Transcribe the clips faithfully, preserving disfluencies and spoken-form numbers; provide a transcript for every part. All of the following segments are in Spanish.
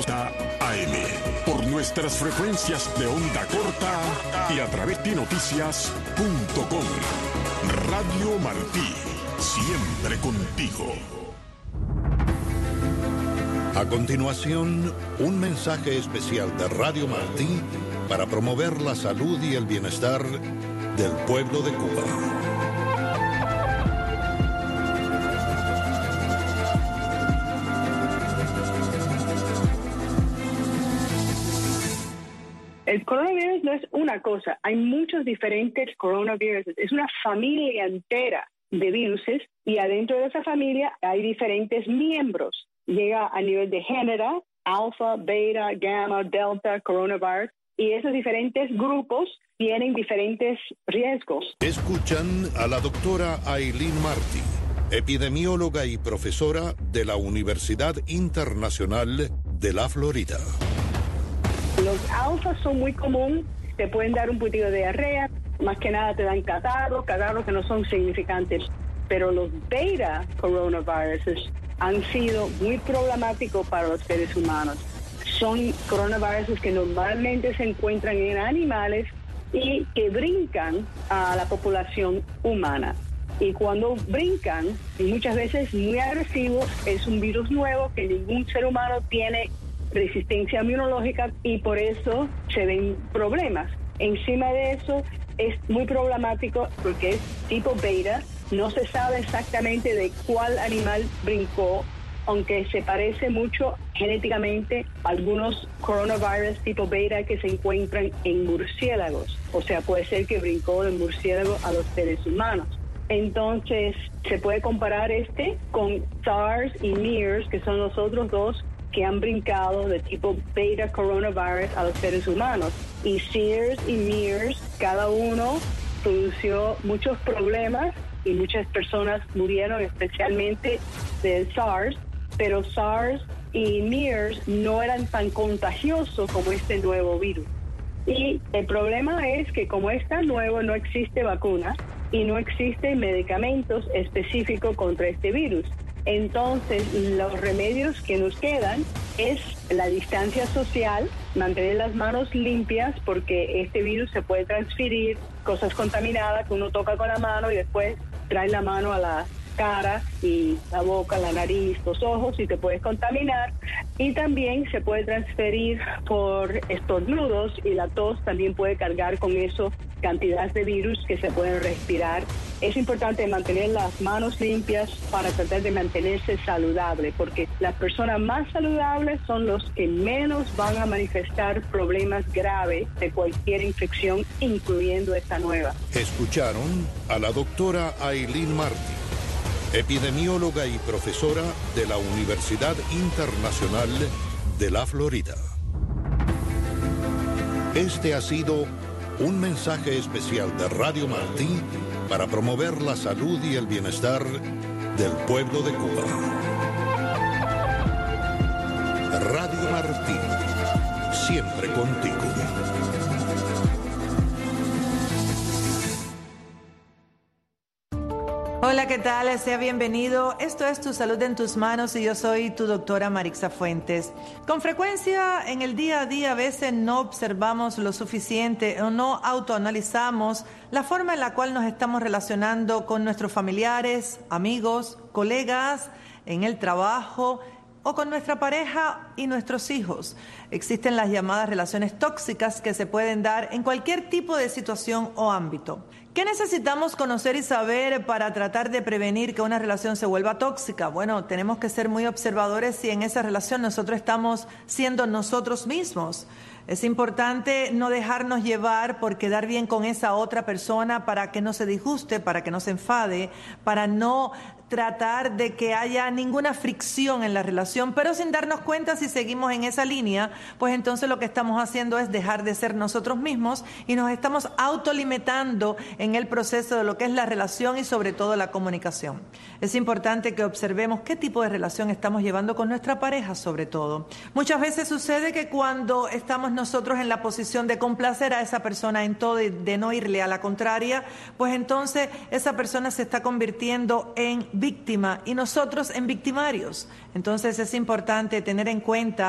A M, por nuestras frecuencias de onda corta y a través de noticias punto com. Radio Martí, siempre contigo. A continuación, un mensaje especial de Radio Martí para promover la salud y el bienestar del pueblo de Cuba. El coronavirus no es una cosa, hay muchos diferentes coronavirus, es una familia entera de viruses y adentro de esa familia hay diferentes miembros. Llega a nivel de género, alfa, beta, gamma, delta, coronavirus, y esos diferentes grupos tienen diferentes riesgos. Escuchan a la doctora Aileen Martí, epidemióloga y profesora de la Universidad Internacional de la Florida. Los alfas son muy comunes, te pueden dar un poquito de diarrea, más que nada te dan catarros, catarros que no son significantes, pero los beta coronaviruses han sido muy problemáticos para los seres humanos. Son coronaviruses que normalmente se encuentran en animales y que brincan a la población humana. Y cuando brincan, y muchas veces muy agresivos, es un virus nuevo que ningún ser humano tiene resistencia inmunológica y por eso se ven problemas. Encima de eso es muy problemático porque es tipo beta, no se sabe exactamente de cuál animal brincó, aunque se parece mucho genéticamente a algunos coronavirus tipo beta que se encuentran en murciélagos. O sea, puede ser que brincó del murciélago a los seres humanos. Entonces, se puede comparar este con SARS y MERS, que son los otros dos que han brincado de tipo beta coronavirus a los seres humanos. Y SARS y MERS, cada uno produjo muchos problemas y muchas personas murieron, especialmente del SARS, pero SARS y MERS no eran tan contagiosos como este nuevo virus. Y el problema es que como es tan nuevo, no existe vacuna y no existen medicamentos específicos contra este virus. Entonces, los remedios que nos quedan es la distancia social, mantener las manos limpias, porque este virus se puede transferir, cosas contaminadas que uno toca con la mano y después trae la mano a la cara y la boca, la nariz, los ojos y te puedes contaminar. Y también se puede transferir por estornudos y la tos también puede cargar con eso cantidades de virus que se pueden respirar. Es importante mantener las manos limpias para tratar de mantenerse saludable, porque las personas más saludables son los que menos van a manifestar problemas graves de cualquier infección, incluyendo esta nueva. Escucharon a la doctora Aileen Martí, epidemióloga y profesora de la Universidad Internacional de la Florida. Este ha sido un mensaje especial de Radio Martí para promover la salud y el bienestar del pueblo de Cuba. Radio Martí, siempre contigo. Hola, ¿qué tal? Sea bienvenido. Esto es Tu Salud en Tus Manos y yo soy tu doctora Marixa Fuentes. Con frecuencia en el día a día a veces no observamos lo suficiente o no autoanalizamos la forma en la cual nos estamos relacionando con nuestros familiares, amigos, colegas, en el trabajo o con nuestra pareja y nuestros hijos. Existen las llamadas relaciones tóxicas que se pueden dar en cualquier tipo de situación o ámbito. ¿Qué necesitamos conocer y saber para tratar de prevenir que una relación se vuelva tóxica? Bueno, tenemos que ser muy observadores si en esa relación nosotros estamos siendo nosotros mismos. Es importante no dejarnos llevar por quedar bien con esa otra persona para que no se disguste, para que no se enfade, para no tratar de que haya ninguna fricción en la relación, pero sin darnos cuenta si seguimos en esa línea, pues entonces lo que estamos haciendo es dejar de ser nosotros mismos y nos estamos autolimitando en el proceso de lo que es la relación y sobre todo la comunicación. Es importante que observemos qué tipo de relación estamos llevando con nuestra pareja sobre todo. Muchas veces sucede que cuando estamos nosotros en la posición de complacer a esa persona en todo y de no irle a la contraria, pues entonces esa persona se está convirtiendo en víctima y nosotros en victimarios. Entonces es importante tener en cuenta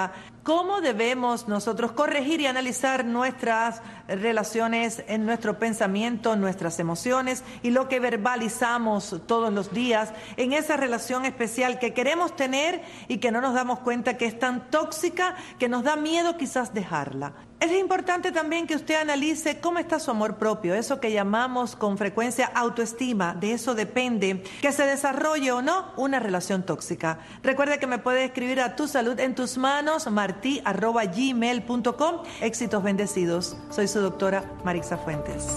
cómo debemos nosotros corregir y analizar nuestras relaciones en nuestro pensamiento, nuestras emociones y lo que verbalizamos todos los días en esa relación especial que queremos tener y que no nos damos cuenta que es tan tóxica que nos da miedo quizás dejarla. Es importante también que usted analice cómo está su amor propio, eso que llamamos con frecuencia autoestima. De eso depende que se desarrolle o no una relación tóxica. Recuerde que me puede escribir a Tu Salud en Tus Manos, marti arroba gmail punto com. Éxitos bendecidos. Soy su doctora Marixa Fuentes.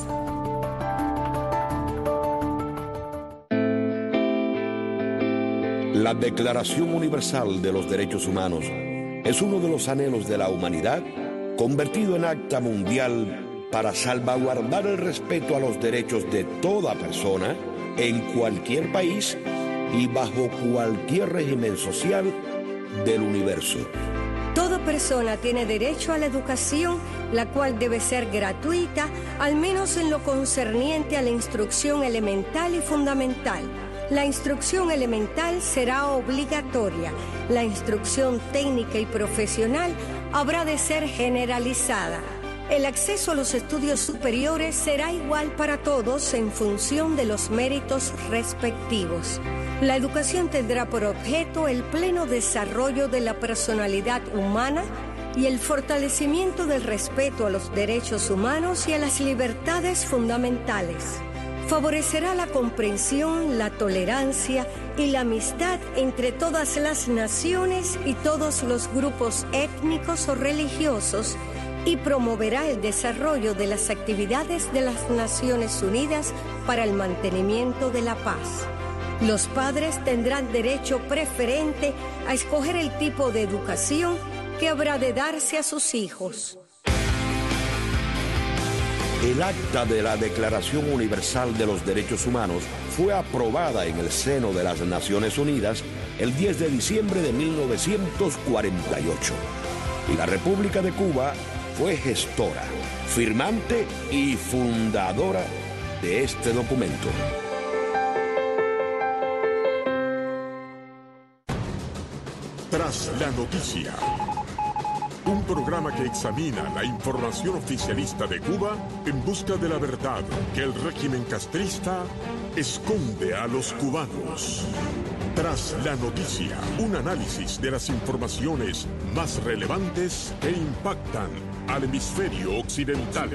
La Declaración Universal de los Derechos Humanos es uno de los anhelos de la humanidad convertido en acta mundial para salvaguardar el respeto a los derechos de toda persona en cualquier país y bajo cualquier régimen social del universo. Toda persona tiene derecho a la educación, la cual debe ser gratuita, al menos en lo concerniente a la instrucción elemental y fundamental. La instrucción elemental será obligatoria. La instrucción técnica y profesional habrá de ser generalizada. El acceso a los estudios superiores será igual para todos en función de los méritos respectivos. La educación tendrá por objeto el pleno desarrollo de la personalidad humana y el fortalecimiento del respeto a los derechos humanos y a las libertades fundamentales. Favorecerá la comprensión, la tolerancia y la amistad entre todas las naciones y todos los grupos étnicos o religiosos y promoverá el desarrollo de las actividades de las Naciones Unidas para el mantenimiento de la paz. Los padres tendrán derecho preferente a escoger el tipo de educación que habrá de darse a sus hijos. El acta de la Declaración Universal de los Derechos Humanos fue aprobada en el seno de las Naciones Unidas el diez de diciembre de mil novecientos cuarenta y ocho. Y la República de Cuba fue gestora, firmante y fundadora de este documento. Tras la noticia. Un programa que examina la información oficialista de Cuba en busca de la verdad que el régimen castrista esconde a los cubanos. Tras la noticia, un análisis de las informaciones más relevantes que impactan al hemisferio occidental.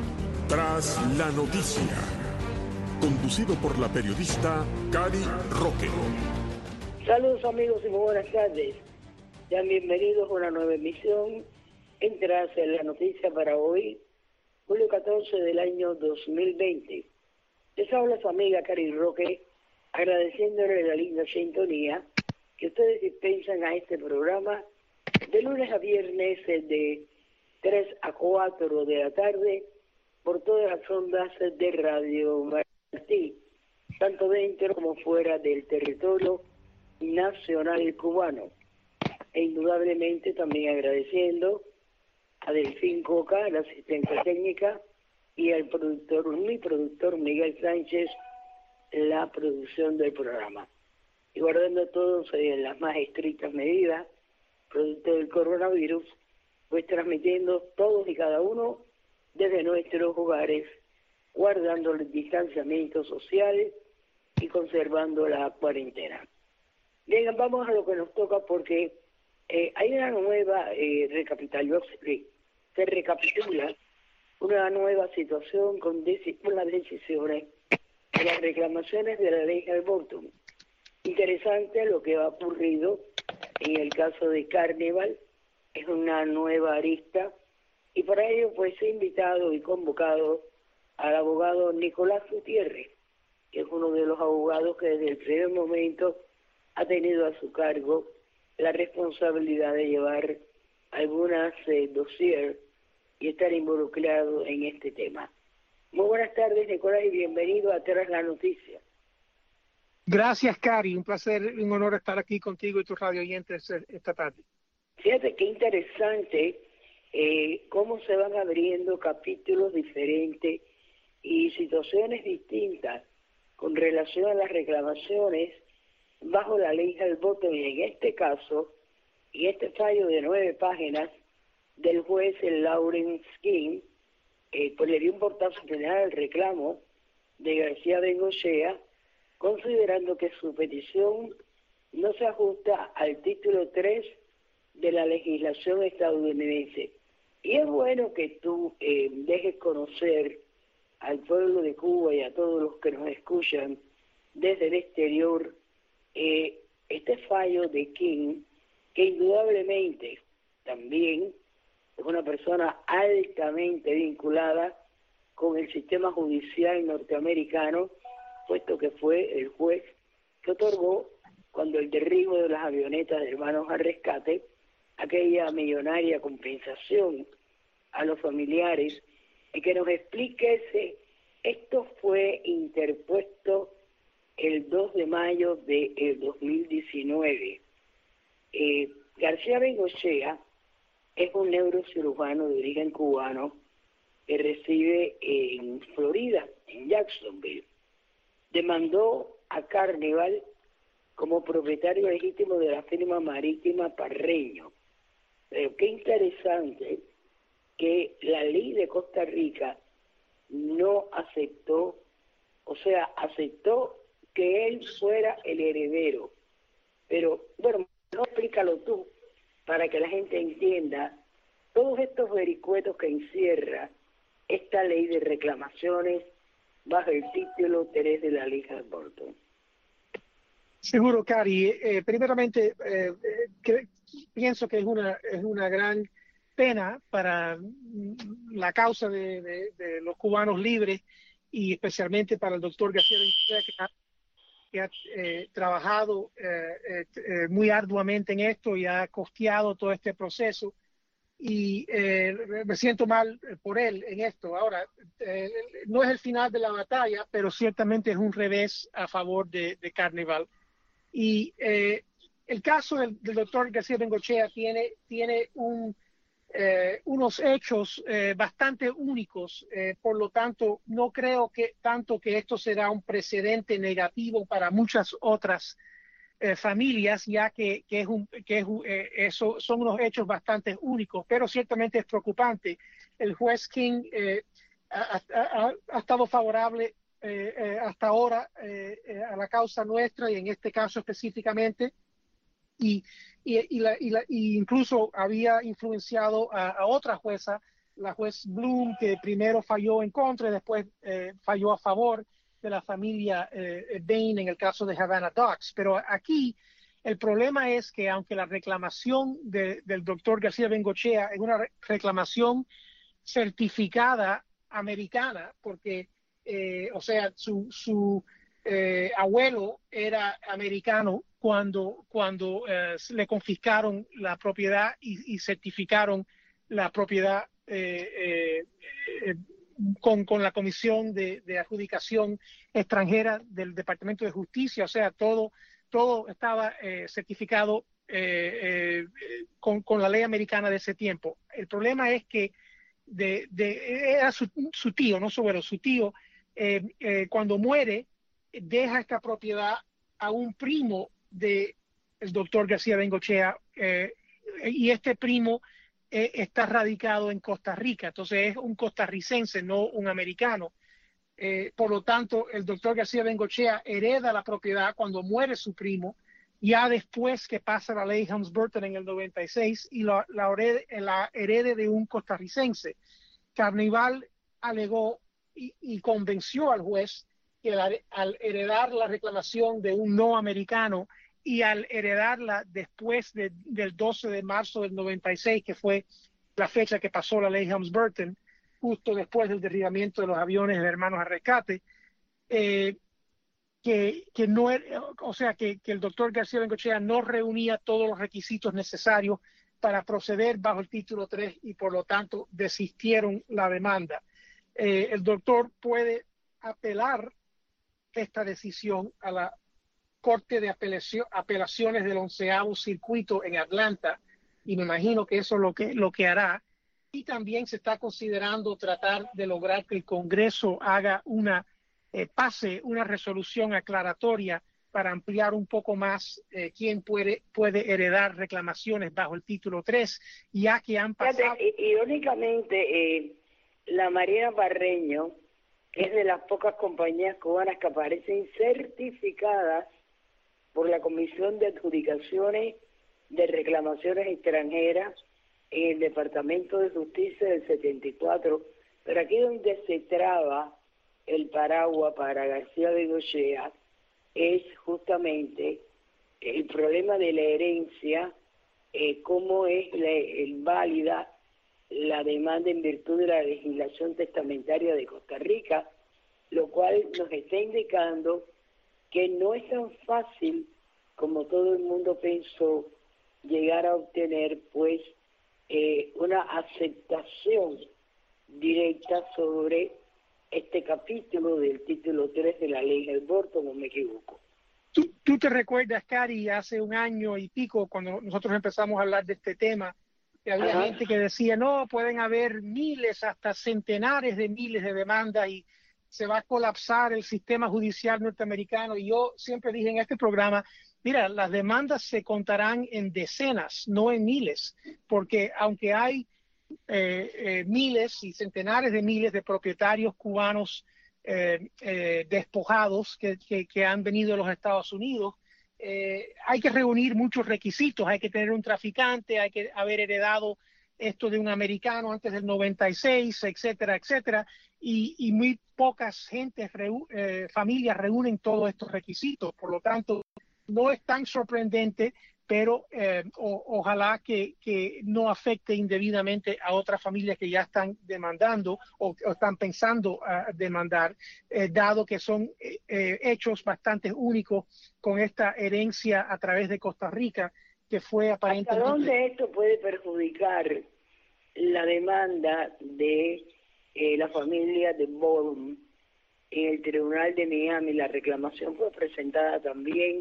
Tras la noticia, conducido por la periodista Cari Roque. Saludos amigos y muy buenas tardes. Sean bienvenidos a una nueva emisión en Tras la Noticia para hoy, julio catorce del año dos mil veinte. Les habla su amiga Cari Roque, agradeciéndole la linda sintonía que ustedes dispensan a este programa de lunes a viernes de tres a cuatro de la tarde por todas las ondas de Radio Martí, tanto dentro como fuera del territorio nacional cubano. E indudablemente también agradeciendo a Delfín Coca, la asistencia técnica, y al productor, mi productor Miguel Sánchez, la producción del programa. Y guardando todos en las más estrictas medidas, producto del coronavirus, pues transmitiendo todos y cada uno desde nuestros hogares, guardando el distanciamiento social y conservando la cuarentena. Bien, vamos a lo que nos toca porque Eh, hay una nueva, eh, recapitulación, se recapitula una nueva situación con, deci- con las decisiones de las reclamaciones de la ley Helm-Burton. Interesante lo que ha ocurrido en el caso de Carnival, es una nueva arista, y para ello pues he invitado y convocado al abogado Nicolás Gutiérrez, que es uno de los abogados que desde el primer momento ha tenido a su cargo la responsabilidad de llevar algunas eh, dossiers y estar involucrado en este tema. Muy buenas tardes, Nicolás, y bienvenido a Tras la Noticia. Gracias, Cari. Un placer y un honor estar aquí contigo y tus radio oyentes esta tarde. Fíjate qué interesante eh, cómo se van abriendo capítulos diferentes y situaciones distintas con relación a las reclamaciones bajo la ley del voto, y en este caso Y este fallo de nueve páginas del juez Lawrence King, eh, pues le dio un portazo general al reclamo de García Bengoechea, considerando que su petición no se ajusta al título tres de la legislación estadounidense. Y es bueno que tú eh, dejes conocer al pueblo de Cuba y a todos los que nos escuchan desde el exterior eh, este fallo de King, que indudablemente también es una persona altamente vinculada con el sistema judicial norteamericano, puesto que fue el juez que otorgó, cuando el derribo de las avionetas de Hermanos al Rescate, aquella millonaria compensación a los familiares, y que nos explique ese, esto fue interpuesto el dos de mayo del dos mil diecinueve. Eh, García Bengoechea es un neurocirujano de origen cubano que reside en Florida, en Jacksonville. Demandó a Carnival como propietario legítimo de la firma marítima Parreño. Pero qué interesante que la ley de Costa Rica no aceptó, o sea, aceptó que él fuera el heredero. Pero, bueno, no, explícalo tú, para que la gente entienda todos estos vericuetos que encierra esta ley de reclamaciones bajo el título tres de la ley Burton. Seguro, Cari. Eh, primeramente, eh, que, pienso que es una, es una gran pena para la causa de, de, de los cubanos libres y especialmente para el doctor García Bengoechea, que ha, que ha eh, trabajado eh, eh, muy arduamente en esto y ha costeado todo este proceso. Y eh, me siento mal por él en esto. Ahora, eh, no es el final de la batalla, pero ciertamente es un revés a favor de, de Carnival. Y eh, el caso del, del doctor García Bengoechea tiene, tiene un, eh, unos hechos eh, bastante únicos, eh, por lo tanto, no creo que tanto que esto será un precedente negativo para muchas otras Eh, familias, ya que, que, es un, que es, eh, eso son unos hechos bastante únicos, pero ciertamente es preocupante. El juez King eh, ha, ha, ha estado favorable eh, eh, hasta ahora eh, eh, a la causa nuestra y en este caso específicamente, y, y, y, la, y, la, y incluso había influenciado a, a otra jueza, la juez Bloom, que primero falló en contra y después eh, falló a favor de la familia eh, Bain en el caso de Havana Docks. Pero aquí el problema es que aunque la reclamación de, del doctor García Bengoechea es una reclamación certificada americana, porque, eh, o sea, su, su eh, abuelo era americano cuando, cuando eh, le confiscaron la propiedad y, y certificaron la propiedad eh, eh, eh, Con, con la Comisión de, de Adjudicación Extranjera del Departamento de Justicia, o sea, todo, todo estaba eh, certificado eh, eh, con, con la ley americana de ese tiempo. El problema es que de, de, era su, su tío, no su abuelo, su tío, eh, eh, cuando muere, deja esta propiedad a un primo del doctor García Bengoechea, eh, y este primo Eh, está radicado en Costa Rica, entonces es un costarricense, no un americano. Eh, por lo tanto, el doctor García Bengoechea hereda la propiedad cuando muere su primo, ya después que pasa la ley Helms-Burton en el noventa y seis y la, la, herede, la herede de un costarricense. Carnival alegó y, y convenció al juez que la, al heredar la reclamación de un no americano y al heredarla después de, del doce de marzo del noventa y seis, que fue la fecha que pasó la ley Helms-Burton, justo después del derribamiento de los aviones de Hermanos al Rescate, eh, que, que no era, o sea, que, que el doctor García Bengoechea no reunía todos los requisitos necesarios para proceder bajo el título tres y por lo tanto desistieron la demanda. Eh, el doctor puede apelar esta decisión a la Corte de Apelación, Apelaciones del onceavo Circuito en Atlanta, y me imagino que eso es lo que, lo que hará. Y también se está considerando tratar de lograr que el Congreso haga una, eh, pase una resolución aclaratoria para ampliar un poco más eh, quién puede, puede heredar reclamaciones bajo el título tres, ya que han pasado... Fíjate, irónicamente, eh, la Marina Parreño es de las pocas compañías cubanas que aparecen certificadas por la Comisión de Adjudicaciones de Reclamaciones Extranjeras en el Departamento de Justicia del setenta y cuatro, pero aquí donde se traba el paraguas para García Bengochea es justamente el problema de la herencia, eh, cómo es la, el válida la demanda en virtud de la legislación testamentaria de Costa Rica, lo cual nos está indicando que no es tan fácil como todo el mundo pensó llegar a obtener pues eh, una aceptación directa sobre este capítulo del título tres de la ley del aborto, no me equivoco. ¿Tú, tú te recuerdas, Cari, hace un año y pico, cuando nosotros empezamos a hablar de este tema, que había Ajá. gente que decía, no, pueden haber miles, hasta centenares de miles de demandas y se va a colapsar el sistema judicial norteamericano? Y yo siempre dije en este programa, mira, las demandas se contarán en decenas, no en miles, porque aunque hay eh, eh, miles y centenares de miles de propietarios cubanos eh, eh, despojados que, que, que han venido a los Estados Unidos, eh, hay que reunir muchos requisitos, hay que tener un traficante, hay que haber heredado esto de un americano antes del noventa y seis, etcétera, etcétera, y, y muy pocas gentes, eh, familias reúnen todos estos requisitos, por lo tanto, no es tan sorprendente, pero eh, o, ojalá que, que no afecte indebidamente a otras familias que ya están demandando o, o están pensando uh, demandar, eh, dado que son eh, hechos bastante únicos con esta herencia a través de Costa Rica, que fue aparentemente... ¿Hasta dónde esto puede perjudicar la demanda de eh, la familia de Bourne en el Tribunal de Miami? La reclamación fue presentada también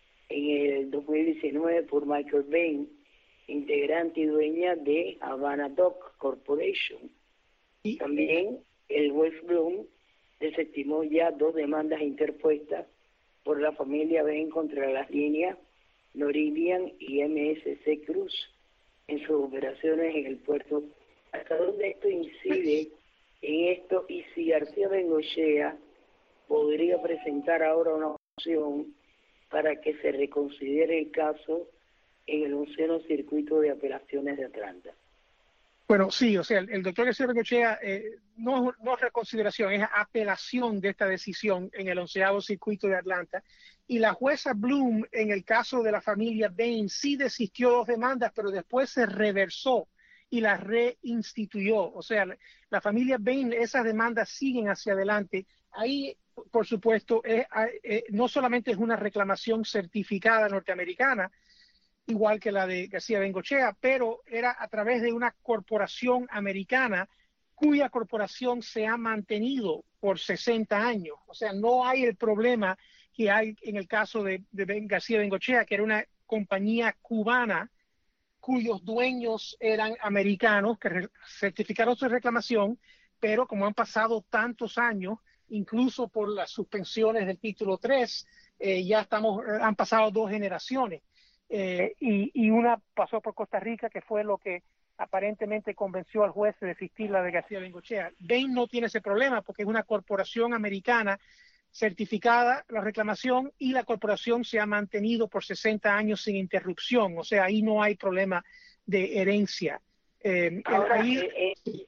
en el dos mil diecinueve por Michael Bain, integrante y dueña de Havana Dock Corporation. Y también el juez Bloom desestimó ya dos demandas interpuestas por la familia Bain contra las líneas Noridian y M S C Cruz en sus operaciones en el puerto. ¿Hasta dónde esto incide en esto? Y si García Bengochea podría presentar ahora una moción para que se reconsidere el caso en el onceavo circuito de apelaciones de Atlanta. Bueno, sí, o sea, el, el doctor García Bengochea eh, no, no es reconsideración, es apelación de esta decisión en el onceavo circuito de Atlanta. Y la jueza Bloom, en el caso de la familia Bain, sí desistió dos demandas, pero después se reversó y las reinstituyó. O sea, la, la familia Bain, esas demandas siguen hacia adelante. Ahí, por supuesto, es, eh, no solamente es una reclamación certificada norteamericana, igual que la de García Bengochea, pero era a través de una corporación americana cuya corporación se ha mantenido por sesenta años. O sea, no hay el problema que hay en el caso de, de ben, García Bengochea, que era una compañía cubana cuyos dueños eran americanos que re, certificaron su reclamación, pero como han pasado tantos años, incluso por las suspensiones del título tres, eh, ya estamos, han pasado dos generaciones. Eh, y, y una pasó por Costa Rica, que fue lo que aparentemente convenció al juez de desistir la de García Bengochea. Bain no tiene ese problema porque es una corporación americana certificada la reclamación y la corporación se ha mantenido por sesenta años sin interrupción. O sea, ahí no hay problema de herencia. Eh, Ahora, ahí... eh, eh,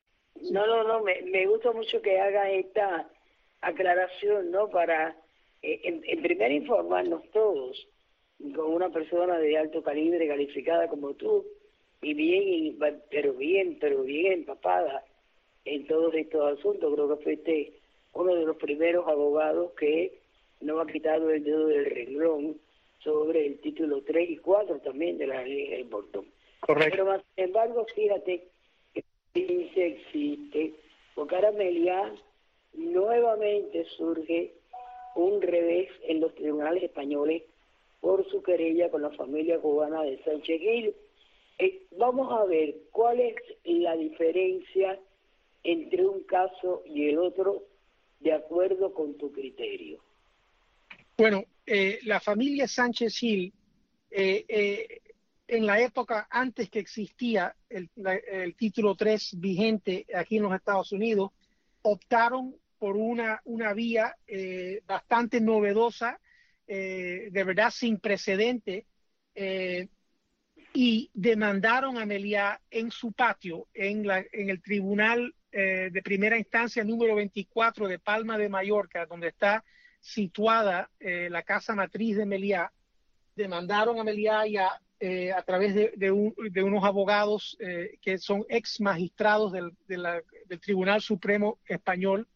no, no, no, me, me gusta mucho que haga esta aclaración, ¿no? Para, eh, en, en primer, informarnos todos con una persona de alto calibre calificada como tú y bien, pero bien, pero bien empapada en todos estos asuntos. Creo que fuiste uno de los primeros abogados que no ha quitado el dedo del renglón sobre el título tres y cuatro también de la ley del aborto. Correcto. Pero más, sin embargo, fíjate que dice existe, porque ahora Meliá nuevamente surge un revés en los tribunales españoles por su querella con la familia cubana de Sánchez Gil. Eh, vamos a ver cuál es la diferencia entre un caso y el otro de acuerdo con tu criterio. Bueno, eh, la familia Sánchez Hill, eh, eh, en la época antes que existía el, la, el título tres vigente aquí en los Estados Unidos, optaron por una, una vía eh, bastante novedosa, eh, de verdad sin precedente, eh, y demandaron a Meliá en su patio, en, la, en el tribunal eh, de primera instancia número veinticuatro de Palma de Mallorca, donde está situada eh, la casa matriz de Meliá. Demandaron a Meliá y a, eh, a través de, de, un, de unos abogados eh, que son ex magistrados del, de la, del Tribunal Supremo Español,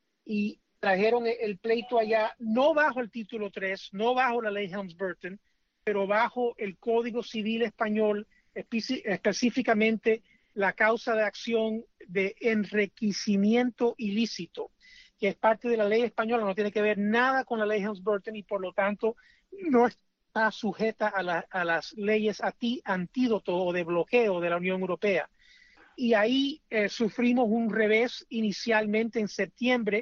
y trajeron el pleito allá, no bajo el título tres, no bajo la ley Helms-Burton, pero bajo el Código Civil Español, espe- específicamente la causa de acción de enriquecimiento ilícito, que es parte de la ley española, no tiene que ver nada con la ley Helms-Burton y por lo tanto no está sujeta a, la, a las leyes anti, antídoto o de bloqueo de la Unión Europea. Y ahí eh, sufrimos un revés inicialmente en septiembre,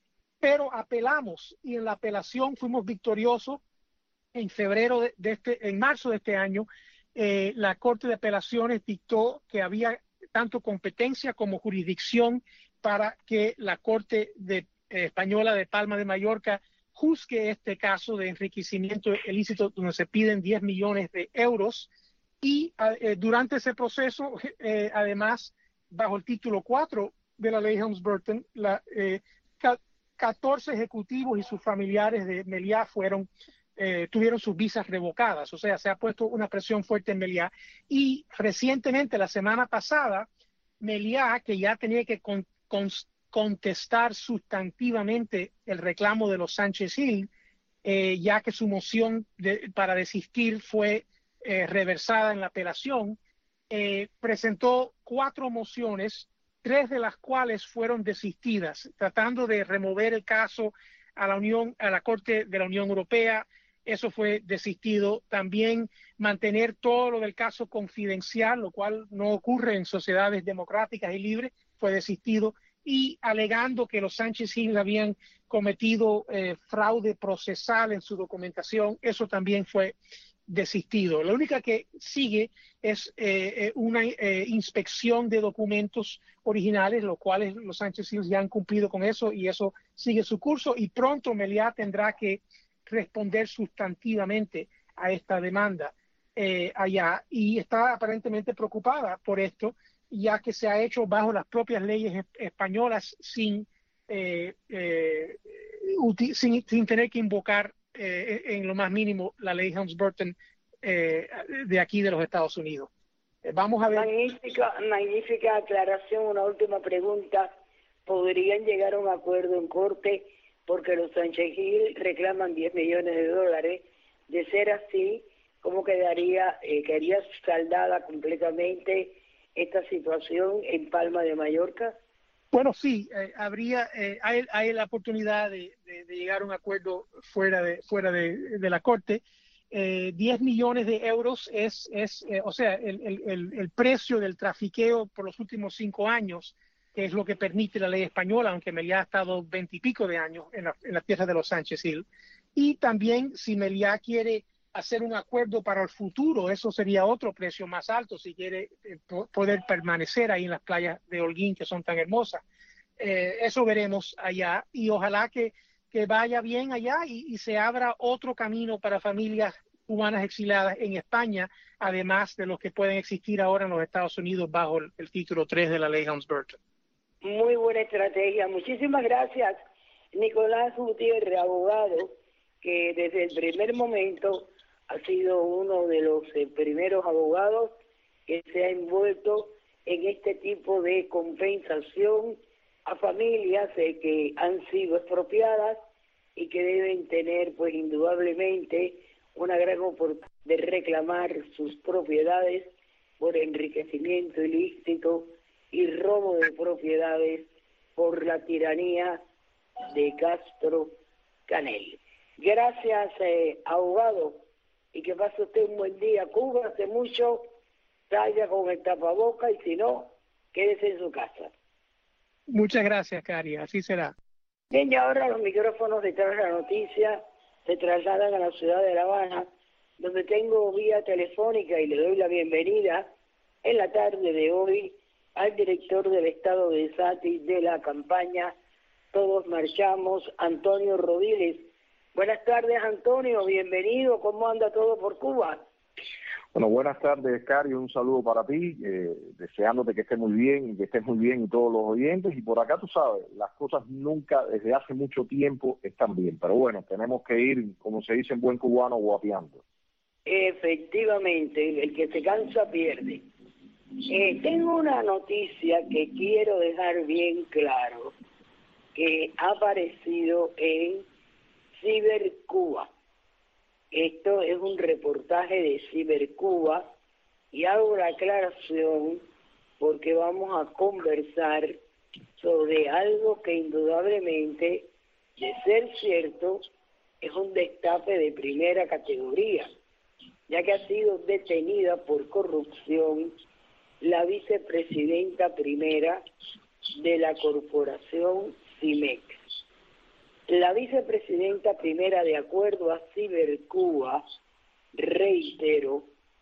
pero apelamos y en la apelación fuimos victoriosos. En febrero de, de este, en marzo de este año, eh, la Corte de Apelaciones dictó que había tanto competencia como jurisdicción para que la Corte de, eh, Española de Palma de Mallorca juzgue este caso de enriquecimiento ilícito donde se piden diez millones de euros. Y eh, durante ese proceso, eh, además, bajo el título cuatro de la ley Helms-Burton, la, eh, catorce ejecutivos y sus familiares de Meliá fueron Eh, tuvieron sus visas revocadas, o sea, se ha puesto una presión fuerte en Meliá. Y recientemente, la semana pasada, Meliá, que ya tenía que con, con, contestar sustantivamente el reclamo de los Sánchez Hill, eh, ya que su moción de, para desistir fue eh, reversada en la apelación, eh, presentó cuatro mociones, tres de las cuales fueron desistidas, tratando de remover el caso a la Unión, a la Corte de la Unión Europea. Eso fue desistido. También mantener todo lo del caso confidencial, lo cual no ocurre en sociedades democráticas y libres, fue desistido. Y alegando que los Sánchez Hill habían cometido eh, fraude procesal en su documentación, eso también fue desistido. La única que sigue es eh, una eh, inspección de documentos originales, los cuales los Sánchez Hill ya han cumplido con eso y eso sigue su curso. Y pronto Meliá tendrá que responder sustantivamente a esta demanda eh, allá, y está aparentemente preocupada por esto, ya que se ha hecho bajo las propias leyes españolas sin, eh, eh, sin, sin tener que invocar eh, en lo más mínimo la ley Helms-Burton eh, de aquí de los Estados Unidos. Eh, vamos a ver. Magnífica, magnífica aclaración. Una última pregunta. ¿Podrían llegar a un acuerdo en corte? Porque los Sánchez Hill reclaman diez millones de dólares. De ser así, ¿cómo quedaría, eh, quedaría saldada completamente esta situación en Palma de Mallorca? Bueno, sí, eh, habría, eh, hay, hay la oportunidad de, de, de llegar a un acuerdo fuera de, fuera de, de la Corte. Eh, diez millones de euros es, es eh, o sea, el, el, el precio del trafiqueo por los últimos cinco años, que es lo que permite la ley española, aunque Meliá ha estado veintipico de años en la, en la tierra de los Sánchez Hill. Y también, si Meliá quiere hacer un acuerdo para el futuro, eso sería otro precio más alto, si quiere eh, poder permanecer ahí en las playas de Holguín, que son tan hermosas. Eh, eso veremos allá, y ojalá que, que vaya bien allá y, y se abra otro camino para familias cubanas exiliadas en España, además de los que pueden existir ahora en los Estados Unidos bajo el, el título tres de la ley Helms-Burton. Muy buena estrategia. Muchísimas gracias, Nicolás Gutiérrez, abogado, que desde el primer momento ha sido uno de los eh, primeros abogados que se ha envuelto en este tipo de compensación a familias eh, que han sido expropiadas y que deben tener, pues, indudablemente una gran oportunidad de reclamar sus propiedades por enriquecimiento ilícito y robo de propiedades por la tiranía de Castro Canel. Gracias, eh, abogado, y que pase usted un buen día. Cúbrase mucho, salga con el tapaboca y si no, quédese en su casa. Muchas gracias, Cari, así será. Bien, y ahora los micrófonos detrás de la noticia se trasladan a la ciudad de La Habana, donde tengo vía telefónica y le doy la bienvenida en la tarde de hoy al director del Estado de Sati de la campaña Todos Marchamos, Antonio Rodiles. Buenas tardes, Antonio, bienvenido. ¿Cómo anda todo por Cuba? Bueno, buenas tardes, Cari, un saludo para ti, eh, deseándote que estés muy bien y que estés muy bien y todos los oyentes. Y por acá, tú sabes, las cosas nunca, desde hace mucho tiempo, están bien. Pero bueno, tenemos que ir, como se dice en buen cubano, guapeando. Efectivamente, el que se cansa pierde. Eh, tengo una noticia que quiero dejar bien claro, que ha aparecido en Cibercuba. Esto es un reportaje de Cibercuba y hago la aclaración porque vamos a conversar sobre algo que indudablemente, de ser cierto, es un destape de primera categoría, ya que ha sido detenida por corrupción la vicepresidenta primera de la corporación CIMEC. La vicepresidenta primera, de acuerdo a Cibercuba, reitero,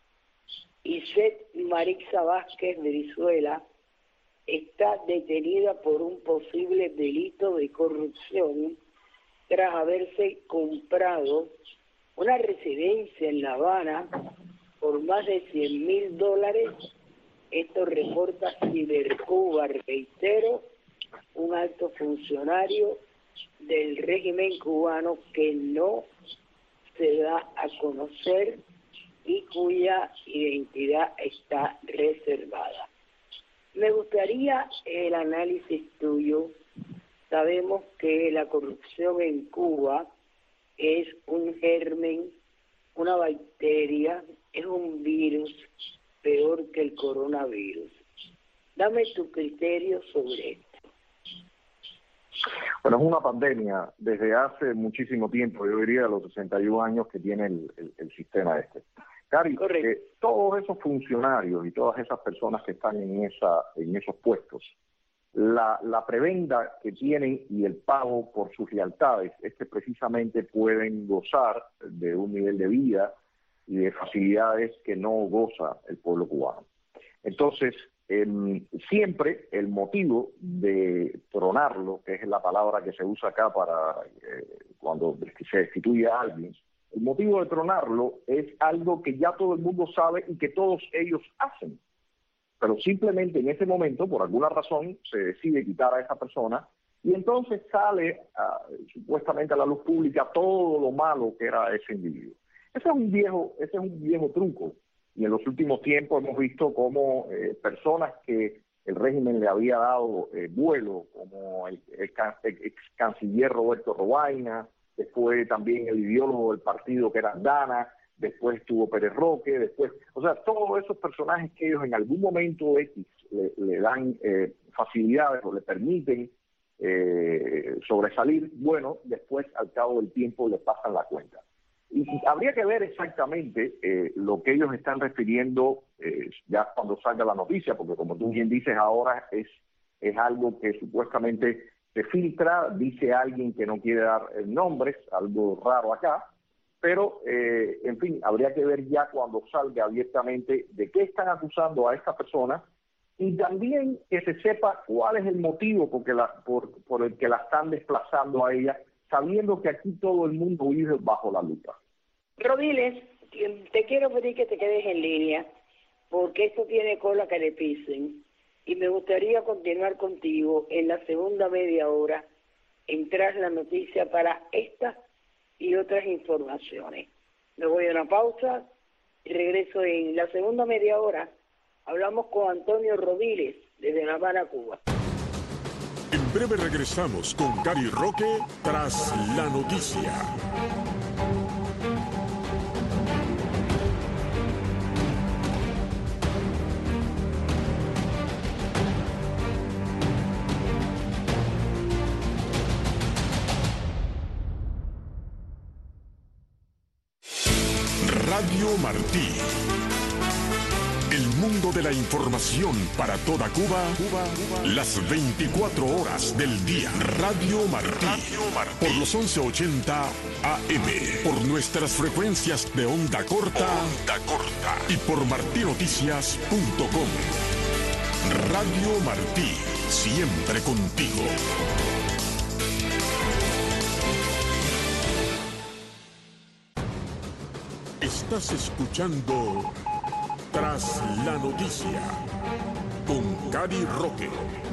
Issette Marixa Vázquez Brizuela, está detenida por un posible delito de corrupción tras haberse comprado una residencia en La Habana por más de cien mil dólares. Esto reporta Cibercuba, reitero, un alto funcionario del régimen cubano que no se da a conocer y cuya identidad está reservada. Me gustaría el análisis tuyo. Sabemos que la corrupción en Cuba es un germen, una bacteria, es un virus peor que el coronavirus. Dame tu criterio sobre esto. Bueno, es una pandemia desde hace muchísimo tiempo, yo diría los sesenta y un años que tiene el, el, el sistema este. Cari, eh, todos esos funcionarios y todas esas personas que están en esa en esos puestos, la, la prebenda que tienen y el pago por sus lealtades es que precisamente pueden gozar de un nivel de vida y de facilidades que no goza el pueblo cubano. Entonces, Eh, siempre el motivo de tronarlo, que es la palabra que se usa acá para eh, cuando se destituye a alguien, el motivo de tronarlo es algo que ya todo el mundo sabe y que todos ellos hacen. Pero simplemente en ese momento, por alguna razón, se decide quitar a esa persona y entonces sale uh, supuestamente a la luz pública todo lo malo que era ese individuo. Ese es un viejo, ese es un viejo truco. Y en los últimos tiempos hemos visto cómo eh, personas que el régimen le había dado eh, vuelo, como el, el, el ex canciller Roberto Robaina, después también el ideólogo del partido que era Dana, después estuvo Pérez Roque, después, o sea, todos esos personajes que ellos en algún momento X le, le dan eh, facilidades o le permiten eh, sobresalir, bueno, después al cabo del tiempo le pasan la cuenta. Y habría que ver exactamente eh, lo que ellos están refiriendo eh, ya cuando salga la noticia, porque como tú bien dices ahora es, es algo que supuestamente se filtra, dice alguien que no quiere dar eh, nombres, algo raro acá, pero eh, en fin, habría que ver ya cuando salga abiertamente de qué están acusando a esta persona y también que se sepa cuál es el motivo porque la, por, por el que la están desplazando a ella, sabiendo que aquí todo el mundo vive bajo la lupa. Rodiles, te quiero pedir que te quedes en línea, porque esto tiene cola que le pisen, y me gustaría continuar contigo en la segunda media hora, entrar la noticia para esta y otras informaciones. Me voy a una pausa y regreso en la segunda media hora. Hablamos con Antonio Rodiles, desde La Habana, Cuba. En breve regresamos con Cari Roque tras la noticia. Radio Martí. El mundo mundo de la información para toda Cuba, Cuba, Cuba, las veinticuatro horas del día. Radio Martí, Radio Martí, por los once ochenta A M, por nuestras frecuencias de onda corta, onda corta y por martí noticias punto com. Radio Martí, siempre contigo. Estás escuchando Tras la Noticia con Cari Roque.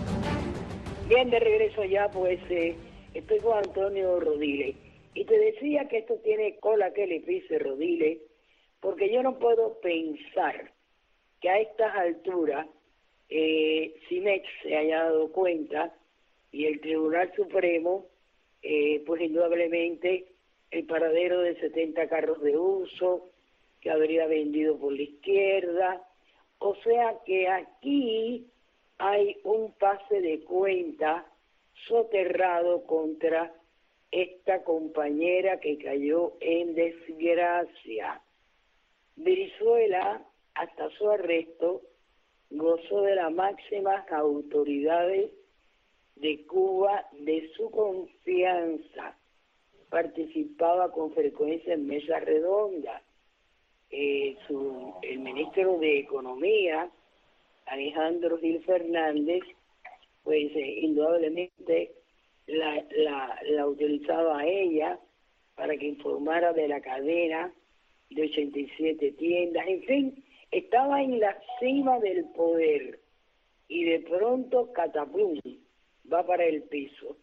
Bien, de regreso ya, pues eh, estoy con Antonio Rodile. Y te decía que esto tiene cola que le pise, Rodile, porque yo no puedo pensar que a estas alturas eh, CIMEX se haya dado cuenta y el Tribunal Supremo, eh, pues indudablemente el paradero de setenta carros de uso que habría vendido por la izquierda. O sea que aquí hay un pase de cuenta soterrado contra esta compañera que cayó en desgracia. Brizuela, hasta su arresto, gozó de las máximas autoridades de Cuba de su confianza. Participaba con frecuencia en mesas redondas. Eh, su, el ministro de Economía, Alejandro Gil Fernández, pues eh, indudablemente la, la, la utilizaba a ella para que informara de la cadena de ochenta y siete tiendas. En fin, estaba en la cima del poder y de pronto catapum, va para el piso.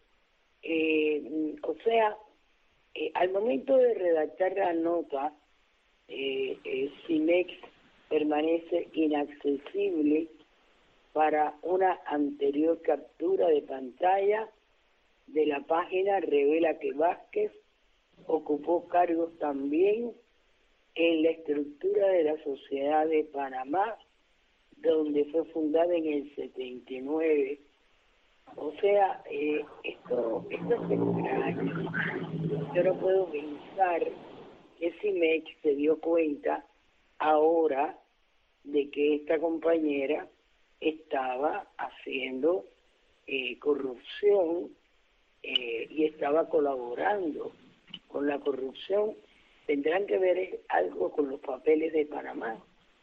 Eh, o sea, eh, al momento de redactar la nota, eh, eh, CIMEX permanece inaccesible para una anterior captura de pantalla de la página. Revela que Vázquez ocupó cargos también en la estructura de la Sociedad de Panamá, donde fue fundada en el setenta y nueve. O sea, eh, esto, esto es extraño. Yo no puedo pensar que CIMEX se dio cuenta ahora de que esta compañera estaba haciendo eh, corrupción eh, y estaba colaborando con la corrupción. Tendrán que ver algo con los papeles de Panamá.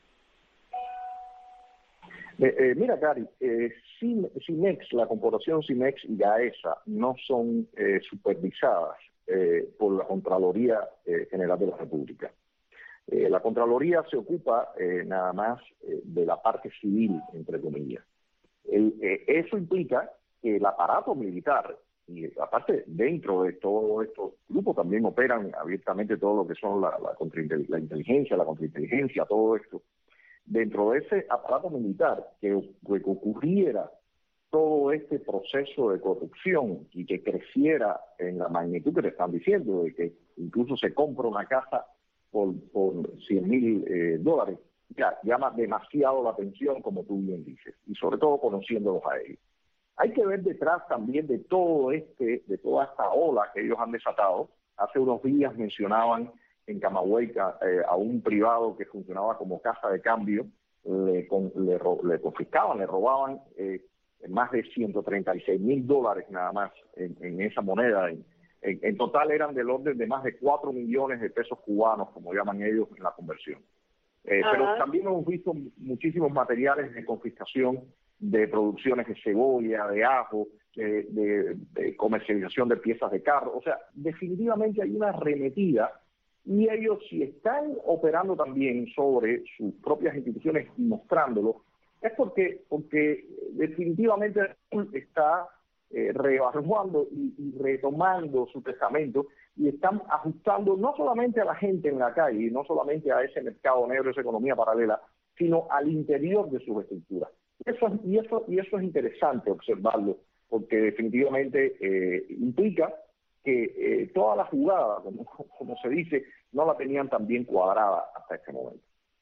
Eh, eh, mira, Cari, eh, CIMEX, la corporación CIMEX y AESA no son eh, supervisadas eh, por la Contraloría eh, General de la República. Eh, la Contraloría se ocupa eh, nada más eh, de la parte civil, entre comillas. El, eh, eso implica que el aparato militar, y aparte dentro de todos estos grupos también operan abiertamente todo lo que son la, la, la inteligencia, la contrainteligencia, todo esto. Dentro de ese aparato militar que, que ocurriera todo este proceso de corrupción y que creciera en la magnitud que te están diciendo, de que incluso se compra una casa por, por cien mil eh, dólares, ya llama demasiado la atención, como tú bien dices, y sobre todo conociéndolos a ellos. Hay que ver detrás también de todo este, de toda esta ola que ellos han desatado. Hace unos días mencionaban en Camagüey eh, a un privado que funcionaba como casa de cambio, le, con, le, le confiscaban, le robaban eh, más de ciento treinta y seis mil dólares nada más en, en esa moneda. En, en, en total eran del orden de más de cuatro millones de pesos cubanos, como llaman ellos en la conversión. Eh, pero también hemos visto muchísimos materiales de confiscación de producciones de cebolla, de ajo, de, de, de comercialización de piezas de carro. O sea, definitivamente hay una arremetida. Y ellos, si están operando también sobre sus propias instituciones y mostrándolo, es porque, porque definitivamente está eh, reevaluando y, y retomando su testamento y están ajustando no solamente a la gente en la calle, no solamente a ese mercado negro, esa economía paralela, sino al interior de sus estructuras. Eso, y, eso, y eso es interesante observarlo, porque definitivamente eh, implica que eh, toda la jugada, como, como se dice, no la tenían tan bien cuadrada hasta este momento.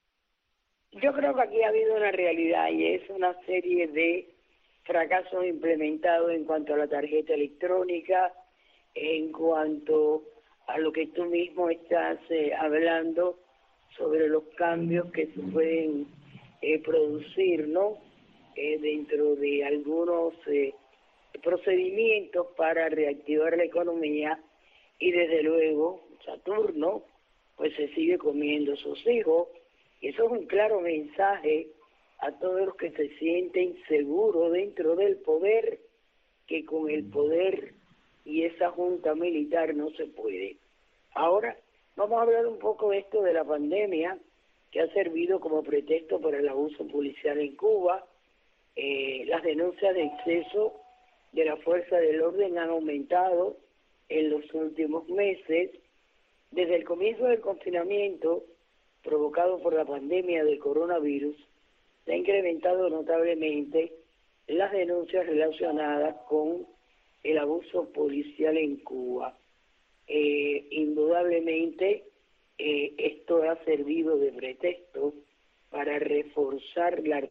Yo creo que aquí ha habido una realidad y es una serie de fracasos implementados en cuanto a la tarjeta electrónica, en cuanto a lo que tú mismo estás eh, hablando sobre los cambios que se pueden eh, producir, ¿no? Eh, dentro de algunos eh, procedimientos para reactivar la economía, y desde luego Saturno pues se sigue comiendo sus hijos. Y eso es un claro mensaje a todos los que se sienten seguros dentro del poder, que con el poder y esa junta militar no se puede. Ahora vamos a hablar un poco de esto de la pandemia, que ha servido como pretexto para el abuso policial en Cuba. Eh, las denuncias de exceso de la fuerza del orden han aumentado en los últimos meses. Desde el comienzo del confinamiento provocado por la pandemia del coronavirus, se ha incrementado notablemente las denuncias relacionadas con el abuso policial en Cuba. Eh, indudablemente, eh, esto ha servido de pretexto para reforzar la...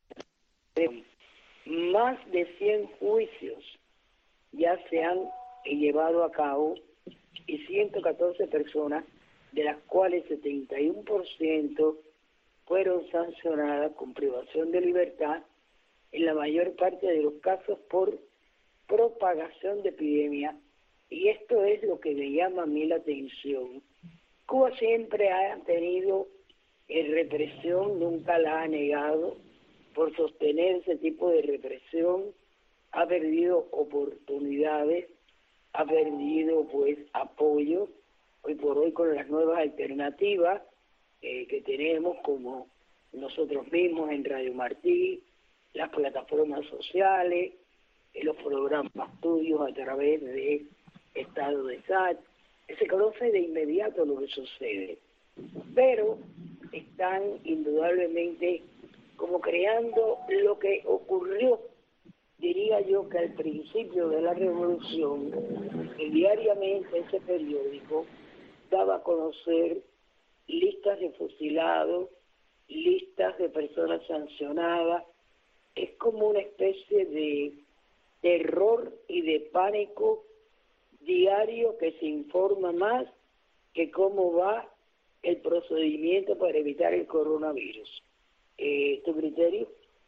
Más de cien juicios ya se han llevado a cabo y ciento catorce personas, de las cuales setenta y uno por ciento fueron sancionadas con privación de libertad, en la mayor parte de los casos por propagación de epidemia. Y esto es lo que me llama a mí la atención. Cuba siempre ha tenido eh, represión, nunca la ha negado. Por sostener ese tipo de represión ha perdido oportunidades, ha perdido pues apoyo. Hoy por hoy, con las nuevas alternativas eh, que tenemos, como nosotros mismos en Radio Martí, las plataformas sociales, eh, los programas estudios a través de Estado de S A T, se conoce de inmediato lo que sucede, pero están indudablemente como creando lo que ocurrió, diría yo, que al principio de la revolución, que diariamente ese periódico daba a conocer listas de fusilados, listas de personas sancionadas. Es como una especie de terror y de pánico diario que se informa más que cómo va el procedimiento para evitar el coronavirus. Eh, ¿Tu criterio?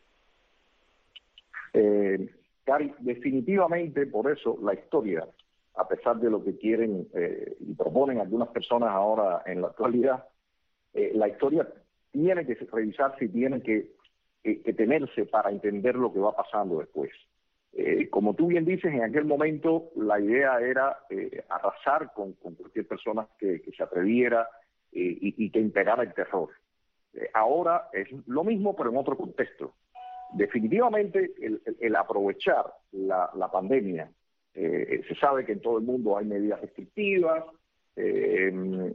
Eh, Cari, definitivamente por eso la historia, a pesar de lo que quieren eh, y proponen algunas personas ahora en la actualidad, eh, la historia tiene que revisarse y tiene que, que, que tenerse para entender lo que va pasando después. Eh, como tú bien dices, en aquel momento la idea era eh, arrasar con, con cualquier persona que, que se atreviera eh, y, y que imperara el terror. Eh, ahora es lo mismo, pero en otro contexto. Definitivamente el, el, el aprovechar la, la pandemia, eh, se sabe que en todo el mundo hay medidas restrictivas, eh,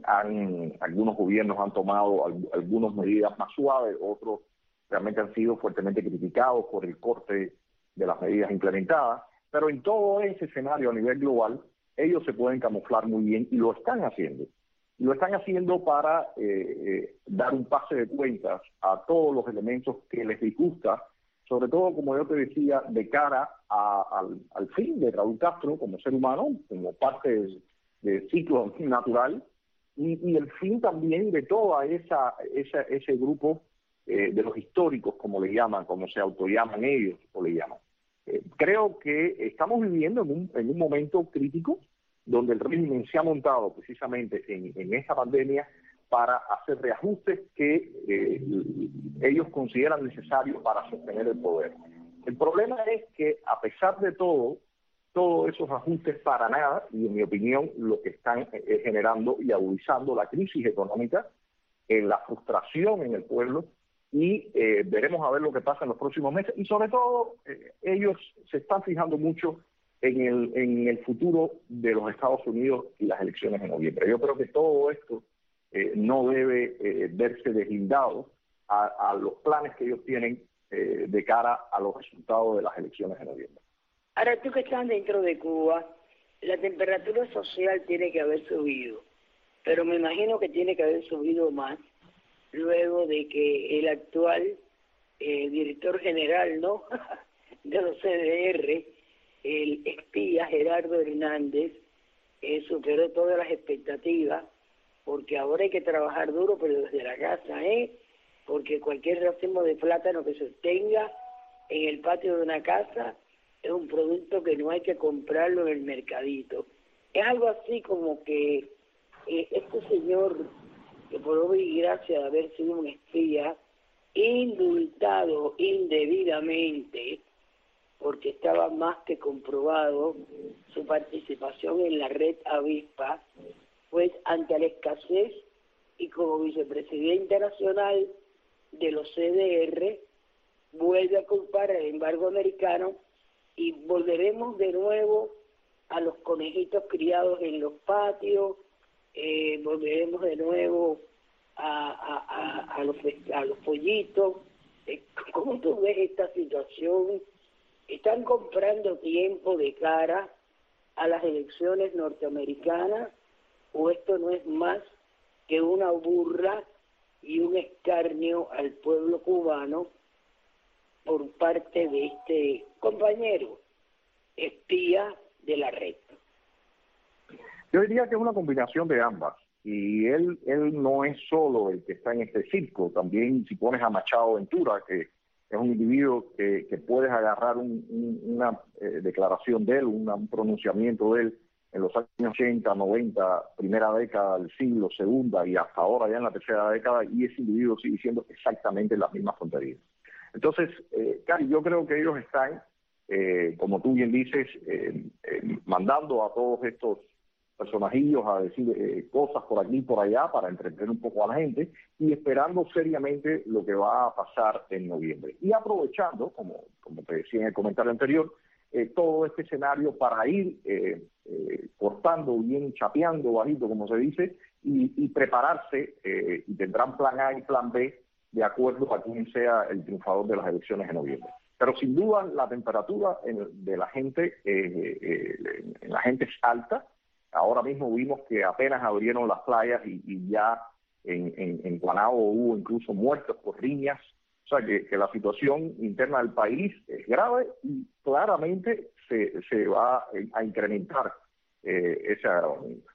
han, algunos gobiernos han tomado al, algunas medidas más suaves, otros realmente han sido fuertemente criticados por el corte de las medidas implementadas, pero en todo ese escenario a nivel global, ellos se pueden camuflar muy bien y lo están haciendo. Lo están haciendo para eh, eh, dar un pase de cuentas a todos los elementos que les disgusta, sobre todo, como yo te decía, de cara a, al, al fin de Raúl Castro como ser humano, como parte del, del ciclo natural, y, y el fin también de toda esa, esa ese grupo eh, de los históricos, como le llaman, como se autollaman ellos, o le llaman. Eh, creo que estamos viviendo en un, en un momento crítico, donde el régimen se ha montado precisamente en, en esta pandemia para hacer reajustes que eh, ellos consideran necesarios para sostener el poder. El problema es que, a pesar de todo, todos esos ajustes para nada, y en mi opinión lo que están eh, generando y agudizando la crisis económica, eh, la frustración en el pueblo, y eh, veremos a ver lo que pasa en los próximos meses, y sobre todo eh, ellos se están fijando mucho en el, en el futuro de los Estados Unidos y las elecciones en noviembre. Yo creo que todo esto eh, no debe eh, verse deslindado a, a los planes que ellos tienen eh, de cara a los resultados de las elecciones en noviembre. Ahora, tú que estás dentro de Cuba, la temperatura social tiene que haber subido, pero me imagino que tiene que haber subido más luego de que el actual eh, director general, ¿no?, de los C D R, el espía Gerardo Hernández, eh, superó todas las expectativas, porque ahora hay que trabajar duro, pero desde la casa, ¿eh? porque cualquier racimo de plátano que se tenga en el patio de una casa es un producto que no hay que comprarlo en el mercadito. Es algo así como que eh, este señor, que por obra y gracia de haber sido un espía, indultado indebidamente, porque estaba más que comprobado su participación en la red Avispa, pues ante la escasez y como vicepresidente nacional de los C D R, vuelve a culpar al embargo americano y volveremos de nuevo a los conejitos criados en los patios, eh, volveremos de nuevo a, a, a, a, los, a los pollitos. Eh, ¿Cómo tú ves esta situación? ¿Están comprando tiempo de cara a las elecciones norteamericanas o esto no es más que una burla y un escarnio al pueblo cubano por parte de este compañero espía de la red? Yo diría que es una combinación de ambas, y él él no es solo el que está en este circo. También si pones a Machado Ventura, que es un individuo que, que puedes agarrar un, un, una eh, declaración de él, una, un pronunciamiento de él en los años ochenta, noventa, primera década del siglo, segunda y hasta ahora ya en la tercera década, y ese individuo sigue diciendo exactamente las mismas tonterías. Entonces, eh, Cari, yo creo que ellos están, eh, como tú bien dices, eh, eh, mandando a todos estos personajillos a decir eh, cosas por aquí y por allá para entretener un poco a la gente y esperando seriamente lo que va a pasar en noviembre. Y aprovechando, como, como te decía en el comentario anterior, eh, todo este escenario para ir eh, eh, cortando bien, chapeando bajito, como se dice, y, y prepararse, eh, y tendrán plan A y plan B de acuerdo a quién sea el triunfador de las elecciones en noviembre. Pero sin duda la temperatura en, de la gente, eh, eh, en la gente es alta. Ahora mismo vimos que apenas abrieron las playas y, y ya en, en, en Guanabo hubo incluso muertos por riñas. O sea que, que la situación interna del país es grave y claramente se, se va a incrementar eh, ese agravamiento.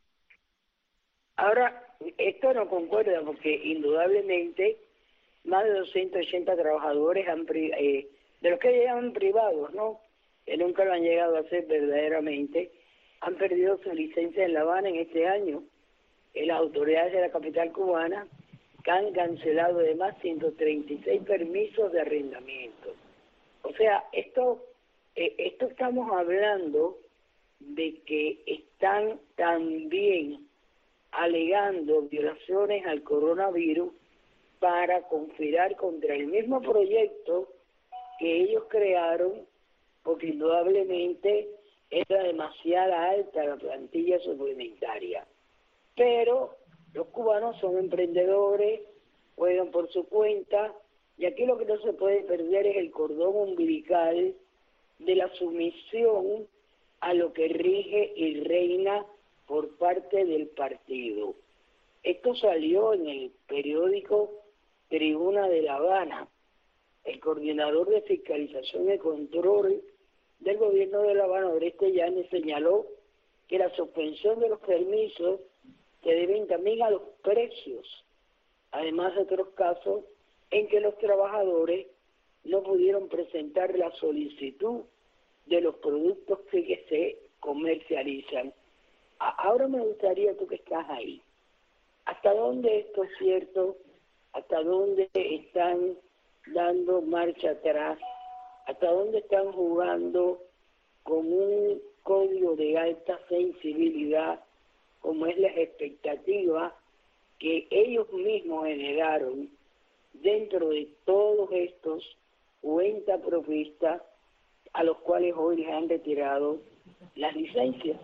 Ahora, esto no concuerda porque indudablemente más de doscientos ochenta trabajadores han eh, de los que llegan privados, ¿no? Que nunca lo han llegado a hacer verdaderamente, han perdido su licencia en La Habana en este año. En las autoridades de la capital cubana que han cancelado además ciento treinta y seis permisos de arrendamiento. O sea, esto, eh, esto estamos hablando de que están también alegando violaciones al coronavirus para conspirar contra el mismo proyecto que ellos crearon, porque indudablemente era demasiado alta la plantilla suplementaria. Pero los cubanos son emprendedores, juegan por su cuenta, y aquí lo que no se puede perder es el cordón umbilical de la sumisión a lo que rige y reina por parte del partido. Esto salió en el periódico Tribuna de La Habana. El coordinador de fiscalización y control del gobierno de La Habana, Oreste Yáñez, señaló que la suspensión de los permisos se deben también a los precios, además de otros casos en que los trabajadores no pudieron presentar la solicitud de los productos que se comercializan. Ahora me gustaría, tú que estás ahí, ¿hasta dónde esto es cierto? ¿Hasta dónde están dando marcha atrás? ¿Hasta dónde están jugando con un código de alta sensibilidad, como es la expectativa que ellos mismos generaron dentro de todos estos cuentapropistas a los cuales hoy les han retirado las licencias?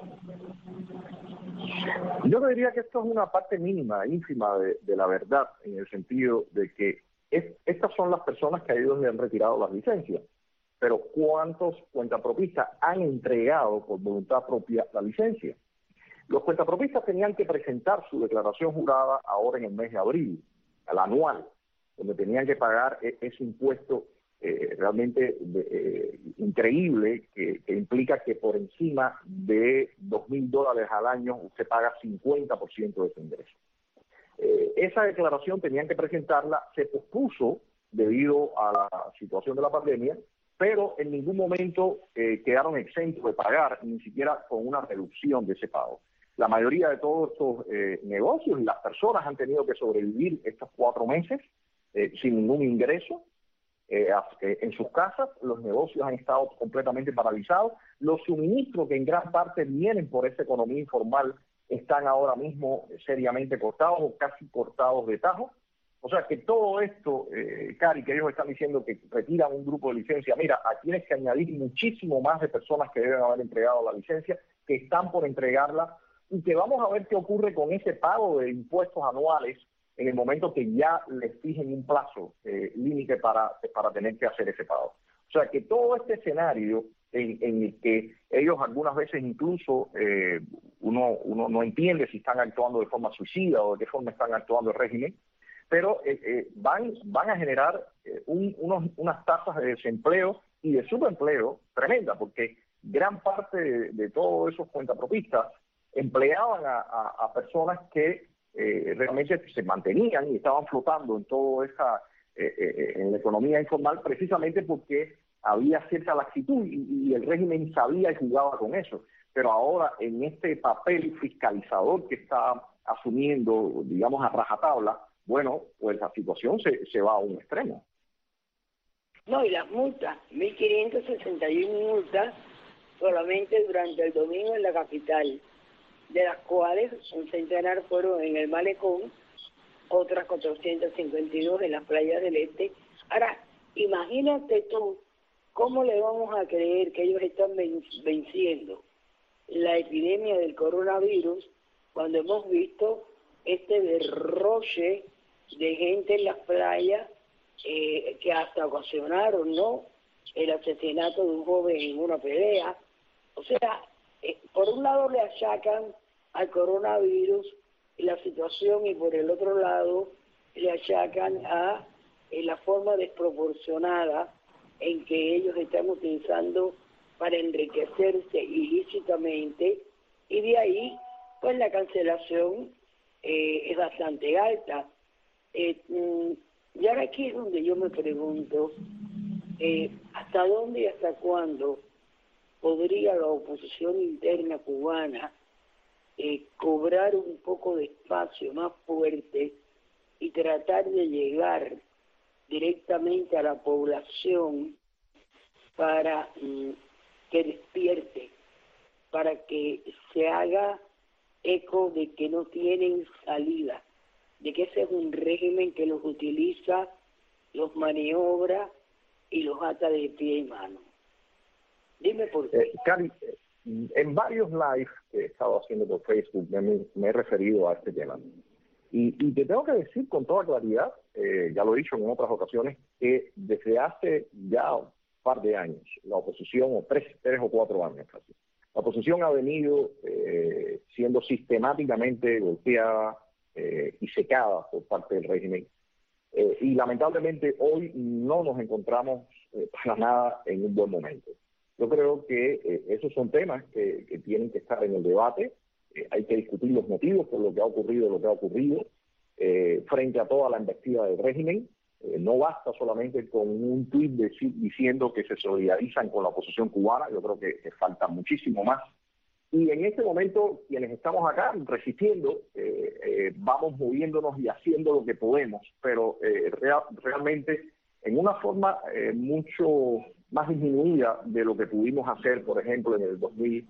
Yo diría que esto es una parte mínima, ínfima de, de la verdad, en el sentido de que es, estas son las personas que a ellos le han retirado las licencias. Pero ¿cuántos cuentapropistas han entregado por voluntad propia la licencia? Los cuentapropistas tenían que presentar su declaración jurada ahora en el mes de abril, al anual, donde tenían que pagar ese impuesto eh, realmente de, eh, increíble, que, que implica que por encima de dos mil dólares al año usted paga cincuenta por ciento de su ingreso. Eh, esa declaración tenían que presentarla, se pospuso debido a la situación de la pandemia, pero en ningún momento eh, quedaron exentos de pagar, ni siquiera con una reducción de ese pago. La mayoría de todos estos eh, negocios y las personas han tenido que sobrevivir estos cuatro meses eh, sin ningún ingreso eh, eh, en sus casas. Los negocios han estado completamente paralizados. Los suministros que en gran parte vienen por esa economía informal están ahora mismo seriamente cortados o casi cortados de tajo. O sea que todo esto, eh, Cari, que ellos están diciendo que retiran un grupo de licencia, mira, aquí tienes que añadir muchísimo más de personas que deben haber entregado la licencia, que están por entregarla, y que vamos a ver qué ocurre con ese pago de impuestos anuales en el momento que ya les fijen un plazo eh, límite para, para tener que hacer ese pago. O sea que todo este escenario en, en el que ellos algunas veces incluso eh, uno, uno no entiende si están actuando de forma suicida o de qué forma están actuando el régimen, pero eh, eh, van, van a generar eh, un, unos, unas tasas de desempleo y de subempleo tremenda, porque gran parte de, de todos esos cuentapropistas empleaban a, a, a personas que eh, realmente se mantenían y estaban flotando en toda esa, eh, eh, en la economía informal, precisamente porque había cierta laxitud y, y el régimen sabía y jugaba con eso. Pero ahora, en este papel fiscalizador que está asumiendo, digamos, a rajatabla, bueno, pues la situación se, se va a un extremo. No, y las multas, mil quinientas sesenta y una multas solamente durante el domingo en la capital, de las cuales un centenar fueron en el Malecón, otras cuatrocientas cincuenta y dos en las playas del este. Ahora, imagínate tú, ¿cómo le vamos a creer que ellos están venciendo la epidemia del coronavirus cuando hemos visto este derroche de gente en las playas eh, que hasta ocasionaron, ¿no?, el asesinato de un joven en una pelea? O sea, eh, por un lado le achacan al coronavirus la situación y por el otro lado le achacan a eh, la forma desproporcionada en que ellos están utilizando para enriquecerse ilícitamente, y de ahí pues la cancelación eh, es bastante alta. Eh, y ahora aquí es donde yo me pregunto eh, hasta dónde y hasta cuándo podría la oposición interna cubana eh, cobrar un poco de espacio más fuerte y tratar de llegar directamente a la población para mm, que despierte, para que se haga eco de que no tienen salida, de que ese es un régimen que los utiliza, los maniobra y los ata de pie y mano. Dime por qué. Eh, Cari, en varios lives que he estado haciendo por Facebook me, me he referido a este tema. Y, y te tengo que decir con toda claridad, eh, ya lo he dicho en otras ocasiones, que desde hace ya un par de años, la oposición, o tres, tres o cuatro años casi, la oposición ha venido eh, siendo sistemáticamente golpeada eh, y secada por parte del régimen. Eh, y lamentablemente hoy no nos encontramos eh, para nada en un buen momento. Yo creo que eh, esos son temas que, que tienen que estar en el debate. Eh, hay que discutir los motivos por lo que ha ocurrido, lo que ha ocurrido, eh, frente a toda la embestida del régimen. Eh, no basta solamente con un tuit de, diciendo que se solidarizan con la oposición cubana. Yo creo que, que falta muchísimo más. Y en este momento, quienes estamos acá resistiendo, eh, eh, vamos moviéndonos y haciendo lo que podemos, pero eh, real, realmente en una forma eh, mucho más disminuida de lo que pudimos hacer, por ejemplo, en el dos mil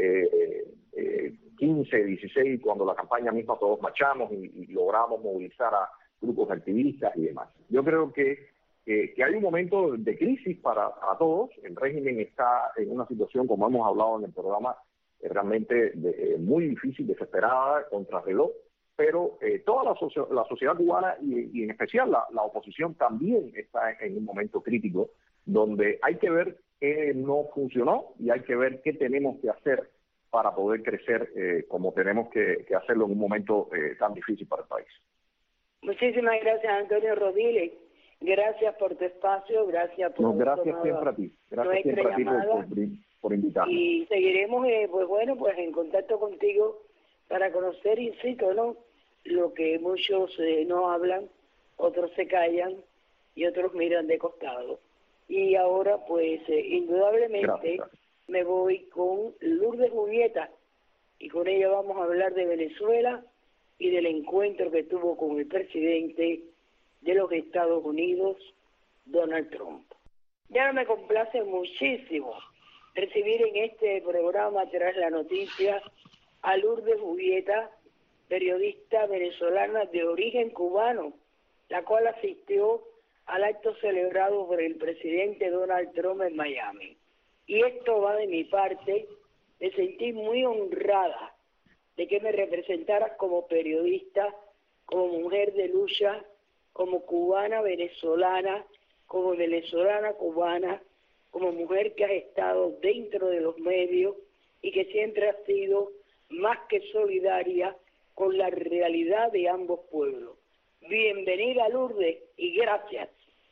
quince, dieciséis, cuando la campaña misma todos marchamos y, y logramos movilizar a grupos activistas y demás. Yo creo que, eh, que hay un momento de crisis para, para todos. El régimen está en una situación, como hemos hablado en el programa, eh, realmente de, eh, muy difícil, desesperada, contrarreloj, pero eh, toda la, socio la sociedad cubana y, y en especial la, la oposición también está en, en un momento crítico, donde hay que ver qué no funcionó y hay que ver qué tenemos que hacer para poder crecer eh, como tenemos que, que hacerlo en un momento eh, tan difícil para el país. Muchísimas gracias, Antonio Rodiles. Gracias por tu espacio, gracias por... No, gracias siempre a ti. Gracias siempre a ti por, por, por invitarme. Y seguiremos, eh, pues bueno, pues en contacto contigo para conocer, insisto, ¿no?, lo que muchos eh, no hablan, otros se callan y otros miran de costado. Y ahora, pues, eh, indudablemente Gracias. me voy con Lourdes Julieta, y con ella vamos a hablar de Venezuela y del encuentro que tuvo con el presidente de los Estados Unidos, Donald Trump. Ya me complace muchísimo recibir en este programa Tras la Noticia a Lourdes Julieta, periodista venezolana de origen cubano, la cual asistió al acto celebrado por el presidente Donald Trump en Miami. Y esto va de mi parte, me sentí muy honrada de que me representaras como periodista, como mujer de lucha, como cubana venezolana, como venezolana cubana, como mujer que has estado dentro de los medios y que siempre has sido más que solidaria con la realidad de ambos pueblos. Bienvenida, Lourdes, y gracias.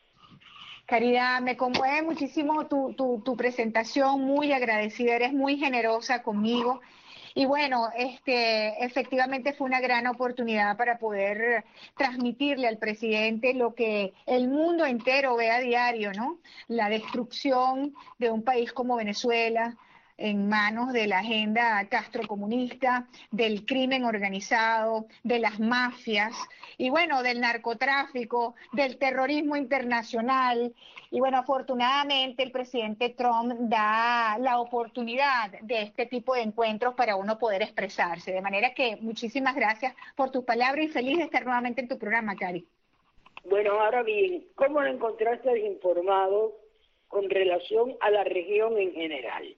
Caridad, me conmueve muchísimo tu, tu, tu presentación, muy agradecida, eres muy generosa conmigo. Y bueno, este, efectivamente fue una gran oportunidad para poder transmitirle al presidente lo que el mundo entero ve a diario, ¿no? La destrucción de un país como Venezuela en manos de la agenda castrocomunista, del crimen organizado, de las mafias, y bueno, del narcotráfico, del terrorismo internacional. Y bueno, afortunadamente el presidente Trump da la oportunidad de este tipo de encuentros para uno poder expresarse. De manera que muchísimas gracias por tus palabras y feliz de estar nuevamente en tu programa, Cari. Bueno, ahora bien, ¿cómo lo encontraste informado con relación a la región en general?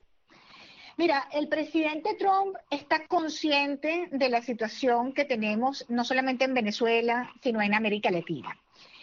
Mira, el presidente Trump está consciente de la situación que tenemos no solamente en Venezuela, sino en América Latina.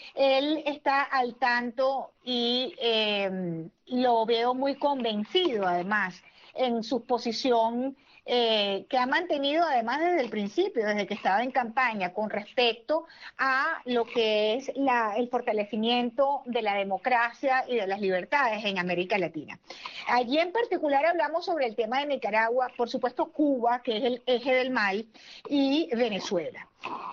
Él está al tanto y eh, lo veo muy convencido, además, en su posición eh, que ha mantenido, además, desde el principio, desde que estaba en campaña, con respecto a lo que es la, el fortalecimiento de la democracia y de las libertades en América Latina. Allí en particular hablamos sobre el tema de Nicaragua, por supuesto Cuba, que es el eje del mal, y Venezuela.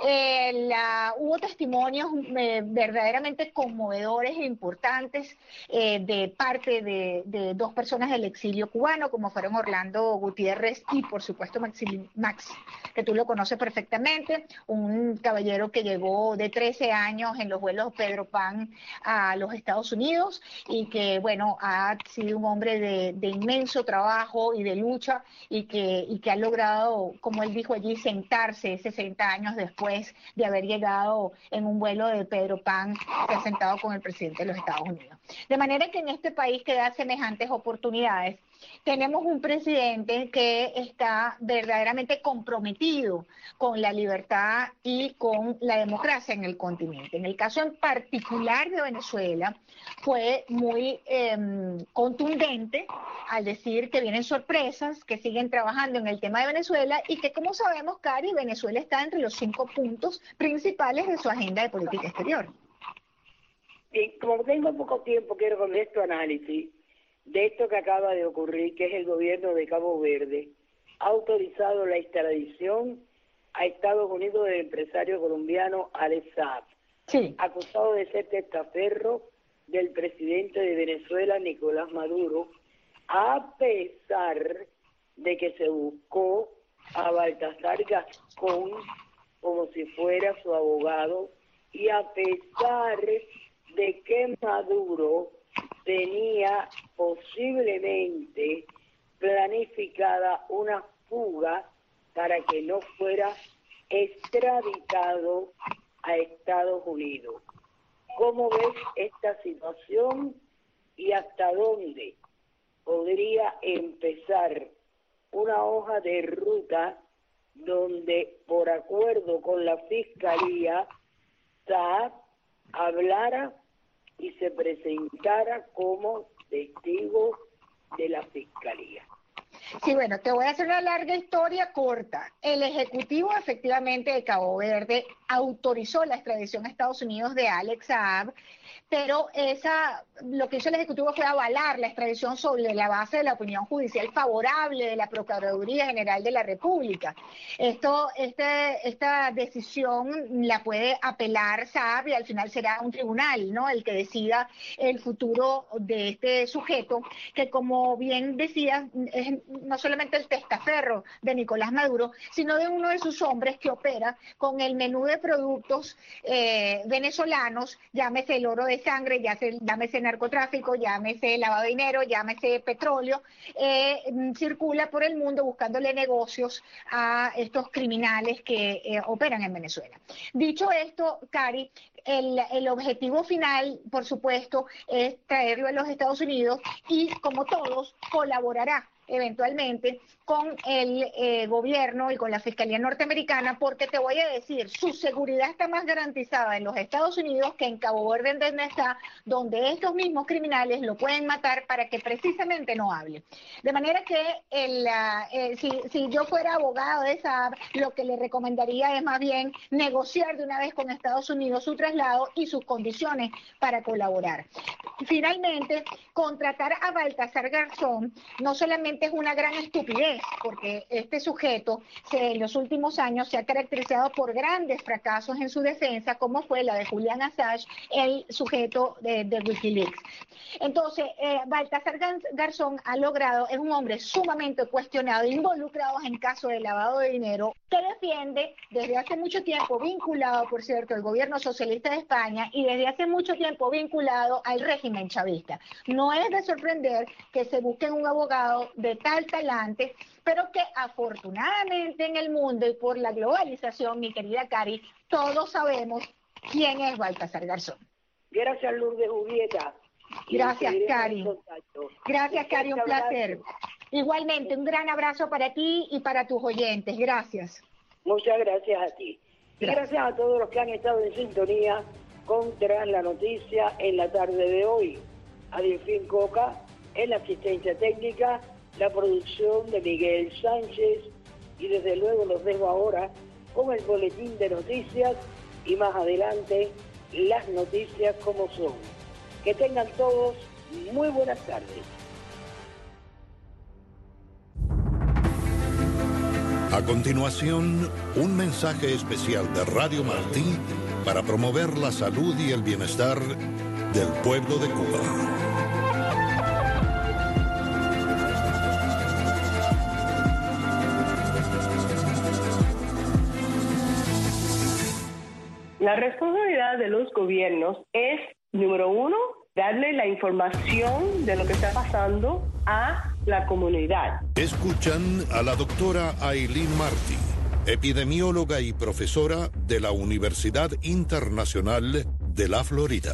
Eh, la, hubo testimonios eh, verdaderamente conmovedores e importantes eh, de parte de, de dos personas del exilio cubano, como fueron Orlando Gutiérrez y por supuesto Max, Max, que tú lo conoces perfectamente, un caballero que llegó de trece años en los vuelos Pedro Pan a los Estados Unidos y que bueno, ha sido un hombre de, de inmenso trabajo y de lucha y que, y que ha logrado, como él dijo allí, sentarse sesenta años después de haber llegado en un vuelo de Pedro Pan, se ha sentado con el presidente de los Estados Unidos. De manera que en este país que da semejantes oportunidades, tenemos un presidente que está verdaderamente comprometido con la libertad y con la democracia en el continente. En el caso en particular de Venezuela, fue muy eh, contundente al decir que vienen sorpresas, que siguen trabajando en el tema de Venezuela y que, como sabemos, Cari, Venezuela está entre los cinco puntos principales de su agenda de política exterior. Y como tengo poco tiempo, quiero con esto análisis de esto que acaba de ocurrir, que es el gobierno de Cabo Verde, ha autorizado la extradición a Estados Unidos del empresario colombiano Alex Saab, sí, acusado de ser testaferro del presidente de Venezuela, Nicolás Maduro, a pesar de que se buscó a Baltasar Garzón como si fuera su abogado, y a pesar de que Maduro tenía posiblemente planificada una fuga para que no fuera extraditado a Estados Unidos. ¿Cómo ves esta situación y hasta dónde podría empezar una hoja de ruta donde, por acuerdo con la Fiscalía, Saab hablara y se presentara como testigo de la Fiscalía? Sí, bueno, te voy a hacer una larga historia corta. El Ejecutivo, efectivamente, de Cabo Verde autorizó la extradición a Estados Unidos de Alex Saab, pero esa, lo que hizo el Ejecutivo fue avalar la extradición sobre la base de la opinión judicial favorable de la Procuraduría General de la República. Esto, este, esta decisión la puede apelar Saab y al final será un tribunal, ¿no?, el que decida el futuro de este sujeto, que como bien decía, es no solamente el testaferro de Nicolás Maduro, sino de uno de sus hombres que opera con el menú de productos eh, venezolanos, llámese el oro de sangre, llámese narcotráfico, llámese lavado de dinero, llámese petróleo, eh, circula por el mundo buscándole negocios a estos criminales que eh, operan en Venezuela. Dicho esto, Cari, el, el objetivo final, por supuesto, es traerlo a los Estados Unidos y, como todos, colaborará eventualmente con el eh, gobierno y con la Fiscalía norteamericana, porque te voy a decir, su seguridad está más garantizada en los Estados Unidos que en Cabo Verde, donde está, donde estos mismos criminales lo pueden matar para que precisamente no hable. De manera que el, uh, eh, si, si yo fuera abogado de Saab, lo que le recomendaría es más bien negociar de una vez con Estados Unidos su traslado y sus condiciones para colaborar. Finalmente, contratar a Baltasar Garzón no solamente es una gran estupidez, porque este sujeto se, en los últimos años se ha caracterizado por grandes fracasos en su defensa, como fue la de Julian Assange, el sujeto de, de Wikileaks. Entonces, eh, Baltasar Garzón ha logrado, es un hombre sumamente cuestionado, involucrado en casos de lavado de dinero, que defiende desde hace mucho tiempo, vinculado, por cierto, al gobierno socialista de España y desde hace mucho tiempo vinculado al régimen chavista. No es de sorprender que se busque un abogado de tal talante, pero que afortunadamente en el mundo y por la globalización, mi querida Cari, todos sabemos quién es Baltasar Garzón. Gracias, Lourdes Julieta. Gracias, Cari. Gracias, Cari, un placer. Igualmente, un gran abrazo para ti y para tus oyentes. Gracias. Muchas gracias a ti. Y gracias. gracias a todos los que han estado en sintonía con Tras la Noticia en la tarde de hoy. A Delfín Coca en la asistencia técnica, la producción de Miguel Sánchez, y desde luego los dejo ahora con el boletín de noticias y más adelante las noticias como son. Que tengan todos muy buenas tardes. A continuación, un mensaje especial de Radio Martí para promover la salud y el bienestar del pueblo de Cuba. La responsabilidad de los gobiernos es, número uno, darle la información de lo que está pasando a la comunidad. Escuchan a la doctora Aylin Martí, epidemióloga y profesora de la Universidad Internacional de la Florida.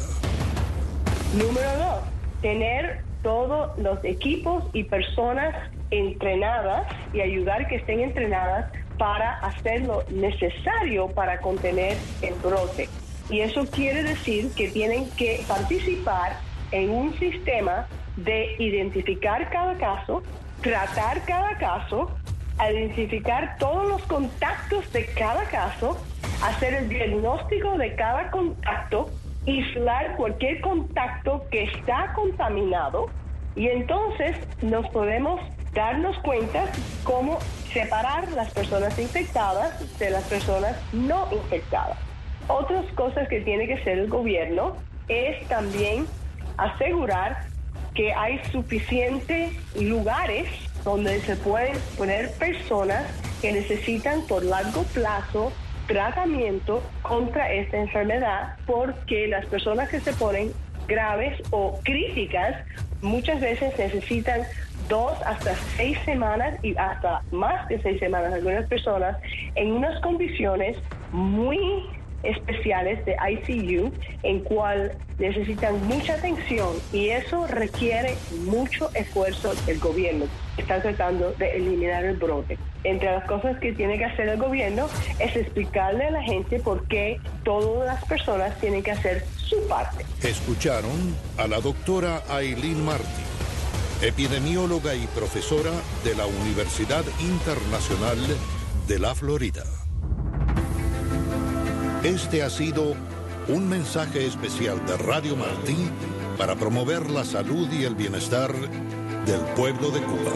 Número dos, tener todos los equipos y personas entrenadas y ayudar que estén entrenadas para hacer lo necesario para contener el brote. Y eso quiere decir que tienen que participar en un sistema de identificar cada caso, tratar cada caso, identificar todos los contactos de cada caso, hacer el diagnóstico de cada contacto, aislar cualquier contacto que está contaminado, y entonces nos podemos darnos cuenta cómo separar las personas infectadas de las personas no infectadas. Otras cosas que tiene que hacer el gobierno es también asegurar que hay suficientes lugares donde se pueden poner personas que necesitan por largo plazo tratamiento contra esta enfermedad, porque las personas que se ponen graves o críticas muchas veces necesitan dos hasta seis semanas y hasta más de seis semanas algunas personas en unas condiciones muy especiales de I C U en cual necesitan mucha atención, y eso requiere mucho esfuerzo del gobierno. Están tratando de eliminar el brote. Entre las cosas que tiene que hacer el gobierno es explicarle a la gente por qué todas las personas tienen que hacer su parte. Escucharon a la doctora Aylin Martí, epidemióloga y profesora de la Universidad Internacional de la Florida. Este ha sido Un mensaje especial de Radio Martí para promover la salud y el bienestar del pueblo de Cuba.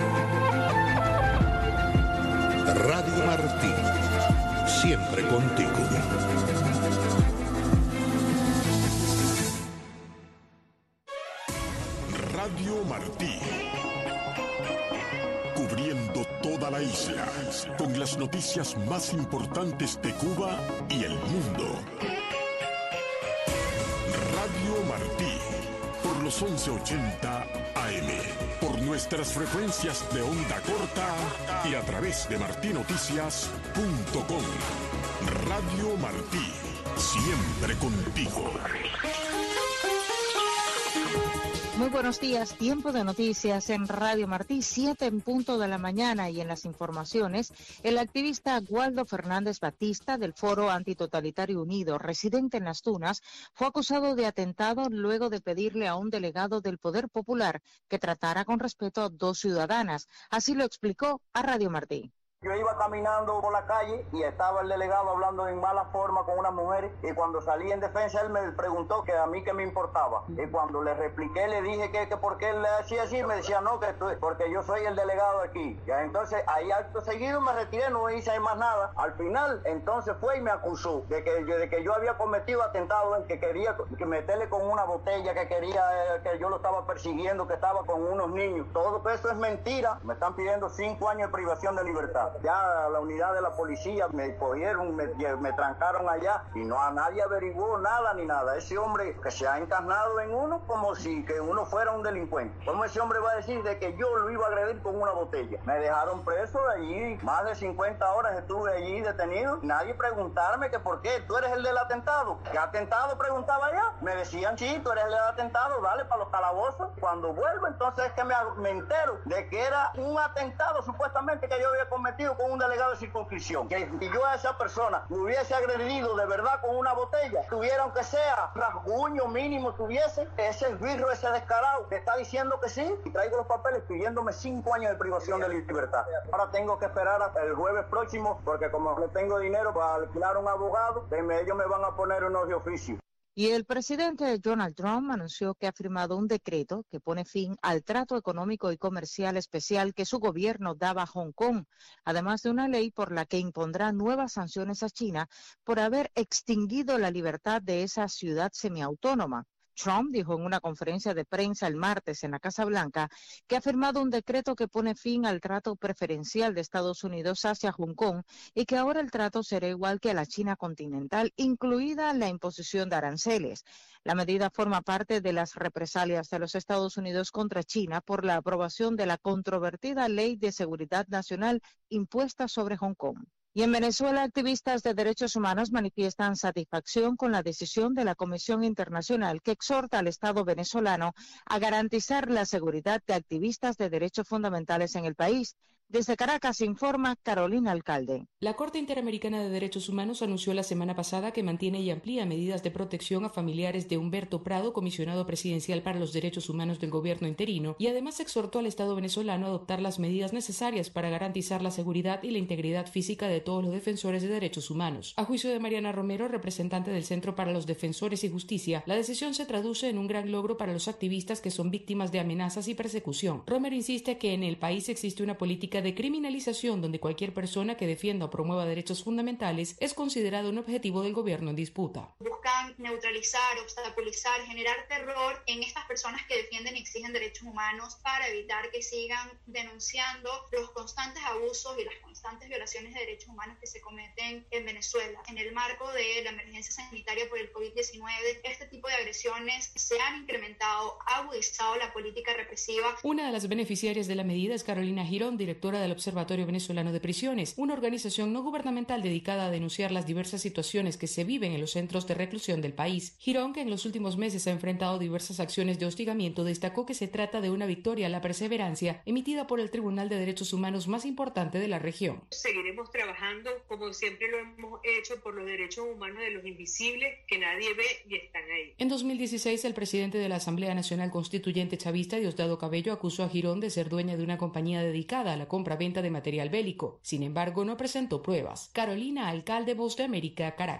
Radio Martí, siempre contigo. Radio Martí, cubriendo toda la isla, con las noticias más importantes de Cuba y el mundo. Radio Martí, por los once ochenta A M, por nuestras frecuencias de onda corta y a través de martí noticias punto com. Radio Martí, siempre contigo. Muy buenos días, tiempo de noticias en Radio Martí, siete en punto de la mañana, y en las informaciones, el activista Waldo Fernández Batista del Foro Antitotalitario Unido, residente en Las Tunas, fue acusado de atentado luego de pedirle a un delegado del Poder Popular que tratara con respeto a dos ciudadanas. Así lo explicó a Radio Martí. Yo iba caminando por la calle y estaba el delegado hablando en mala forma con una mujer, y cuando salí en defensa él me preguntó que a mí qué me importaba, y cuando le repliqué le dije que, que por qué él le decía así, me decía no, que tú, porque yo soy el delegado aquí. Ya, entonces ahí acto seguido me retiré, no hice más nada. Al final entonces fue y me acusó de que, de que yo había cometido atentado, en que quería que meterle con una botella, que quería eh, que yo lo estaba persiguiendo, que estaba con unos niños. Todo eso es mentira. Me están pidiendo cinco años de privación de libertad. Ya la unidad de la policía me cogieron, me, me trancaron allá y no a nadie averiguó nada ni nada. Ese hombre que se ha encarnado en uno como si que uno fuera un delincuente. ¿Cómo ese hombre va a decir de que yo lo iba a agredir con una botella? Me dejaron preso allí, más de cincuenta horas estuve allí detenido. Nadie preguntarme que por qué, tú eres el del atentado. ¿Qué atentado? Preguntaba allá. Me decían, sí, tú eres el del atentado, dale para los calabozos. Cuando vuelvo entonces es que me, me entero de que era un atentado supuestamente que yo había cometido con un delegado de circunscripción, que si yo a esa persona me hubiese agredido de verdad con una botella, tuviera aunque sea rasguño mínimo, tuviese ese esbirro, ese descarado que está diciendo que sí, y traigo los papeles pidiéndome cinco años de privación de libertad. Ahora tengo que esperar hasta el jueves próximo, porque como no tengo dinero para alquilar un abogado, ellos me van a poner unos de oficio. Y el presidente Donald Trump anunció que ha firmado un decreto que pone fin al trato económico y comercial especial que su gobierno daba a Hong Kong, además de una ley por la que impondrá nuevas sanciones a China por haber extinguido la libertad de esa ciudad semiautónoma. Trump dijo en una conferencia de prensa el martes en la Casa Blanca que ha firmado un decreto que pone fin al trato preferencial de Estados Unidos hacia Hong Kong y que ahora el trato será igual que a la China continental, incluida la imposición de aranceles. La medida forma parte de las represalias de los Estados Unidos contra China por la aprobación de la controvertida Ley de Seguridad Nacional impuesta sobre Hong Kong. Y en Venezuela, activistas de derechos humanos manifiestan satisfacción con la decisión de la Comisión Internacional que exhorta al Estado venezolano a garantizar la seguridad de activistas de derechos fundamentales en el país. Desde Caracas informa Carolina Alcalde. La Corte Interamericana de Derechos Humanos anunció la semana pasada que mantiene y amplía medidas de protección a familiares de Humberto Prado, comisionado presidencial para los derechos humanos del gobierno interino, y además exhortó al Estado venezolano a adoptar las medidas necesarias para garantizar la seguridad y la integridad física de todos los defensores de derechos humanos. A juicio de Mariana Romero, representante del Centro para los Defensores y Justicia, la decisión se traduce en un gran logro para los activistas que son víctimas de amenazas y persecución. Romero insiste que en el país existe una política de criminalización donde cualquier persona que defienda o promueva derechos fundamentales es considerado un objetivo del gobierno en disputa. Buscan neutralizar, obstaculizar, generar terror en estas personas que defienden y exigen derechos humanos para evitar que sigan denunciando los constantes abusos y las constantes violaciones de derechos humanos que se cometen en Venezuela. En el marco de la emergencia sanitaria por el COVID diecinueve, este tipo de agresiones se han incrementado, ha agudizado la política represiva. Una de las beneficiarias de la medida es Carolina Girón, directora del Observatorio Venezolano de Prisiones, una organización no gubernamental dedicada a denunciar las diversas situaciones que se viven en los centros de reclusión del país. Girón, que en los últimos meses ha enfrentado diversas acciones de hostigamiento, destacó que se trata de una victoria a la perseverancia emitida por el Tribunal de Derechos Humanos más importante de la región. Seguiremos trabajando como siempre lo hemos hecho por los derechos humanos de los invisibles que nadie ve y están ahí. En dos mil dieciséis, el presidente de la Asamblea Nacional Constituyente chavista, Diosdado Cabello, acusó a Girón de ser dueña de una compañía dedicada a la compra-venta de material bélico. Sin embargo, no presentó pruebas. Carolina Alcalde, Voz de América, Caracas.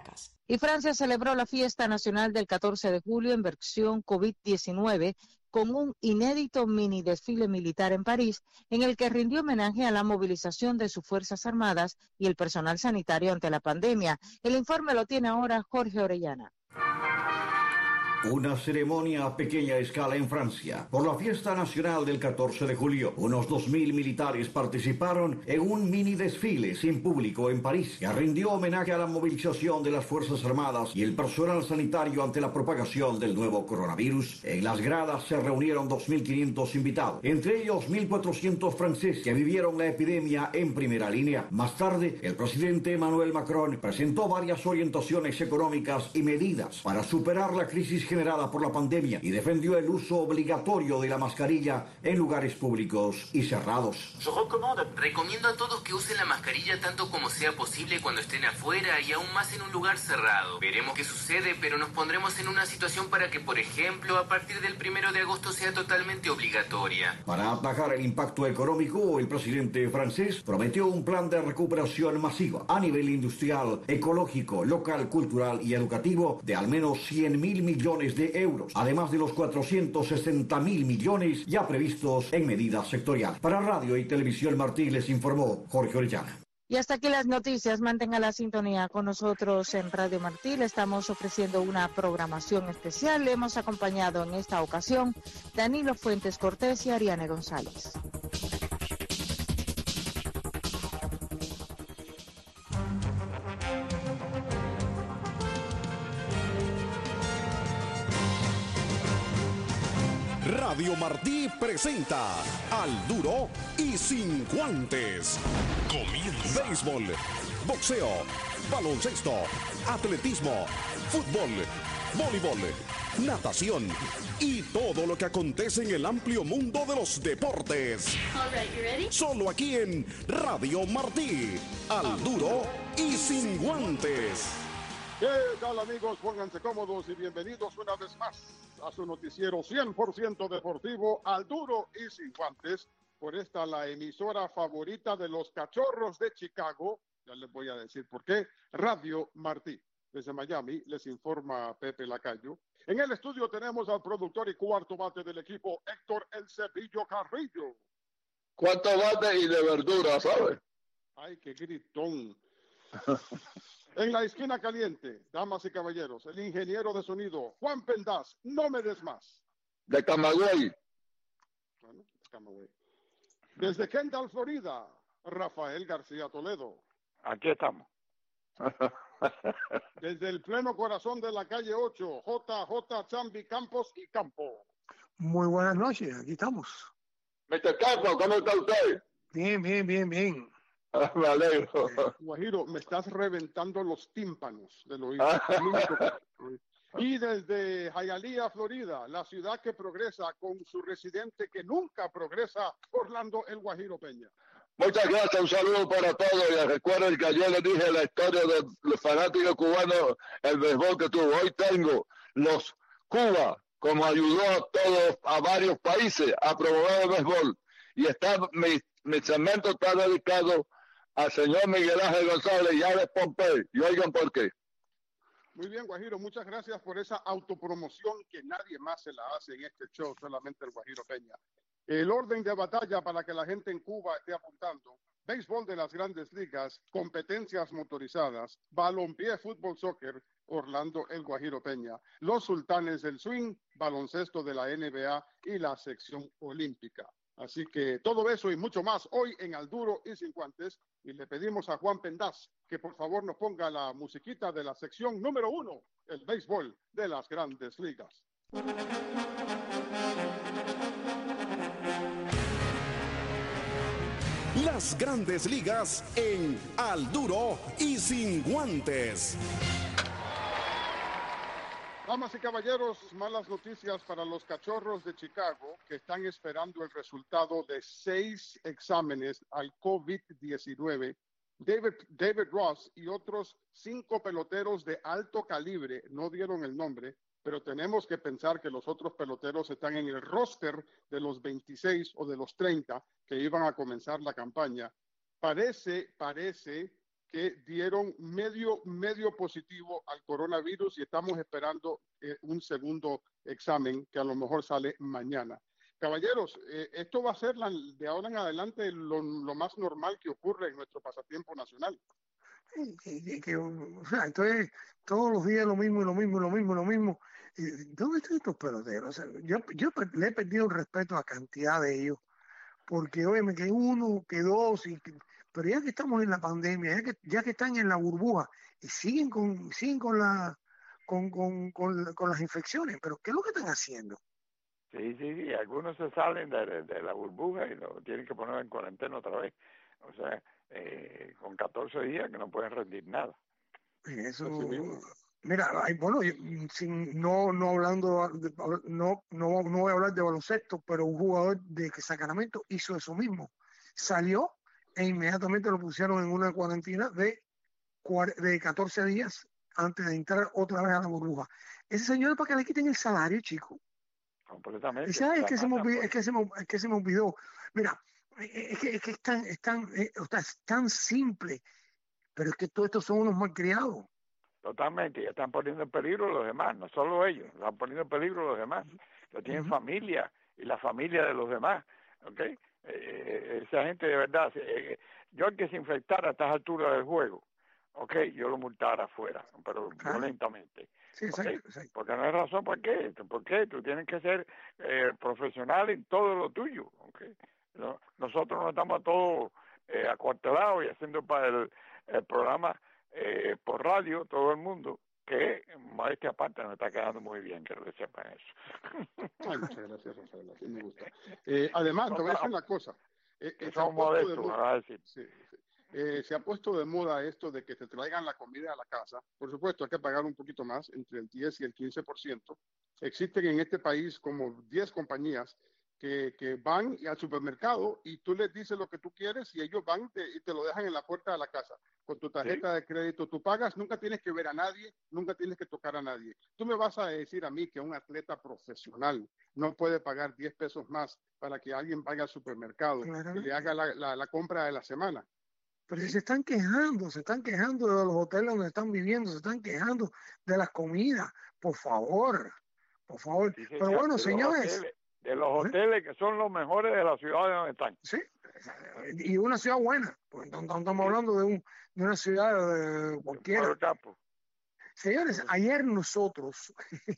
Y Francia celebró la fiesta nacional del catorce de julio en versión COVID diecinueve con un inédito mini desfile militar en París, en el que rindió homenaje a la movilización de sus Fuerzas Armadas y el personal sanitario ante la pandemia. El informe lo tiene ahora Jorge Orellana. Una ceremonia a pequeña escala en Francia por la fiesta nacional del catorce de julio. Unos dos mil militares participaron en un mini desfile sin público en París que rindió homenaje a la movilización de las Fuerzas Armadas y el personal sanitario ante la propagación del nuevo coronavirus. En las gradas se reunieron dos mil quinientos invitados, entre ellos mil cuatrocientos franceses que vivieron la epidemia en primera línea. Más tarde, el presidente Emmanuel Macron presentó varias orientaciones económicas y medidas para superar la crisis generada por la pandemia y defendió el uso obligatorio de la mascarilla en lugares públicos y cerrados. Recomiendo a todos que usen la mascarilla tanto como sea posible cuando estén afuera y aún más en un lugar cerrado. Veremos qué sucede, pero nos pondremos en una situación para que, por ejemplo, a partir del primero de agosto sea totalmente obligatoria. Para atajar el impacto económico, el presidente francés prometió un plan de recuperación masiva a nivel industrial, ecológico, local, cultural y educativo de al menos cien mil millones de euros, además de los cuatrocientos sesenta mil millones ya previstos en medidas sectoriales. Para Radio y Televisión Martí les informó Jorge Orellana. Y hasta aquí las noticias. Mantenga la sintonía con nosotros en Radio Martí. Le estamos ofreciendo una programación especial. Le hemos acompañado en esta ocasión Danilo Fuentes Cortés y Ariane González. Radio Martí presenta Al Duro y Sin Guantes. Comienza. Béisbol, boxeo, baloncesto, atletismo, fútbol, voleibol, natación y todo lo que acontece en el amplio mundo de los deportes. All right, you ready? Solo aquí en Radio Martí. Al Duro y Sin Guantes. ¿Qué tal, amigos? Pónganse cómodos y bienvenidos una vez más a su noticiero cien por ciento deportivo, Al Duro y Sin Guantes, por esta la emisora favorita de los Cachorros de Chicago. Ya les voy a decir por qué. Radio Martí. Desde Miami les informa Pepe Lacayo. En el estudio tenemos al productor y cuarto bate del equipo, Héctor El Cepillo Carrillo. Cuarto bate y de verdura, ¿sabes? Ay, qué gritón. En la esquina caliente, damas y caballeros, el ingeniero de sonido, Juan Pendas, no me des más. De Camagüey. Bueno, de Camagüey. Desde Kendall, Florida, Rafael García Toledo. Aquí estamos. Desde el pleno corazón de la calle ocho, J J Chambi Campos y Campo. Muy buenas noches, aquí estamos. mister Campos, ¿cómo está usted? Bien, bien, bien, bien. Me alegro. Eh, Guajiro, me estás reventando los tímpanos del oído. Y desde Hialeah, Florida, la ciudad que progresa con su residente que nunca progresa, Orlando El Guajiro Peña. Muchas gracias, un saludo para todos. Y recuerden que ayer les dije la historia de los fanáticos cubanos, el béisbol que tuvo. Hoy tengo los Cuba, como ayudó a todos, a varios países a promover el béisbol. Y está mi, mi segmento está dedicado al señor Miguel Ángel González y Alex Pompey, y oigan por qué. Muy bien, Guajiro, muchas gracias por esa autopromoción que nadie más se la hace en este show, solamente el Guajiro Peña. El orden de batalla para que la gente en Cuba esté apuntando: béisbol de las grandes ligas, competencias motorizadas, balompié, fútbol, soccer, Orlando El Guajiro Peña, los sultanes del swing, baloncesto de la N B A y la sección olímpica. Así que todo eso y mucho más hoy en Al Duro y Sin Guantes. Y le pedimos a Juan Pendas que por favor nos ponga la musiquita de la sección número uno, el béisbol de las grandes ligas. Las grandes ligas en Al Duro y Sin Guantes. Damas y caballeros, malas noticias para los Cachorros de Chicago, que están esperando el resultado de seis exámenes al COVID diecinueve. David, David Ross y otros cinco peloteros de alto calibre, no dieron el nombre, pero tenemos que pensar que los otros peloteros están en el roster de los veintiséis o de los treinta que iban a comenzar la campaña. Parece, parece que dieron medio, medio positivo al coronavirus y estamos esperando eh, un segundo examen que a lo mejor sale mañana. Caballeros, eh, esto va a ser la, de ahora en adelante lo, lo más normal que ocurre en nuestro pasatiempo nacional. Que, que, que, o sea, entonces todos los días lo mismo y lo mismo y lo mismo y lo mismo. ¿Dónde están estos peloteros? O sea, yo, yo le he perdido el respeto a la cantidad de ellos, porque óyeme, que uno, que dos, y que, pero ya que estamos en la pandemia, ya que, ya que están en la burbuja y siguen con, siguen con la con, con, con, con las infecciones, pero ¿qué es lo que están haciendo? Sí, sí, sí, algunos se salen de, de la burbuja y lo tienen que poner en cuarentena otra vez. O sea, eh, con catorce días que no pueden rendir nada. Eso, mira, hay, bueno, yo, sin, no, no hablando, de, no, no, no voy a hablar de baloncesto, pero un jugador de Sacramento hizo eso mismo. Salió e inmediatamente lo pusieron en una cuarentena de, de catorce días antes de entrar otra vez a la burbuja. Ese señor es para que le quiten el salario, chico. Completamente. Es, es, que se me olvidó, es, que se me, es que se me olvidó. Mira, es que es, que es, tan, es, tan, es, es tan simple, pero es que todos estos son unos malcriados. Totalmente, y están poniendo en peligro a los demás, no solo ellos, están poniendo en peligro a los demás, que tienen uh-huh. familia y la familia de los demás, ¿ok? Eh, esa gente de verdad, eh, yo el que se infectara a estas alturas del juego, ¿ok? Yo lo multara afuera, pero claro. violentamente. Sí, ¿okay? exacto, exacto. Porque no hay razón por qué, ¿por qué? Tú tienes que ser eh, profesional en todo lo tuyo, ¿ok? No, nosotros no estamos todos eh, acuartelados y haciendo para el, el programa eh, por radio, todo el mundo, que modestia aparte nos está quedando muy bien, que lo sepan eso. Ay, muchas gracias, Rafael, así me gusta. Eh, además, te voy a decir una cosa. Eh, que son modestos, me vas a decir. Sí, sí. Eh, se ha puesto de moda esto de que te traigan la comida a la casa. Por supuesto, hay que pagar un poquito más, entre el diez y el quince por ciento. Existen en este país como diez compañías que, que van al supermercado y tú les dices lo que tú quieres y ellos van te, y te lo dejan en la puerta de la casa. Con tu tarjeta ¿Sí? de crédito tú pagas, nunca tienes que ver a nadie, nunca tienes que tocar a nadie. Tú me vas a decir a mí que un atleta profesional no puede pagar diez pesos más para que alguien vaya al supermercado claro. y le haga la, la, la compra de la semana. Pero si se están quejando, se están quejando de los hoteles donde están viviendo, se están quejando de las comidas, por favor, por favor. Sí, Pero bueno, de señores. Los hoteles, de los hoteles ¿eh? que son los mejores de la ciudad donde están. Sí, y una ciudad buena, pues estamos hablando de, un, de una ciudad de cualquiera. Señores, ayer nosotros,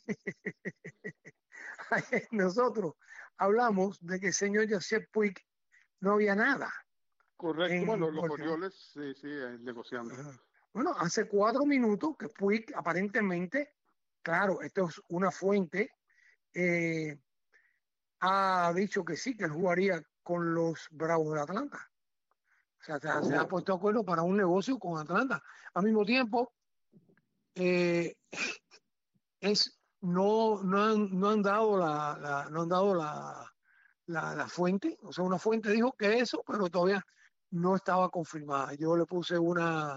ayer nosotros hablamos de que el señor Yasiel Puig no había nada. Correcto, en, bueno, los Orioles sí, sí, negociando. Bueno, hace cuatro minutos que Puig aparentemente, claro, esto es una fuente, eh, ha dicho que sí, que él jugaría con los Bravos de Atlanta. O sea, se, oh. se ha puesto de acuerdo para un negocio con Atlanta. Al mismo tiempo, eh, es, no, no, han, no han dado la, la no han dado la, la, la fuente, o sea, una fuente dijo que eso, pero todavía no estaba confirmada. Yo le puse una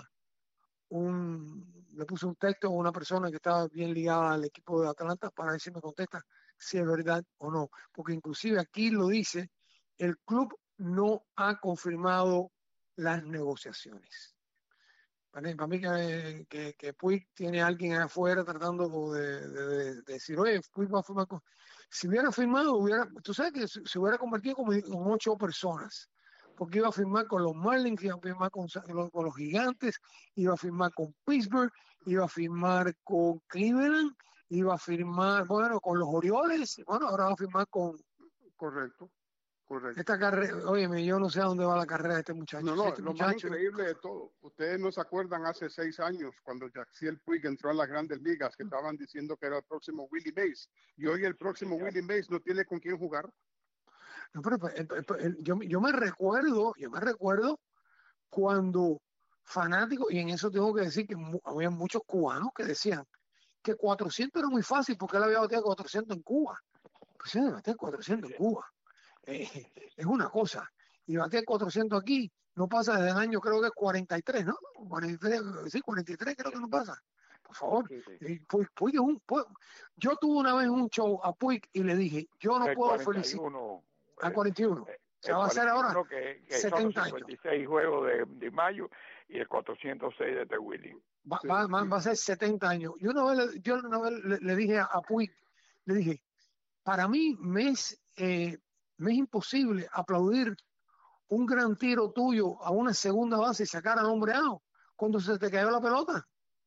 un le puse un texto a una persona que estaba bien ligada al equipo de Atlanta para ver si me contesta si es verdad o no, porque inclusive aquí lo dice, el club no ha confirmado las negociaciones. Para, para mí que, que, que Puig tiene a alguien afuera tratando de, de, de, de decir, oye, Puig va a firmar con... Si hubiera firmado, hubiera, tú sabes que se, se hubiera convertido como en ocho personas, porque iba a firmar con los Marlins, iba a firmar con, con los Gigantes, iba a firmar con Pittsburgh, iba a firmar con Cleveland, iba a firmar, bueno, con los Orioles, bueno, ahora va a firmar con... Correcto, correcto. Esta carrera, óyeme, yo no sé a dónde va la carrera de este muchacho. No, no, este lo muchacho... más increíble de todo, ustedes no se acuerdan hace seis años, cuando Yasiel Puig entró a las Grandes Ligas, que estaban diciendo que era el próximo Willie Mays, y hoy el próximo Willie Mays no tiene con quién jugar. No, pero el, el, el, yo, yo me recuerdo, yo me recuerdo cuando fanáticos, y en eso tengo que decir que mu, había muchos cubanos que decían que cuatrocientos era muy fácil porque él había bateado cuatrocientos en Cuba. Pues sí, batear cuatrocientos en Cuba. Eh, es una cosa. Y batear cuatrocientos aquí no pasa desde el año, creo que es cuarenta y tres, ¿no? cuarenta y tres, sí, cuarenta y tres creo que no pasa. Por favor. Sí, sí. Puig, Puig es un, Puig. Yo tuve una vez un show a Puig y le dije, yo no el puedo felicitar. A cuarenta y uno. Se va a hacer ahora que, que setenta son cincuenta y seis años. Juegos de, de mayo y el cuatrocientos seis de T. Williams. Va, sí. va, va, va a ser setenta años. Y una vez, yo una vez le, le dije a, a Puig, le dije, para mí me es, eh, me es imposible aplaudir un gran tiro tuyo a una segunda base y sacar al hombre out cuando se te cayó la pelota.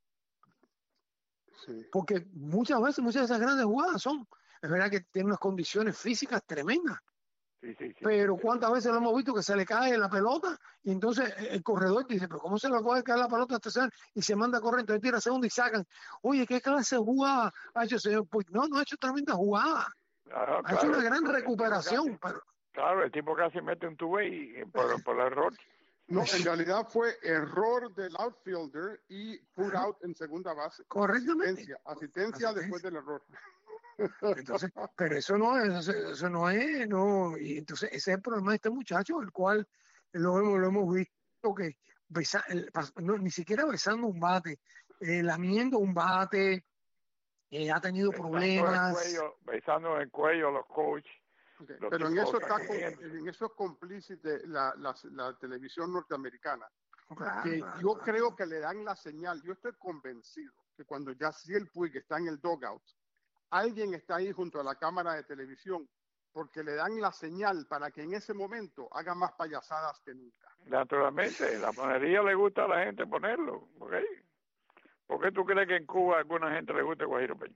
Sí. Porque muchas veces, muchas de esas grandes jugadas son, es verdad que tienen unas condiciones físicas tremendas. Sí, sí, sí. Pero cuántas veces lo hemos visto que se le cae la pelota y entonces el corredor dice, pero ¿cómo se le puede caer la pelota a este señor? Y se manda a correr, entonces tira segunda y sacan. Oye, ¿qué clase de jugada ha hecho el señor? Pues no, no ha hecho tremenda jugada. Claro, ha claro, hecho una gran recuperación. Casi, pero... Claro, el tipo casi mete un two-way por, por el error. No, en realidad fue error del outfielder y put out en segunda base. Correctamente. Asistencia, asistencia, asistencia. Después del error. Entonces, pero eso no es, eso no es, no, y entonces ese es el problema de este muchacho, el cual lo hemos, lo hemos visto que besa, el, no, ni siquiera besando un bate, eh, lamiendo un bate, eh, ha tenido besando problemas. El cuello, besando en el cuello a los coaches. Okay. Pero en eso, está, en eso es cómplice la, la, la televisión norteamericana. Claro, que claro, yo claro. creo que le dan la señal. Yo estoy convencido que cuando Yasiel Puig está en el dugout, alguien está ahí junto a la cámara de televisión porque le dan la señal para que en ese momento haga más payasadas que nunca. Naturalmente, la monería le gusta a la gente ponerlo. ¿Okay? ¿Por qué tú crees que en Cuba a alguna gente le gusta Guajiro Peña?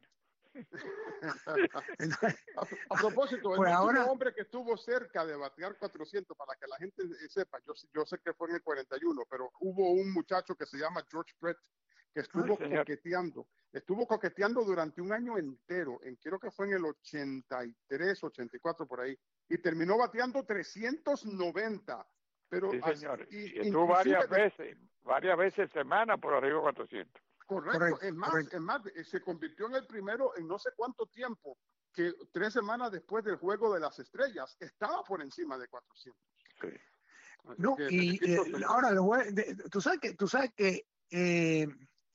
a, a propósito, el pues último ahora... hombre que estuvo cerca de batear cuatrocientos, para que la gente sepa, yo, yo sé que fue en el cuarenta y uno, pero hubo un muchacho que se llama George Brett que estuvo Ay, coqueteando, estuvo coqueteando durante un año entero, en creo que fue en el ochenta y tres, ochenta y cuatro por ahí, y terminó bateando trescientos noventa. Pero sí, señor. Y, y estuvo varias veces, varias veces semana por arriba de cuatrocientos. Correcto, correcto, es más, correcto. es más, se convirtió en el primero en no sé cuánto tiempo, que tres semanas después del Juego de las Estrellas estaba por encima de cuatrocientos. Sí. No, que, y eh, ahora de, tú sabes que tú sabes que eh,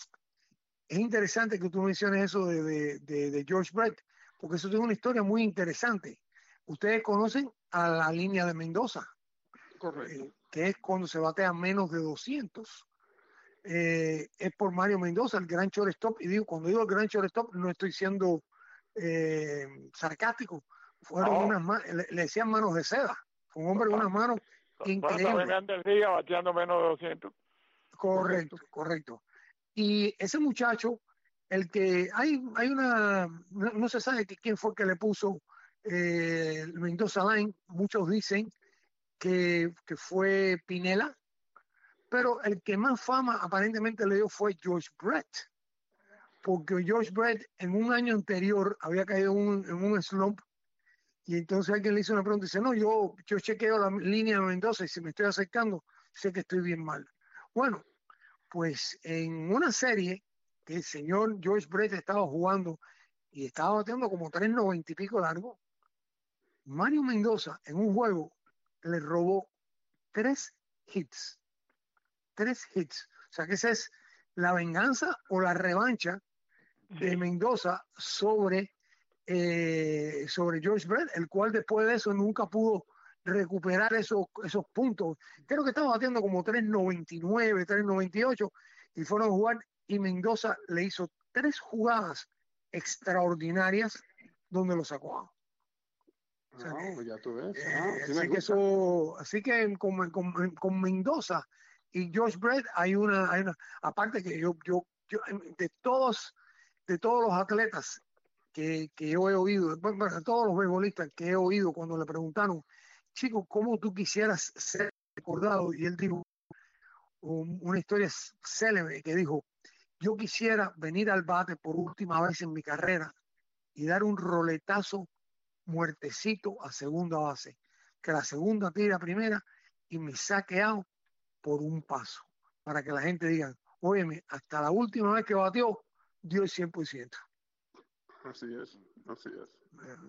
es interesante que tú menciones eso de, de, de, de George Brett, porque eso tiene una historia muy interesante. Ustedes conocen a la línea de Mendoza, correcto, eh, que es cuando se batea menos de doscientos. Eh, es por Mario Mendoza, el gran shortstop, y digo, cuando digo el gran shortstop no estoy siendo eh, sarcástico, fueron oh. unas le, le decían manos de seda, fue un hombre de unas manos increíbles. Del día bateando menos de doscientos. Correcto, correcto. Y ese muchacho, el que hay, hay una, no, no se sabe quién fue que le puso eh, el Mendoza Line, muchos dicen que, que fue Pinela, pero el que más fama aparentemente le dio fue George Brett, porque George Brett en un año anterior había caído un, en un slump y entonces alguien le hizo una pregunta y dice, no, yo, yo chequeo la línea de Mendoza y si me estoy acercando, sé que estoy bien mal. Bueno, pues en una serie que el señor George Brett estaba jugando y estaba bateando como tres noventa y pico largo, Mario Mendoza en un juego le robó tres hits. Tres hits. O sea que esa es la venganza o la revancha de Mendoza sobre, eh, sobre George Brett, el cual después de eso nunca pudo recuperar esos, esos puntos. Creo que estaba batiendo como tres noventa y nueve, tres noventa y ocho y fueron a jugar y Mendoza le hizo tres jugadas extraordinarias donde lo sacó. O sea, oh, ya tú ves. Eh, ah, sí así, que eso, así que con, con, con Mendoza y George Brett hay una, hay una aparte que yo, yo, yo de todos, de todos los atletas que, que yo he oído, bueno, de todos los beisbolistas que he oído cuando le preguntaron, chico, ¿cómo tú quisieras ser recordado? Y él dijo um, una historia célebre que dijo, yo quisiera venir al bate por última vez en mi carrera y dar un roletazo muertecito a segunda base, que la segunda tira a primera y me saque out por un paso, para que la gente diga, óyeme, hasta la última vez que batió, dio el cien por ciento. Así es, así es.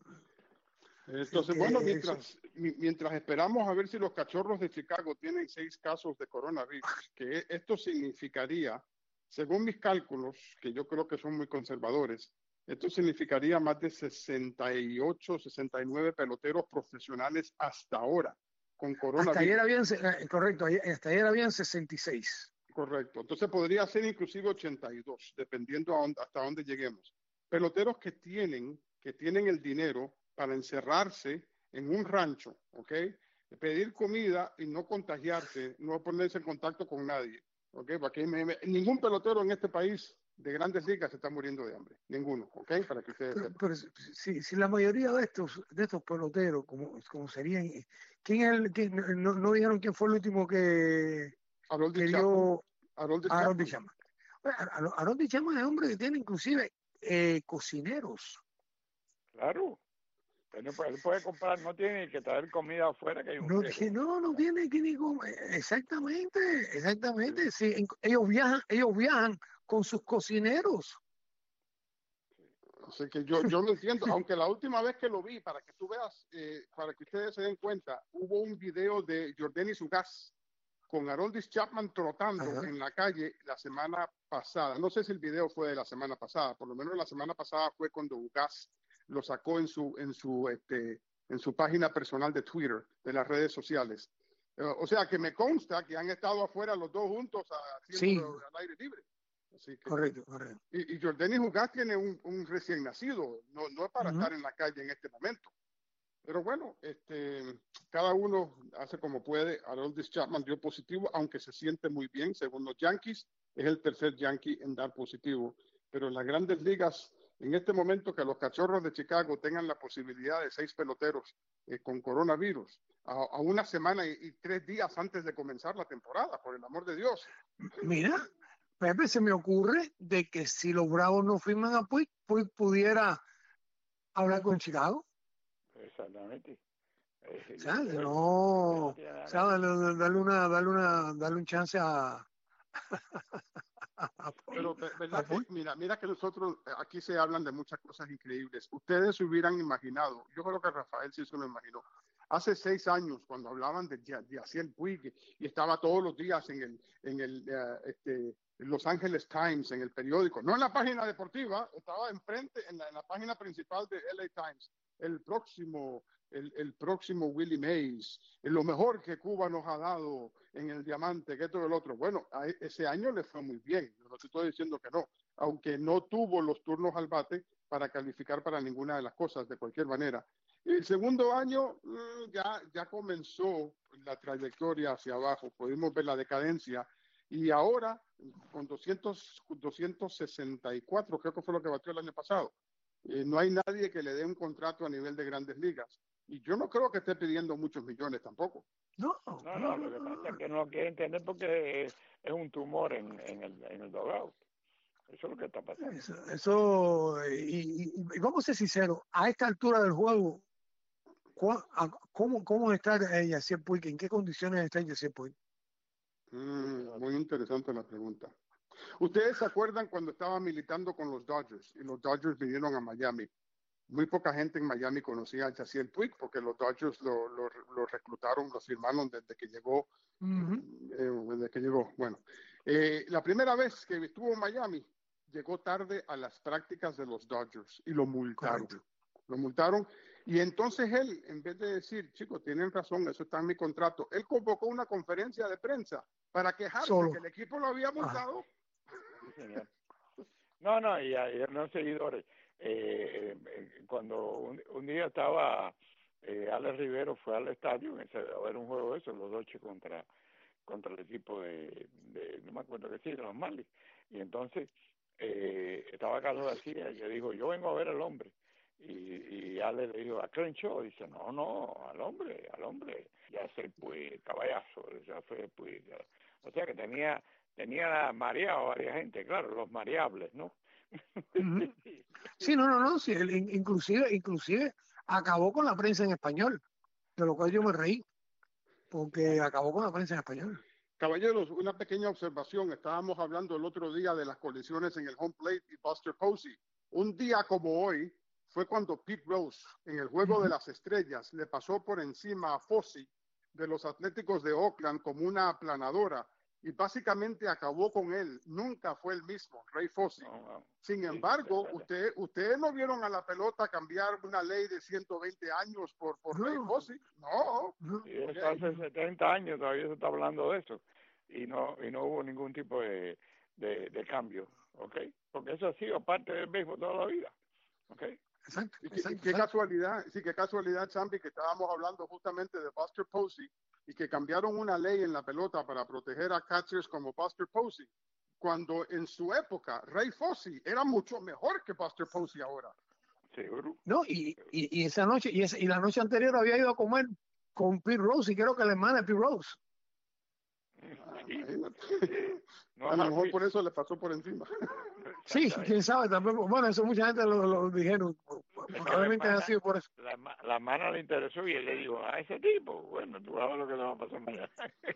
Entonces, bueno, mientras, mientras esperamos a ver si los Cachorros de Chicago tienen seis casos de coronavirus, que esto significaría, según mis cálculos, que yo creo que son muy conservadores, esto significaría más de sesenta y ocho, sesenta y nueve peloteros profesionales hasta ahora con coronavirus. Hasta ayer habían, eh, correcto, hasta ayer habían sesenta y seis. Correcto. Entonces podría ser inclusive ochenta y dos, dependiendo a dónde, hasta dónde lleguemos. Peloteros que tienen, que tienen el dinero para encerrarse en un rancho, ¿ok? Pedir comida y no contagiarse, no ponerse en contacto con nadie, ¿ok? Porque me, me, ningún pelotero en este país de grandes ligas se está muriendo de hambre, ninguno, ¿ok? Para que ustedes pero, pero si, si la mayoría de estos de estos peloteros, como, como serían, ¿quién es el, quién, no, no dijeron quién fue el último que, que dio Harold Chapman? Harold Chapman es hombre que tiene inclusive eh, cocineros. Claro. Él puede comprar, no tiene que traer comida afuera, que hay un no, no, no tiene que ni comer. Exactamente, exactamente. Sí. Sí, ellos viajan, ellos viajan con sus cocineros. Así que yo, yo lo entiendo, aunque la última vez que lo vi, para que tú veas, eh, para que ustedes se den cuenta, hubo un video de Yordenis Ugas con Aroldis Chapman trotando Ajá. en la calle la semana pasada. No sé si el video fue de la semana pasada, por lo menos la semana pasada fue cuando Ugas lo sacó en su en su este en su página personal de Twitter, de las redes sociales. Uh, o sea que me consta que han estado afuera los dos juntos haciendo sí. al aire libre. Así que, correcto, correcto. Y, y Yordenis Ugas tiene un, un recién nacido, no, no es para uh-huh. estar en la calle en este momento. Pero bueno, este, cada uno hace como puede. Aroldis Chapman dio positivo, aunque se siente muy bien, según los Yankees. Es el tercer Yankee en dar positivo. Pero en las grandes ligas, en este momento que los Cachorros de Chicago tengan la posibilidad de seis peloteros eh, con coronavirus, a, a una semana y, y tres días antes de comenzar la temporada, por el amor de Dios. Mira, Pepe, se me ocurre de que si los Bravos no firman a Puig, Puig pudiera hablar con Chicago. Exactamente. Eh, o sea, no, o sea, darle, darle una, darle una, darle un chance a, Pero, ¿verdad que, mira, mira que nosotros aquí se hablan de muchas cosas increíbles. Ustedes se hubieran imaginado, yo creo que Rafael sí se lo imaginó, hace seis años cuando hablaban de, de Yasiel Puig y estaba todos los días en el, en el uh, este, Los Angeles Times, en el periódico, no en la página deportiva, estaba enfrente, en la, en la página principal de L A Times, el próximo, el, el próximo Willie Mays, lo mejor que Cuba nos ha dado en el diamante, que esto y el otro. Bueno, a ese año le fue muy bien, no te estoy diciendo que no, aunque no tuvo los turnos al bate para calificar para ninguna de las cosas, de cualquier manera. Y el segundo año mmm, ya, ya comenzó la trayectoria hacia abajo, pudimos ver la decadencia, y ahora con doscientos, doscientos sesenta y cuatro, creo que fue lo que batió el año pasado, eh, no hay nadie que le dé un contrato a nivel de grandes ligas. Y yo no creo que esté pidiendo muchos millones tampoco. No, no, no, lo que pasa es que no lo quiere entender porque es, es un tumor en, en el, en el dugout. Eso es lo que está pasando. Eso, eso y, y, y vamos a ser sinceros, a esta altura del juego, ¿cómo, cómo está Yasiel Puig? ¿En qué condiciones está Yasiel Puig? Mm, muy interesante la pregunta. ¿Ustedes se acuerdan cuando estaba militando con los Dodgers y los Dodgers vinieron a Miami? Muy poca gente en Miami conocía a Yasiel Puig porque los Dodgers lo, lo, lo reclutaron, lo firmaron desde que llegó. Uh-huh. eh, desde que llegó. Bueno, eh, la primera vez que estuvo en Miami, llegó tarde a las prácticas de los Dodgers y lo multaron. Correcto. Lo multaron y entonces él, en vez de decir, chicos, tienen razón, eso está en mi contrato, él convocó una conferencia de prensa para quejarse Solo. que el equipo lo había multado. Ah. No, no, y ayer no seguidores. Eh, eh, cuando un, un día estaba eh, Alex Rivero fue al estadio a ver un juego de eso, los Dodgers contra contra el equipo de, de no me acuerdo qué sí, de los Marlins, y entonces eh, estaba Carlos García y le dijo, yo vengo a ver al hombre, y, y Alex le dijo, a Crenshaw, dice, no, no, al hombre, al hombre, ya se fue caballazo, ya fue pues, o sea que tenía tenía mareado a varias gente, claro, los mareables, ¿no? Uh-huh. Sí, no, no, no, sí, él, inclusive, inclusive acabó con la prensa en español, de lo cual yo me reí, porque acabó con la prensa en español. Caballeros, una pequeña observación, estábamos hablando el otro día de las colisiones en el home plate y Buster Posey. Un día como hoy fue cuando Pete Rose, en el Juego uh-huh. de las Estrellas, le pasó por encima a Fossey de los Atléticos de Oakland como una aplanadora, y básicamente acabó con él. Nunca fue el mismo, Ray Fosse. No, no. Sin embargo, sí, usted, ustedes no vieron a la pelota cambiar una ley de ciento veinte años por, por no. Ray Fosse. No. no. Y eso hace setenta años todavía se está hablando de eso. Y no y no hubo ningún tipo de, de, de cambio, ¿ok? Porque eso ha sido parte del béisbol toda la vida, ¿ok? Exacto, y, exacto, y qué exacto. casualidad, sí, qué casualidad, Champi, que estábamos hablando justamente de Buster Posey y que cambiaron una ley en la pelota para proteger a catchers como Buster Posey, cuando en su época Ray Fosse era mucho mejor que Buster Posey ahora. Seguro. No, y, y, y esa noche, y, esa, y la noche anterior había ido a comer con Pete Rose, y creo que la hermana de Pete Rose. No, a lo mejor por eso le pasó por encima. Sí, quién sabe, tampoco. Bueno, eso mucha gente lo, lo dijeron. Probablemente ha sido por eso. La, la mano le interesó y él le dijo a ese tipo, bueno, tú sabes lo que le va a pasar mañana.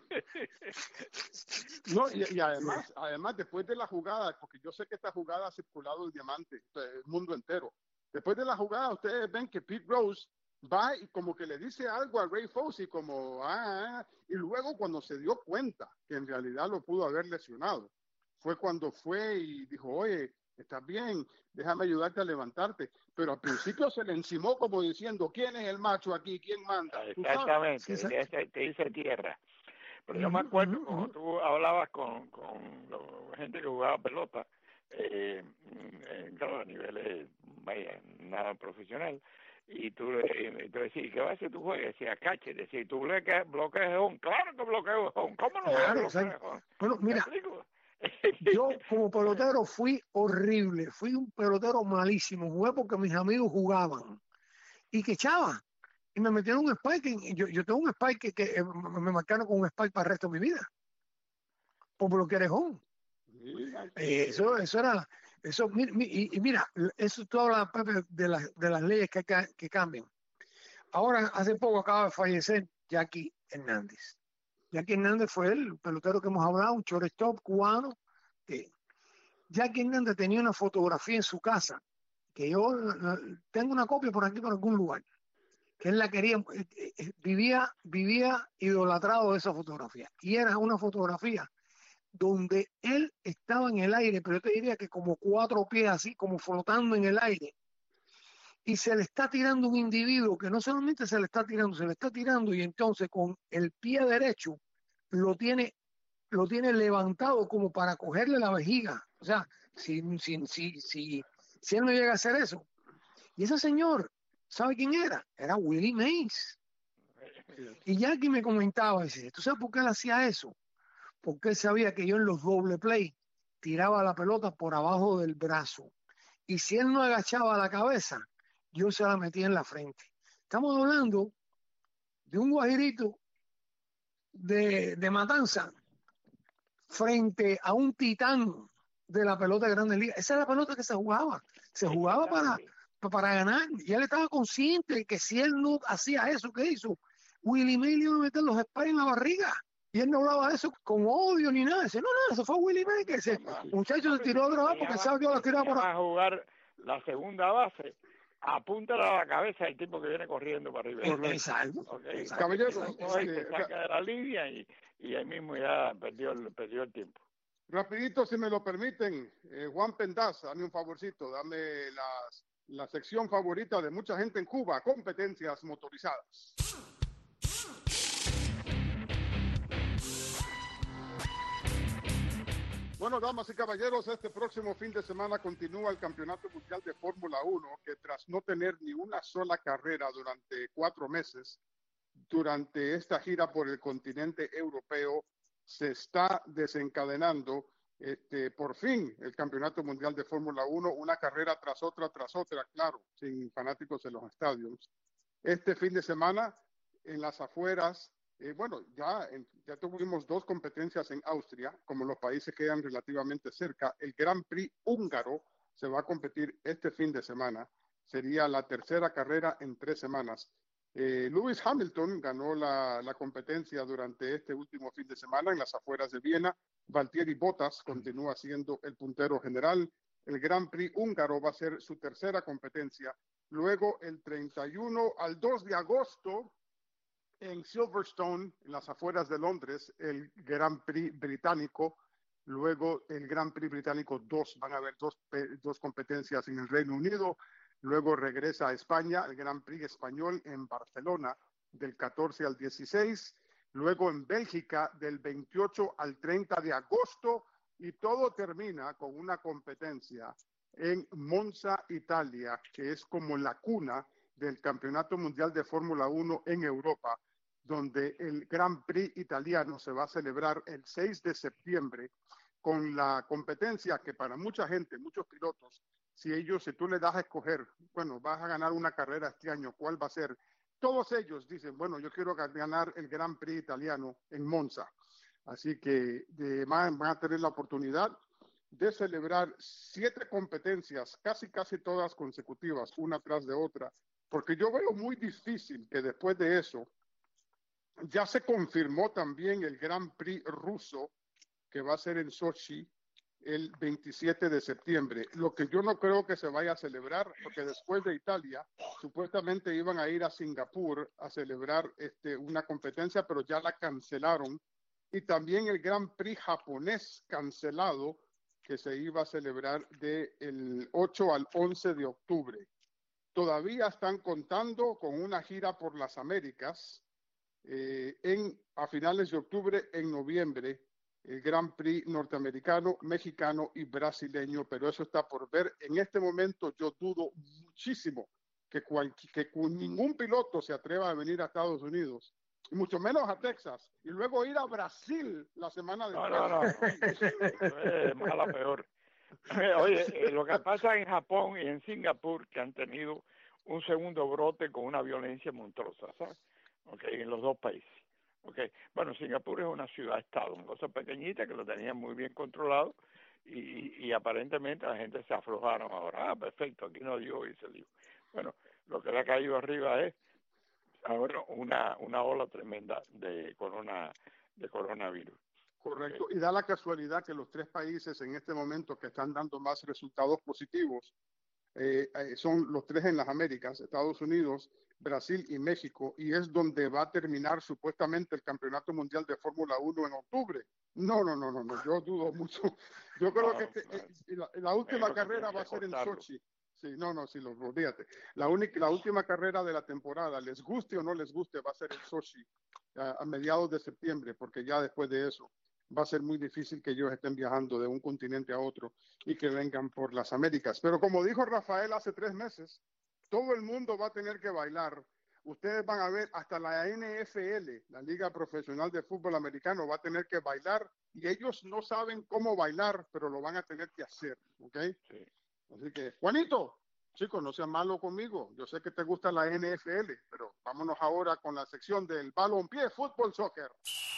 No, y, y además, además, después de la jugada, porque yo sé que esta jugada ha circulado el diamante, el mundo entero. Después de la jugada, ustedes ven que Pete Rose va y como que le dice algo a Ray Fosse, como, ah, ah, y luego cuando se dio cuenta que en realidad lo pudo haber lesionado, fue cuando fue y dijo, oye, estás bien, déjame ayudarte a levantarte, pero al principio se le encimó como diciendo, ¿quién es el macho aquí? ¿Quién manda? Exactamente, sí, te, te dice tierra. Pero yo me acuerdo, uh-huh, como tú hablabas con, con la gente que jugaba pelota, eh, en, claro, a niveles, vaya, nada profesional, y tú, y tú decías, ¿qué va a hacer tu juego? Decía, cache, decía, ¿tú bloqueas, bloqueas home? Claro que bloqueo home, ¿cómo no claro, bloqueas home? Bueno, mira, yo como pelotero fui horrible, fui un pelotero malísimo, jugué porque mis amigos jugaban, y que echaba, y me metieron un spike, y yo, yo tengo un spike que, que me marcaron con un spike para el resto de mi vida, por bloquear home. Eh, eso, eso era, eso, y, y mira, eso tú hablas, Pepe, de, la, de las leyes que, que, que cambian. Ahora, hace poco acaba de fallecer Jackie Hernández. Jackie Hernández fue el pelotero que hemos hablado, un shortstop cubano. Que Jackie Hernández tenía una fotografía en su casa, que yo tengo una copia por aquí, por algún lugar, que él la quería, vivía, vivía idolatrado de esa fotografía. Y era una fotografía donde él estaba en el aire, pero yo te diría que como cuatro pies así, como flotando en el aire, y se le está tirando un individuo que no solamente se le está tirando, se le está tirando, y entonces con el pie derecho lo tiene, lo tiene levantado como para cogerle la vejiga. O sea, si, si, si, si, si él no llega a hacer eso. Y ese señor, ¿sabe quién era? Era Willie Mays. Y Jackie me comentaba, dice, ¿tú sabes por qué él hacía eso? Porque él sabía que yo en los doble play tiraba la pelota por abajo del brazo. Y si él no agachaba la cabeza, yo se la metía en la frente. Estamos hablando de un guajirito de, de Matanza frente a un titán de la pelota de Grandes Ligas. Esa es la pelota que se jugaba. Se jugaba para, para ganar. Y él estaba consciente de que si él no hacía eso que hizo, Willie Mays le iba a meter los spikes en la barriga. Y él no hablaba de eso con odio ni nada. Dice, no, no, eso fue Willie Mays, que ese muchacho se tiró a drogar porque sabe que yo la tiraba por ahí. A jugar la segunda base, apúntala a la cabeza del tipo que viene corriendo para arriba. Exacto. Okay. Exacto. Caballero, exacto. Se saca de la línea y, y ahí mismo ya perdió el, perdió el tiempo. Rapidito, si me lo permiten, eh, Juan Pendaza, dame un favorcito, dame las, la sección favorita de mucha gente en Cuba, competencias motorizadas. Bueno, damas y caballeros, este próximo fin de semana continúa el Campeonato Mundial de Fórmula uno, que tras no tener ni una sola carrera durante cuatro meses, durante esta gira por el continente europeo, se está desencadenando este, por fin el Campeonato Mundial de Fórmula uno, una carrera tras otra, tras otra, claro, sin fanáticos en los estadios. Este fin de semana, en las afueras, Eh, bueno, ya, ya tuvimos dos competencias en Austria, como los países quedan relativamente cerca. El Gran Prix húngaro se va a competir este fin de semana. Sería la tercera carrera en tres semanas. Eh, Lewis Hamilton ganó la, la competencia durante este último fin de semana en las afueras de Viena. Valtteri Bottas continúa siendo el puntero general. El Gran Prix húngaro va a ser su tercera competencia. Luego, el treinta y uno al dos de agosto, en Silverstone, en las afueras de Londres, el Grand Prix británico. Luego el Grand Prix británico dos, van a haber dos, dos competencias en el Reino Unido. Luego regresa a España, el Grand Prix español en Barcelona, del catorce al dieciséis. Luego en Bélgica, del veintiocho al treinta de agosto. Y todo termina con una competencia en Monza, Italia, que es como la cuna del Campeonato Mundial de Fórmula uno en Europa, donde el Grand Prix italiano se va a celebrar el seis de septiembre con la competencia que para mucha gente, muchos pilotos, si ellos, si tú le das a escoger, bueno, vas a ganar una carrera este año, ¿cuál va a ser? Todos ellos dicen, bueno, yo quiero ganar el Grand Prix italiano en Monza. Así que de, van, van a tener la oportunidad de celebrar siete competencias, casi casi todas consecutivas, una tras de otra, porque yo veo muy difícil que después de eso ya se confirmó también el Grand Prix ruso que va a ser en Sochi el veintisiete de septiembre. Lo que yo no creo que se vaya a celebrar, porque después de Italia supuestamente iban a ir a Singapur a celebrar este, una competencia, pero ya la cancelaron. Y también el Grand Prix japonés cancelado, que se iba a celebrar del ocho al once de octubre. Todavía están contando con una gira por las Américas eh, en, a finales de octubre, en noviembre, el Grand Prix norteamericano, mexicano y brasileño, pero eso está por ver. En este momento yo dudo muchísimo que, cual, que ningún piloto se atreva a venir a Estados Unidos, y mucho menos a Texas, y luego ir a Brasil la semana después. No, no, no, es mala peor. Oye, lo que pasa en Japón y en Singapur, que han tenido un segundo brote con una violencia monstruosa, ¿sabes? Okay, en los dos países. Okay. Bueno, Singapur es una ciudad-estado, una cosa pequeñita que lo tenían muy bien controlado y, y aparentemente la gente se aflojaron ahora. Ah, perfecto, aquí no dio y se dio. Bueno, lo que le ha caído arriba es ahora una una ola tremenda de corona de coronavirus. Correcto, y da la casualidad que los tres países en este momento que están dando más resultados positivos eh, eh, son los tres en las Américas, Estados Unidos, Brasil y México, y es donde va a terminar supuestamente el Campeonato Mundial de Fórmula uno en octubre. No, no, no, no, no, yo dudo mucho. Yo creo no, que este, eh, la, la última carrera va a ser en Sochi. Sí, no, no, sí, lo, olvídate. La única, la última carrera de la temporada, les guste o no les guste, va a ser en Sochi a, a mediados de septiembre, porque ya después de eso va a ser muy difícil que ellos estén viajando de un continente a otro y que vengan por las Américas. Pero como dijo Rafael hace tres meses, todo el mundo va a tener que bailar. Ustedes van a ver, hasta la N F L, la Liga Profesional de Fútbol Americano, va a tener que bailar y ellos no saben cómo bailar, pero lo van a tener que hacer, ¿ok? Sí. Así que, Juanito, chicos, no seas malo conmigo. Yo sé que te gusta la N F L, pero vámonos ahora con la sección del balompié, fútbol, soccer.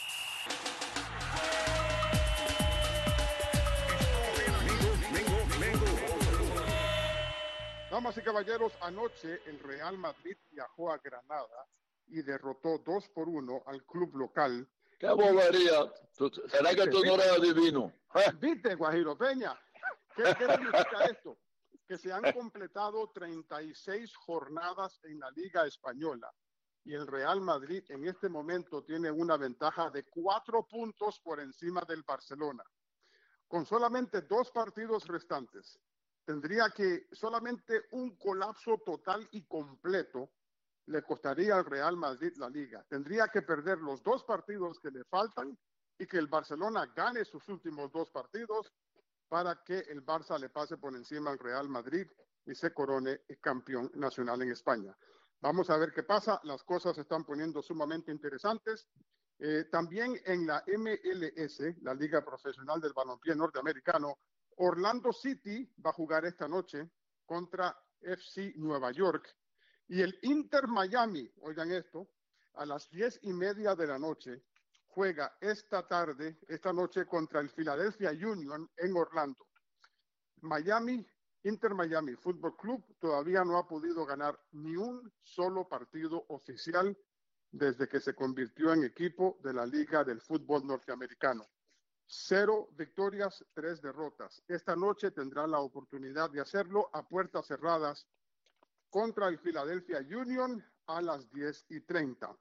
Damas y caballeros, anoche el Real Madrid viajó a Granada y derrotó dos por uno al club local. ¡Qué bobería! ¿Será que tú no eres adivino? ¿Eh? ¿Viste, Guajiro Peña? ¿Qué, qué significa esto? Que se han completado treinta y seis jornadas en la Liga Española y el Real Madrid en este momento tiene una ventaja de cuatro puntos por encima del Barcelona. Con solamente dos partidos restantes, tendría que solamente un colapso total y completo le costaría al Real Madrid la Liga. Tendría que perder los dos partidos que le faltan y que el Barcelona gane sus últimos dos partidos para que el Barça le pase por encima al Real Madrid y se corone campeón nacional en España. Vamos a ver qué pasa. Las cosas se están poniendo sumamente interesantes. Eh, también en la M L S, la Liga Profesional del Balompié Norteamericano, Orlando City va a jugar esta noche contra F C Nueva York y el Inter Miami, oigan esto, a las diez y media de la noche juega esta tarde, esta noche contra el Philadelphia Union en Orlando. Miami, Inter Miami Fútbol Club todavía no ha podido ganar ni un solo partido oficial desde que se convirtió en equipo de la Liga del Fútbol Norteamericano. Cero victorias, tres derrotas. Esta noche tendrá la oportunidad de hacerlo a puertas cerradas contra el Philadelphia Union a las diez y treinta.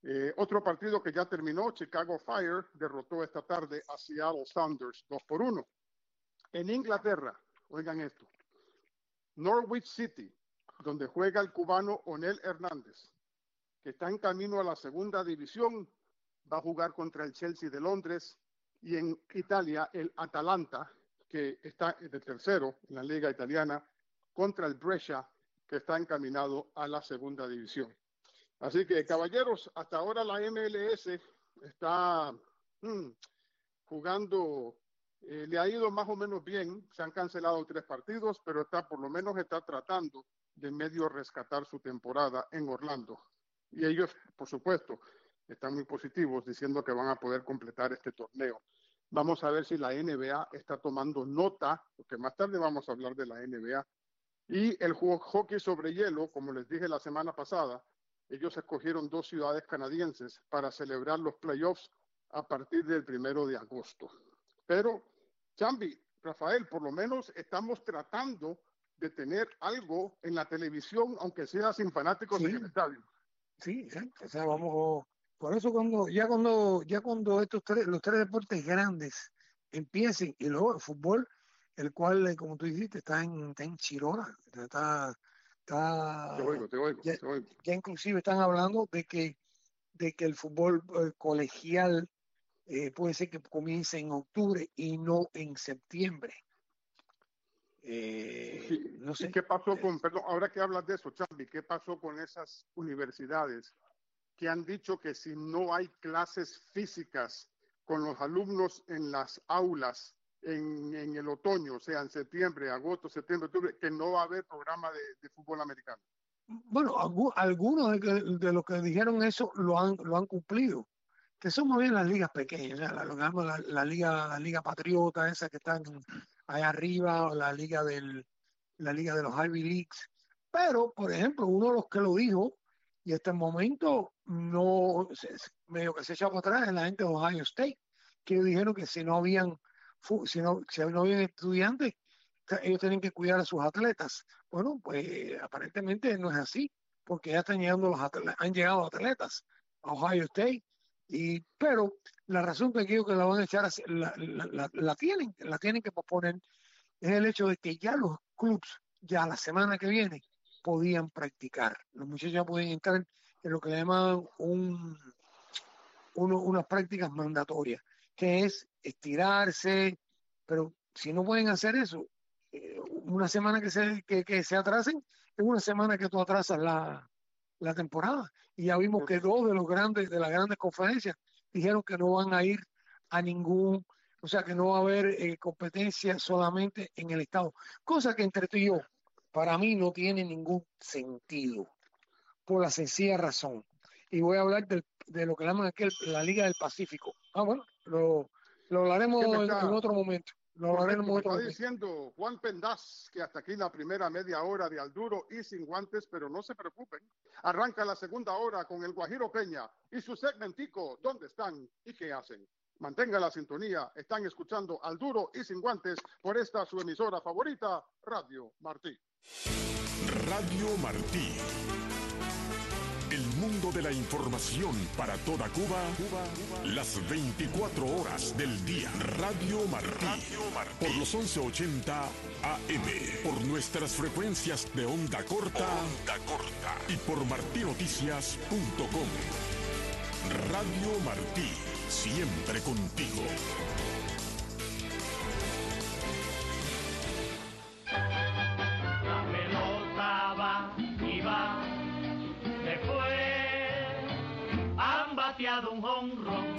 Eh, otro partido que ya terminó, Chicago Fire derrotó esta tarde a Seattle Sounders dos por uno. En Inglaterra, oigan esto, Norwich City, donde juega el cubano Onel Hernández, que está en camino a la segunda división, va a jugar contra el Chelsea de Londres, y en Italia el Atalanta, que está de tercero en la liga italiana, contra el Brescia, que está encaminado a la segunda división. Así que, caballeros, hasta ahora la M L S está hmm, jugando, eh, le ha ido más o menos bien, se han cancelado tres partidos, pero está por lo menos está tratando de medio rescatar su temporada en Orlando. Y ellos, por supuesto, están muy positivos diciendo que van a poder completar este torneo. Vamos a ver si la N B A está tomando nota, porque más tarde vamos a hablar de la N B A. Y el hockey sobre hielo, como les dije la semana pasada, ellos escogieron dos ciudades canadienses para celebrar los playoffs a partir del primero de agosto. Pero, Chambi, Rafael, por lo menos estamos tratando de tener algo en la televisión, aunque sea sin fanáticos sí, en el estadio. Sí, exacto. O sea, vamos, por eso cuando, ya cuando, ya cuando estos tres, los tres deportes grandes empiecen, y luego el fútbol, el cual, como tú dijiste, está en, está en Chirona, está... Está, te oigo, te oigo, ya, te oigo. ya inclusive están hablando de que, de que el fútbol eh, colegial eh, puede ser que comience en octubre y no en septiembre. Eh, Sí. no sé. ¿Y qué pasó con, perdón, ahora que hablas de eso, Chambi, qué pasó con esas universidades que han dicho que si no hay clases físicas con los alumnos en las aulas En, en el otoño, o sea, en septiembre, agosto, septiembre, octubre, que no va a haber programa de, de fútbol americano? Bueno, algu- algunos de, que- de los que dijeron eso lo han, lo han cumplido, que son más bien las ligas pequeñas, ya, la, lo que llaman la, la liga, la liga patriota, esa que están allá arriba, o la liga del, la liga de los Ivy Leagues. Pero, por ejemplo, uno de los que lo dijo, y hasta el momento no, se- se- medio que se echó para atrás, es la gente de Ohio State, que dijeron que si no habían fu- si no, si no habían estudiantes, que ellos tienen que cuidar a sus atletas. Bueno, pues aparentemente no es así, porque ya están llegando los atletas, han llegado atletas a Ohio State, y, pero la razón que creo que la van a echar, así- la, la, la, la tienen, la tienen que posponer, es el hecho de que ya los clubs, ya la semana que viene, podían practicar. Los muchachos ya pueden entrar en lo que le llaman un, uno, unas prácticas mandatorias, que es estirarse, pero si no pueden hacer eso, eh, una semana que se, que, que se atrasen, es una semana que tú atrasas la, la temporada. Y ya vimos que dos de los grandes, de las grandes conferencias, dijeron que no van a ir a ningún, o sea que no va a haber eh, competencia solamente en el estado. Cosa que entre tú y yo, para mí no tiene ningún sentido, por la sencilla razón. Y voy a hablar del, de lo que llaman aquí el, la Liga del Pacífico. Ah, bueno, lo, lo hablaremos en, está, en otro momento. Lo hablaremos en otro está momento. diciendo Juan Pendaz que hasta aquí la primera media hora de Al Duro y Sin Guantes, pero no se preocupen. Arranca la segunda hora con el Guajiro Peña y su segmentico, ¿dónde están y qué hacen? Mantenga la sintonía, están escuchando Al Duro y Sin Guantes por esta su emisora favorita, Radio Martí. Radio Martí. El mundo de la información para toda Cuba, Cuba, las veinticuatro horas del día. Radio Martí, Radio Martí. Por los once ochenta A M, por nuestras frecuencias de onda corta, onda corta y por martinoticias punto com. Radio Martí, siempre contigo. La pelota va y va. Han bateado un jonrón.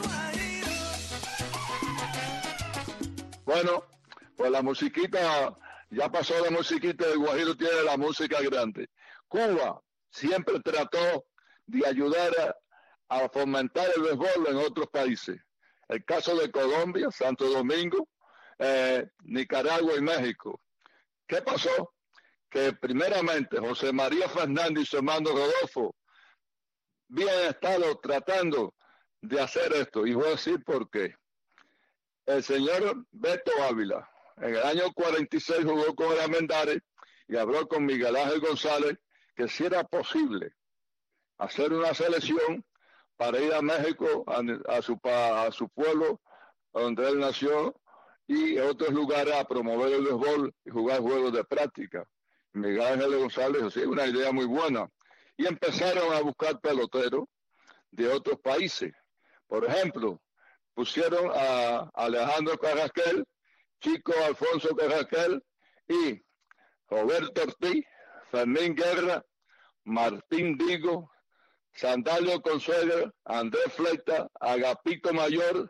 Bueno, pues la musiquita, ya pasó la musiquita, el Guajiro tiene la música grande. Cuba siempre trató de ayudar a, a fomentar el béisbol en otros países. El caso de Colombia, Santo Domingo, eh, Nicaragua y México. ¿Qué pasó? Que primeramente José María Fernández y su hermano Rodolfo habían estado tratando de hacer esto, y voy a decir por qué. El señor Beto Ávila en el año cuarenta y seis jugó con el Armendáriz y habló con Miguel Ángel González que si era posible hacer una selección para ir a México, a, a, su, a su pueblo, donde él nació, y a otros lugares a promover el béisbol y jugar juegos de práctica. Miguel Ángel González, así, una idea muy buena. Y empezaron a buscar peloteros de otros países. Por ejemplo, pusieron a Alejandro Carrasquel, Chico Alfonso Carrasquel y Roberto Ortiz, Fermín Guerra, Martín Digo, Sandalio Consuelo, Andrés Fleita, Agapito Mayor,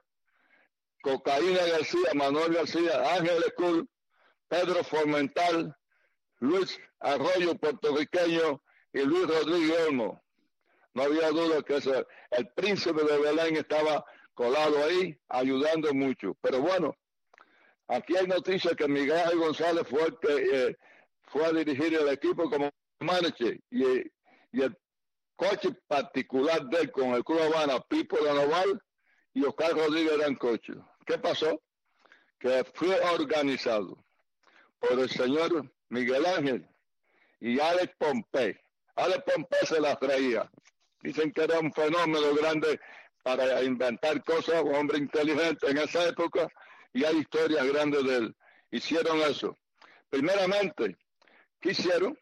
Cocaína García, Manuel García, Ángel Escul, Pedro Formental, Luis Arroyo, puertorriqueño, y Luis Rodríguez Olmo. No había duda que ese, el príncipe de Belén estaba colado ahí, ayudando mucho. Pero bueno, aquí hay noticias que Miguel Ángel González fue el que eh, fue a dirigir el equipo como manager, y, y el coche particular de él con el Club Habana, Pipo de Noval y Oscar Rodríguez eran coches. ¿Qué pasó? Que fue organizado por el señor Miguel Ángel y Alex Pompey. Alex Pompey se las traía. Dicen que era un fenómeno grande para inventar cosas, un hombre inteligente en esa época, y hay historias grandes de él. Hicieron eso. Primeramente, quisieron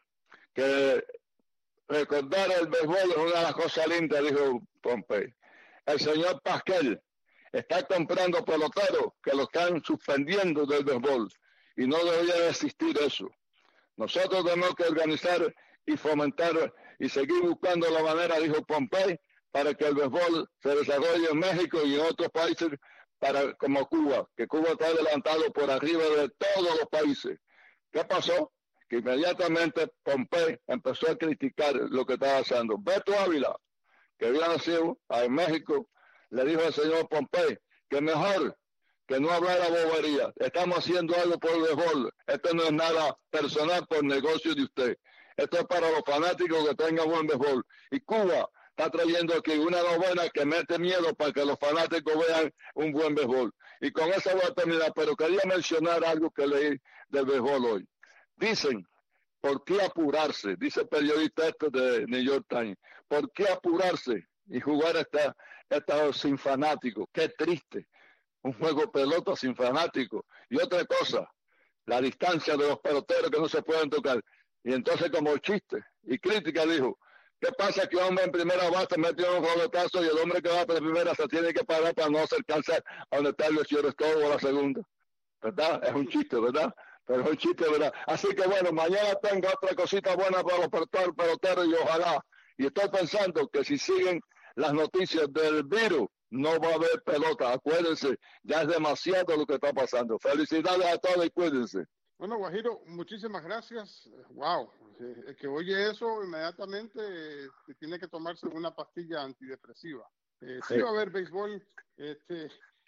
que recordar el béisbol es una de las cosas lindas, dijo Pompey. El señor Pasquel está comprando peloteros que lo están suspendiendo del béisbol y no debería existir eso. Nosotros tenemos que organizar y fomentar y seguir buscando la manera, dijo Pompey, para que el béisbol se desarrolle en México y en otros países para, como Cuba, que Cuba está adelantado por arriba de todos los países. ¿Qué pasó? Que inmediatamente Pompey empezó a criticar lo que estaba haciendo. Beto Ávila, que había nacido en México, le dijo al señor Pompey que mejor que no hablara bobería. Estamos haciendo algo por el béisbol. Esto no es nada personal por negocio de usted. Esto es para los fanáticos que tengan buen béisbol. Y Cuba está trayendo aquí una novena que mete miedo para que los fanáticos vean un buen béisbol. Y con eso voy a terminar, pero quería mencionar algo que leí del béisbol hoy. Dicen, ¿por qué apurarse? Dice el periodista este de New York Times. ¿Por qué apurarse y jugar esta, esta sin fanáticos? Qué triste. Un juego de pelota sin fanáticos. Y otra cosa, la distancia de los peloteros que no se pueden tocar. Y entonces, como chiste y crítica, dijo, ¿qué pasa que un hombre en primera base metió un roletazo y el hombre que va para primera se tiene que parar para no acercarse a donde está el shortstop o la segunda? ¿Verdad? Es un chiste, ¿verdad? Pero es un chiste, ¿verdad? Así que bueno, mañana tengo otra cosita buena para los peloteros y ojalá. Y estoy pensando que si siguen las noticias del virus, no va a haber pelota. Acuérdense, ya es demasiado lo que está pasando. Felicidades a todos y cuídense. Bueno, Guajiro, muchísimas gracias. Wow, el que oye eso inmediatamente eh, tiene que tomarse una pastilla antidepresiva. Eh, sí. sí va a haber béisbol, este,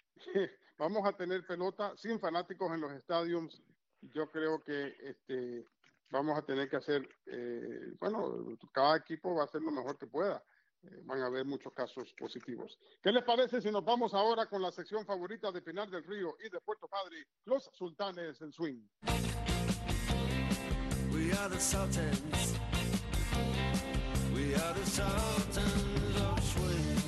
vamos a tener pelota sin fanáticos en los estadios. Yo creo que este, vamos a tener que hacer, eh, bueno, cada equipo va a hacer lo mejor que pueda. Eh, van a haber muchos casos positivos. ¿Qué les parece si nos vamos ahora con la sección favorita de Pinar del Río y de Puerto Padre, los Sultanes del Swing? We are the Sultans. We are the Sultans of Swing.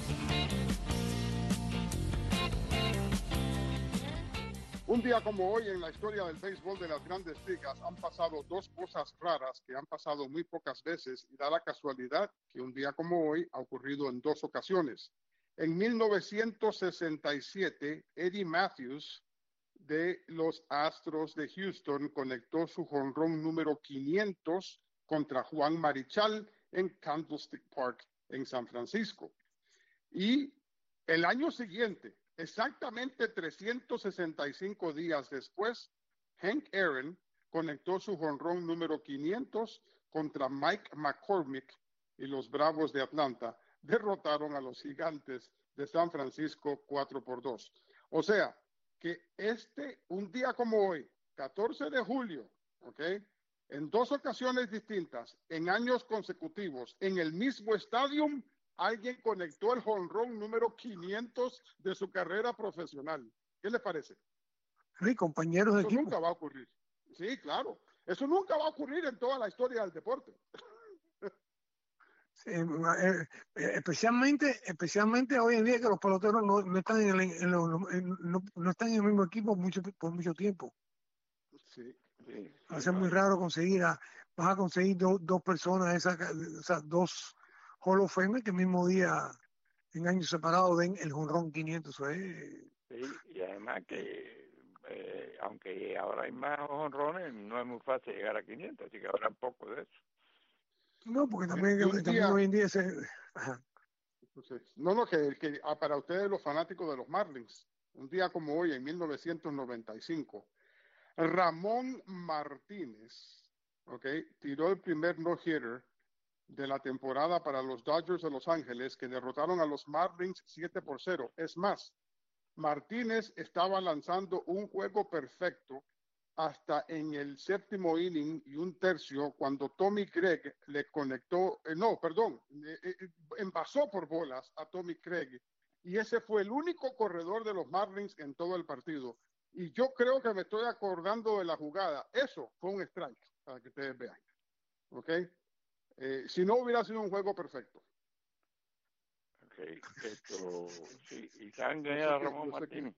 Un día como hoy en la historia del béisbol de las Grandes Ligas han pasado dos cosas raras que han pasado muy pocas veces y da la casualidad que un día como hoy ha ocurrido en dos ocasiones. En mil novecientos sesenta y siete, Eddie Matthews de los Astros de Houston conectó su jonrón número quinientos contra Juan Marichal en Candlestick Park en San Francisco. Y el año siguiente, exactamente trescientos sesenta y cinco días después, Hank Aaron conectó su jonrón número quinientos contra Mike McCormick y los Bravos de Atlanta derrotaron a los Gigantes de San Francisco cuatro por dos. O sea, que este, un día como hoy, catorce de julio, ¿ok? En dos ocasiones distintas, en años consecutivos, en el mismo estadio, alguien conectó el jonrón número quinientos de su carrera profesional. ¿Qué les parece? Sí, compañeros de Eso equipo. nunca va a ocurrir. Sí, claro. Eso nunca va a ocurrir en toda la historia del deporte. Sí, eh, eh, especialmente, especialmente hoy en día que los peloteros no, no están en, el, en, lo, en no, no están en el mismo equipo mucho, por mucho tiempo. Sí, sí, Va a ser muy raro conseguir a, vas a conseguir do, dos personas, esa, o sea, dos Hall of Fame que el mismo día, en años separados, den el jonrón quinientos. ¿Eh? Sí, y además que, eh, aunque ahora hay más jonrones, no es muy fácil llegar a quinientos, así que habrá poco de eso. No, porque también, un también día, hoy en día se... Ajá. No, no, que, que ah, para ustedes los fanáticos de los Marlins, un día como hoy, en mil novecientos noventa y cinco, Ramón Martínez, okay, tiró el primer no-hitter de la temporada para los Dodgers de Los Ángeles, que derrotaron a los Marlins siete por cero. Es más, Martínez estaba lanzando un juego perfecto hasta en el séptimo inning y un tercio, cuando Tommy Craig le conectó, eh, no, perdón, eh, eh, envasó por bolas a Tommy Craig, y ese fue el único corredor de los Marlins en todo el partido. Y yo creo que me estoy acordando de la jugada. Eso fue un strike, para que ustedes vean. ¿Ok? Eh, si no, hubiera sido un juego perfecto. Ok, esto, sí, y saben quién era Ramón Martínez.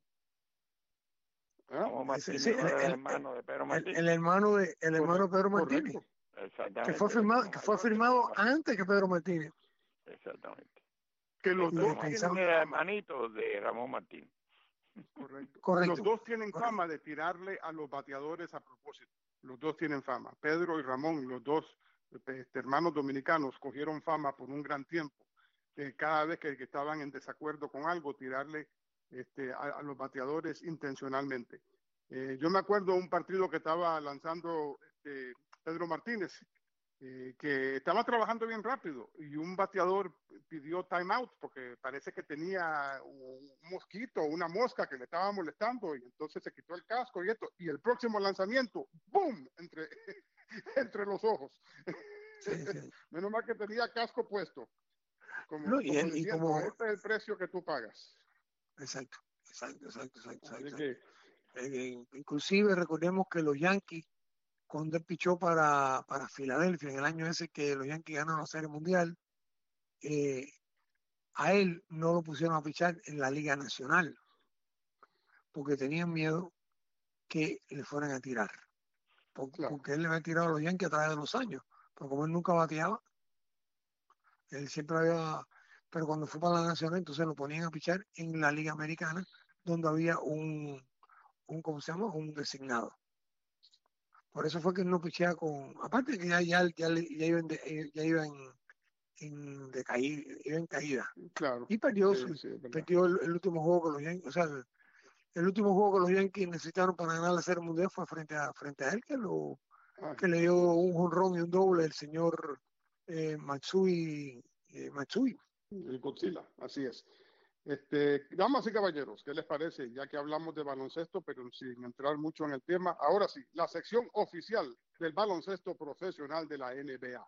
Ramón Martínez Sí, sí, era el, el, hermano de Pedro el, Martínez. el hermano de el hermano de Pedro Martínez. Correcto. Exactamente. Que fue firmado, que fue firmado antes que Pedro Martínez. Exactamente. Que los dos tienen era hermanito de Ramón Martínez. Correcto. Correcto. Los dos tienen fama de tirarle a los bateadores a propósito. Los dos tienen fama. Pedro y Ramón, los dos este, hermanos dominicanos, cogieron fama por un gran tiempo. Eh, cada vez que, que estaban en desacuerdo con algo, tirarle este, a, a los bateadores intencionalmente. Eh, yo me acuerdo de un partido que estaba lanzando este, Pedro Martínez, eh, que estaba trabajando bien rápido, y un bateador pidió timeout porque parece que tenía un mosquito, una mosca que le estaba molestando, y entonces se quitó el casco y esto, y el próximo lanzamiento, ¡boom!, entre, entre los ojos. Sí, sí. Menos mal que tenía casco puesto, como, No, y, como el, y diciendo, como... este es el precio que tú pagas. Exacto, exacto, exacto, exacto. Así exacto. que, eh, inclusive recordemos que los Yankees, cuando él pichó para, para Filadelfia en el año ese que los Yankees ganaron la Serie Mundial, eh, a él no lo pusieron a pichar en la Liga Nacional porque tenían miedo que le fueran a tirar, porque, claro. porque él le había tirado a los Yankees a través de los años, pero como él nunca bateaba, él siempre había, pero cuando fue para la Nacional entonces lo ponían a pichar en la Liga Americana, donde había un, un ¿cómo se llama? Un designado. Por eso fue que él no pichea con, aparte que ya, ya, ya, ya iba en, de, ya iba en, en, de caída, iba en caída. Claro. Y perdió, Sí, su, sí, perdió el, el último juego que los Yankees, o sea, el, el último juego que los Yankees necesitaron para ganar la Serie Mundial fue frente a, frente a él, que lo Ay, que le dio un jonrón y un doble el señor eh, Matsui, eh, Matsui. El Godzilla, así es. Este, damas y caballeros, ¿qué les parece? Ya que hablamos de baloncesto, pero sin entrar mucho en el tema, ahora sí, la sección oficial del baloncesto profesional de la N B A.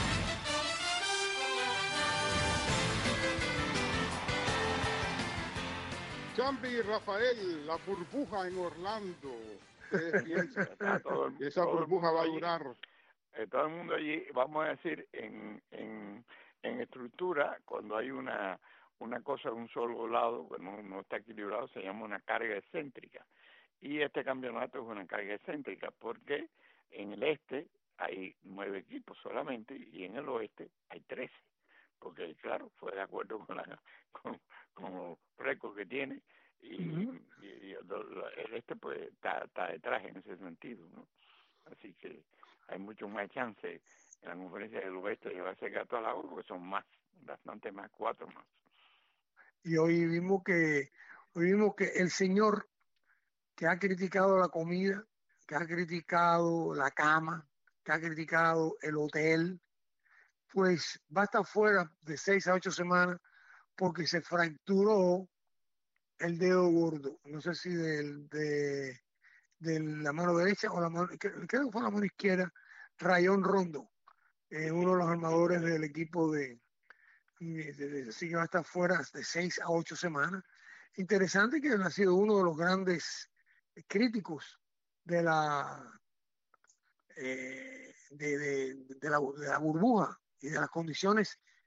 Chambi Rafael, la burbuja en Orlando. ¿Qué piensan? Esa burbuja va a durar. Eh, todo el mundo allí, vamos a decir, en, en, en estructura, cuando hay una una cosa de un solo lado, que no, no está equilibrado, se llama una carga excéntrica. Y este campeonato es una carga excéntrica, porque en el este hay nueve equipos solamente, y en el oeste hay trece. Porque, claro, fue de acuerdo con, la, con, con los récords que tiene, y, uh-huh. y, y el este pues está, está detrás en ese sentido, ¿no? Así que hay mucho más chance en la conferencia del oeste de llevarse el gato al agua, porque son más, bastante más, cuatro más. Y hoy vimos que hoy vimos que el señor que ha criticado la comida, que ha criticado la cama, que ha criticado el hotel, pues va a estar fuera de seis a ocho semanas porque se fracturó el dedo gordo. No sé si del, de, de la mano derecha o la mano, creo que fue la mano izquierda, Rayón Rondo, eh, uno de los armadores del equipo de, de, de, así que va a estar fuera de seis a ocho semanas. Interesante que ha sido uno de los grandes críticos de la, eh, de, de, de, la, de la burbuja y de las condiciones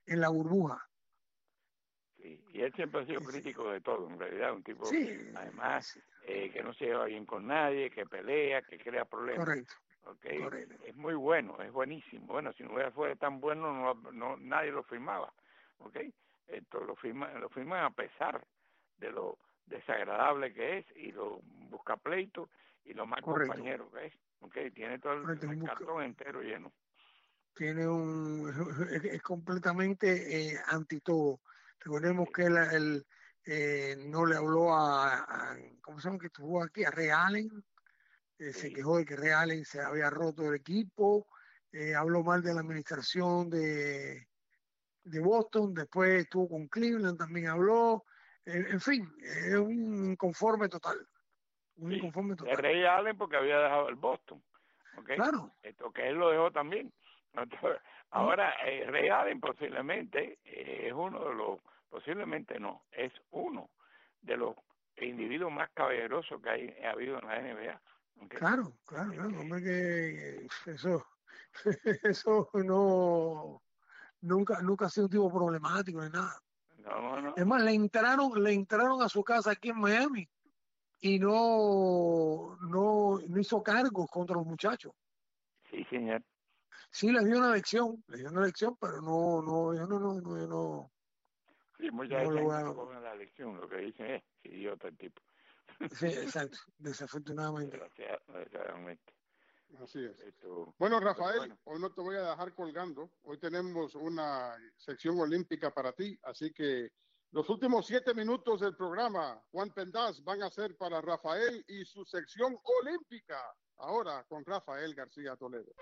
en la burbuja. Sí, y él siempre ha sido crítico de todo, en realidad, un tipo, sí, además, eh, que no se lleva bien con nadie, que pelea, que crea problemas. Correcto. Okay. Correcto. Es muy bueno, es buenísimo. Bueno, si no hubiera fuera tan bueno, no, no nadie lo firmaba. Okay. Esto lo firman, lo firman a pesar de lo desagradable que es y lo busca pleito y lo mal Correcto. compañero que es. Okay. Tiene todo el, Correcto, el busca, cartón entero lleno. Tiene un es, es completamente eh, anti todo. Recordemos sí. que él, él eh, no le habló a, a ¿cómo se llama que estuvo aquí? A Ray Allen. Eh, sí. Se quejó de que Ray Allen se había roto el equipo, eh, habló mal de la administración de, de Boston, después estuvo con Cleveland, también habló, eh, en fin, es eh, un inconforme total, un sí, inconforme total. De Ray Allen porque había dejado el Boston, ¿okay? Claro. Esto que él lo dejó también. Entonces, ahora, eh, Ray Allen posiblemente eh, es uno de los, posiblemente no, es uno de los individuos más caballerosos que hay, ha habido en la N B A. Okay. Claro, claro, claro, hombre, que eso, eso no, nunca, nunca ha sido un tipo problemático ni nada. No, no, no. Es más, le entraron, le entraron a su casa aquí en Miami y no, no, no hizo cargos contra los muchachos. Sí, señor. Sí, les dio una lección, les dio una lección, pero no, no, yo no, no, no, yo no. Sí, mucha no gente lo no coge la lección, lo que dicen es, que idiota el tipo. Sí, exacto, desafortunadamente. Desgraciadamente. Así es. Esto, bueno, Rafael, bueno. hoy no te voy a dejar colgando. Hoy tenemos una sección olímpica para ti, así que los últimos siete minutos del programa, Juan Pendas, van a ser para Rafael y su sección olímpica. Ahora con Rafael García Toledo.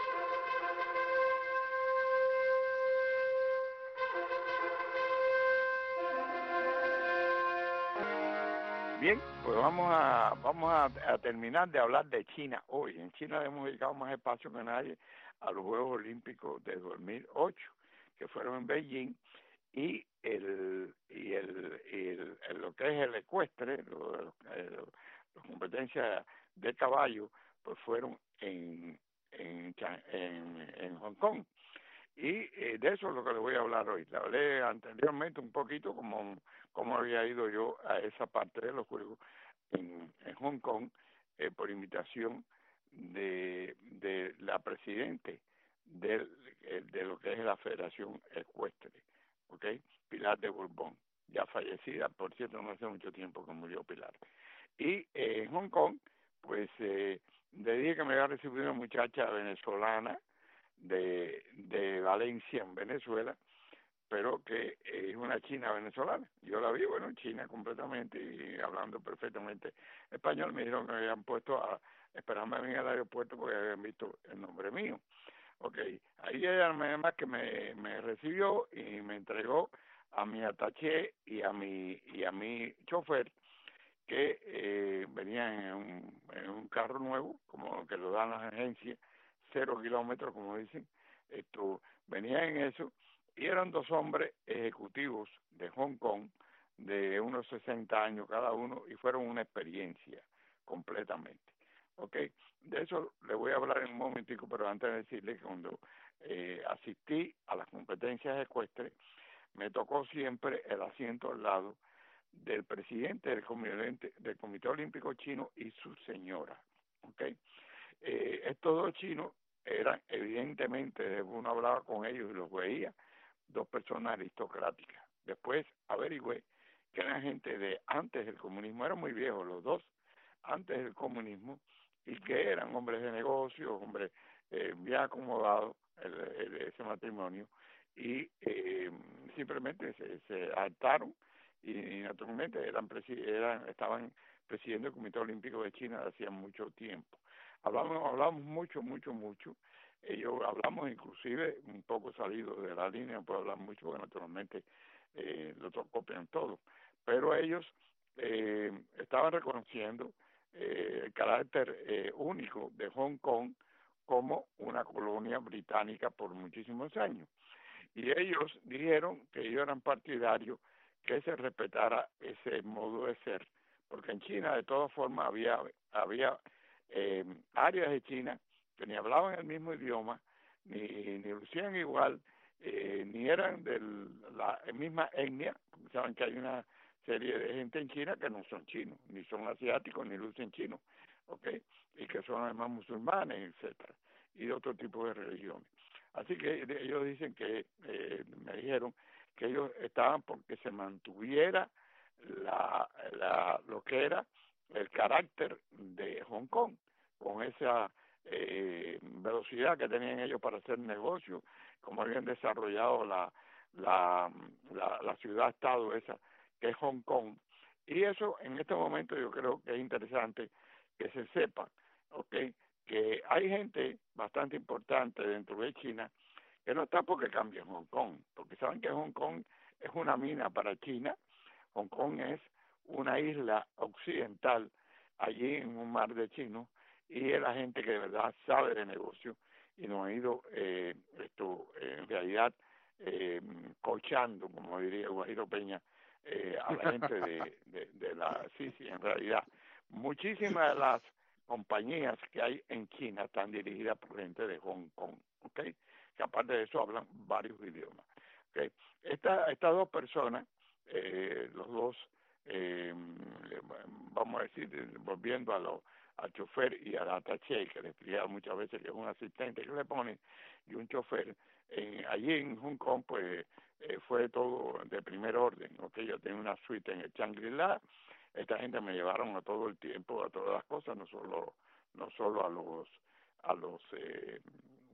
Bien, pues vamos a vamos a, a terminar de hablar de China hoy. En China le hemos dedicado más espacio que nadie a los Juegos Olímpicos de dos mil ocho, que fueron en Beijing, y el y el, y el, el lo que es el ecuestre, lo, lo, lo, las competencias de caballo, pues fueron en en, en, en Hong Kong. Y eh, de eso es lo que le voy a hablar hoy. Le hablé anteriormente un poquito como, como había ido yo a esa parte de los Juegos en, en Hong Kong eh, por invitación de, de la presidente del, de lo que es la Federación Ecuestre, ¿okay? Pilar de Borbón, ya fallecida, por cierto, no hace mucho tiempo que murió Pilar. Y eh, en Hong Kong, pues eh, le dije que me había recibido una muchacha venezolana de, de Valencia, en Venezuela, pero que es una china venezolana. Yo la vi, bueno, en China completamente y hablando perfectamente español. Me dijeron que me habían puesto a esperarme en el aeropuerto porque habían visto el nombre mío. Ok, ahí ella además que me, me recibió y me entregó a mi ataché y a mi y a mi chofer, que eh, venían en un, en un carro nuevo, como que lo dan las agencias, cero kilómetros, como dicen. Esto, venían en eso, y eran dos hombres ejecutivos de Hong Kong, de unos sesenta años cada uno, y fueron una experiencia completamente. Okay, de eso le voy a hablar en un momentico, pero antes de decirle que cuando eh, asistí a las competencias ecuestres, me tocó siempre el asiento al lado del presidente del comité, del Comité Olímpico Chino y su señora. Okay, eh, estos dos chinos eran, evidentemente, uno hablaba con ellos y los veía, dos personas aristocráticas. Después averigüé que eran gente de antes del comunismo, eran muy viejos los dos, antes del comunismo, y que eran hombres de negocios, hombres eh, bien acomodados, el, el, ese matrimonio, y eh, simplemente se, se adaptaron y, y naturalmente eran, eran estaban presidiendo el Comité Olímpico de China desde hacía mucho tiempo. Hablamos, hablamos mucho, mucho, mucho. Ellos hablamos inclusive un poco salido de la línea, no puedo hablar mucho porque naturalmente eh, lo copian todo, pero ellos eh, estaban reconociendo eh, el carácter eh, único de Hong Kong como una colonia británica por muchísimos años. Y ellos dijeron que ellos eran partidarios que se respetara ese modo de ser, porque en China de todas formas había, había eh, áreas de China que ni hablaban el mismo idioma, ni, ni lucían igual, eh, ni eran de la misma etnia. Saben que hay una serie de gente en China que no son chinos, ni son asiáticos, ni lucen chinos, ¿ok? Y que son además musulmanes, etcétera, y de otro tipo de religiones. Así que ellos dicen que, eh, me dijeron que ellos estaban porque se mantuviera la, la lo que era el carácter de Hong Kong, con esa eh, velocidad que tenían ellos para hacer negocios, como habían desarrollado la la, la, la ciudad-estado esa que es Hong Kong. Y eso en este momento yo creo que es interesante que se sepa, ¿okay? Que hay gente bastante importante dentro de China que no está porque cambie Hong Kong, porque saben que Hong Kong es una mina para China. Hong Kong es una isla occidental allí en un mar de chinos, y es la gente que de verdad sabe de negocio y no ha ido eh, esto en realidad eh, coachando, como diría Guajiro Peña, eh, a la gente de, de, de la sí, sí, en realidad muchísimas de las compañías que hay en China están dirigidas por gente de Hong Kong, ¿ok? Que aparte de eso hablan varios idiomas, ¿ok? Esta, estas dos personas, eh, los dos, eh, vamos a decir, volviendo a lo, al chofer y al attaché, que le explica muchas veces que es un asistente que le pone, y un chofer, eh, allí en Hong Kong, pues, eh, fue todo de primer orden, ¿ok? Yo tenía una suite en el Shangri-La. Esta gente me llevaron a todo el tiempo, a todas las cosas, no solo no solo a los a los eh,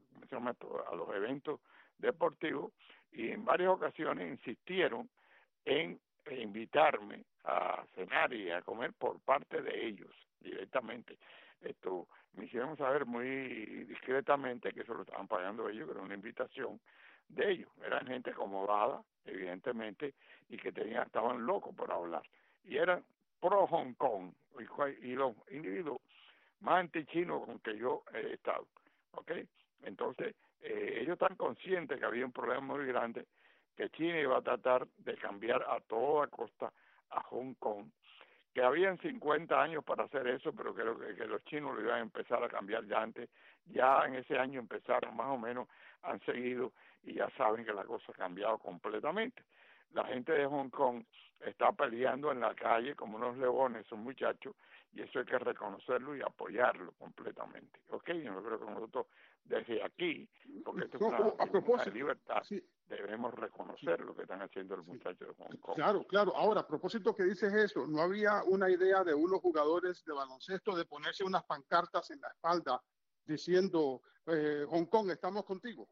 a los eventos deportivos, y en varias ocasiones insistieron en invitarme a cenar y a comer por parte de ellos directamente. Esto me hicieron saber muy discretamente que eso lo estaban pagando ellos, que era una invitación de ellos. Eran gente acomodada, evidentemente, y que tenían, estaban locos por hablar. Y eran pro Hong Kong, y, y los individuos más antichinos con que yo he estado, ¿ok? Entonces, eh, ellos están conscientes que había un problema muy grande, que China iba a tratar de cambiar a toda costa a Hong Kong, que habían cincuenta años para hacer eso, pero creo que, que los chinos lo iban a empezar a cambiar ya antes. Ya en ese año empezaron, más o menos, han seguido, y ya saben que la cosa ha cambiado completamente. La gente de Hong Kong está peleando en la calle como unos leones, esos muchachos, y eso hay que reconocerlo y apoyarlo completamente, ¿ok? Yo creo que nosotros desde aquí, porque esto es una, a propósito, una libertad, sí, debemos reconocer lo que están haciendo los muchachos de Hong Kong. Claro, claro. Ahora, a propósito que dices eso, ¿no había una idea de unos jugadores de baloncesto de ponerse unas pancartas en la espalda diciendo, eh, Hong Kong, estamos contigo?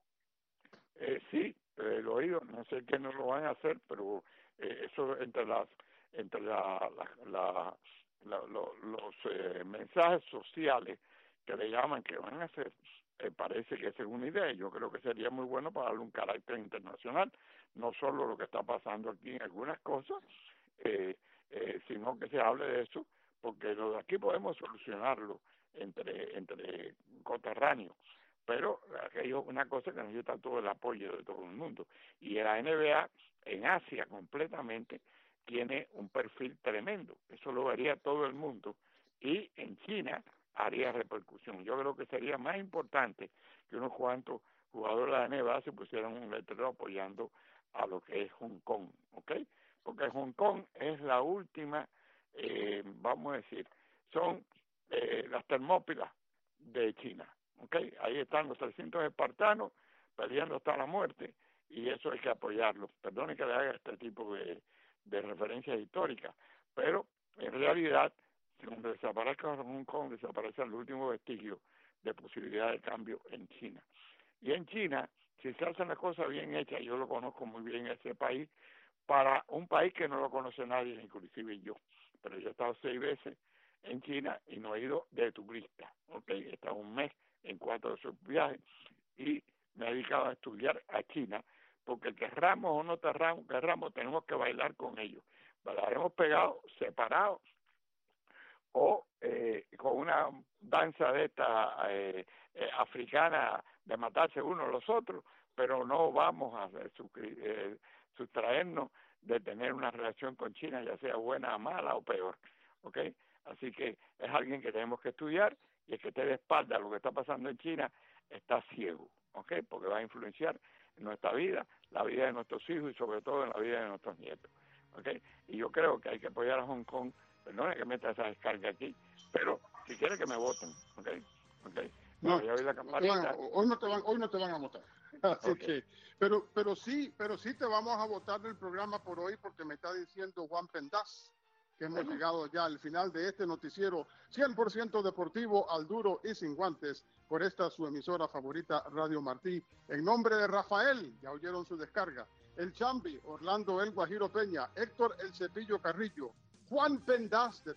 Eh, sí, eh, lo he oído, no sé que no lo van a hacer, pero eh, eso entre las entre la, la, la, la lo, los eh, mensajes sociales que le llaman que van a hacer, eh, parece que esa es una idea. Yo creo que sería muy bueno para darle un carácter internacional, no solo lo que está pasando aquí en algunas cosas, eh, eh, sino que se hable de eso, porque lo de aquí podemos solucionarlo entre entre coterráneos, pero aquello es una cosa que necesita todo el apoyo de todo el mundo. Y la N B A en Asia completamente tiene un perfil tremendo, eso lo vería todo el mundo, y en China haría repercusión. Yo creo que sería más importante que unos cuantos jugadores de la N B A se pusieran un letrero apoyando a lo que es Hong Kong, ¿ok? Porque Hong Kong es la última, eh, vamos a decir, son eh, las Termópilas de China, ¿ok? Ahí están los trescientos espartanos peleando hasta la muerte, y eso hay que apoyarlo. Perdone que le haga este tipo de, de referencias históricas, pero en realidad, si cuando desaparezca Hong Kong, desaparece el último vestigio de posibilidad de cambio en China. Y en China, si se hacen las cosas bien hechas, yo lo conozco muy bien ese país, para un país que no lo conoce nadie, inclusive yo, pero yo he estado seis veces en China y no he ido de turista, ¿ok? He estado un mes en cuatro de esos viajes y me he dedicado a estudiar a China, porque querramos o no querramos, querramos tenemos que bailar con ellos. Bailaremos pegados, separados, o eh, con una danza de esta eh, eh, africana de matarse unos a los otros, pero no vamos a eh, sustraernos de tener una relación con China, ya sea buena, mala o peor, ¿ok? Así que es alguien que tenemos que estudiar, y el que esté de espalda a lo que está pasando en China está ciego, ¿ok? Porque va a influenciar en nuestra vida, la vida de nuestros hijos y sobre todo en la vida de nuestros nietos. ¿Okay? Y yo creo que hay que apoyar a Hong Kong. Perdone que meta esa descarga aquí, pero si quiere que me voten, ¿ok? okay. No, ya vi la no van, hoy no te van, hoy no te van a votar. Así okay. que, pero, pero sí, pero sí te vamos a votar del programa por hoy porque me está diciendo Juan Pendas que hemos bueno. llegado ya al final de este noticiero cien por ciento deportivo al duro y sin guantes por esta su emisora favorita Radio Martí. En nombre de Rafael, ya oyeron su descarga, el Chambi, Orlando El Guajiro Peña, Héctor El Cepillo Carrillo, Juan Pendas de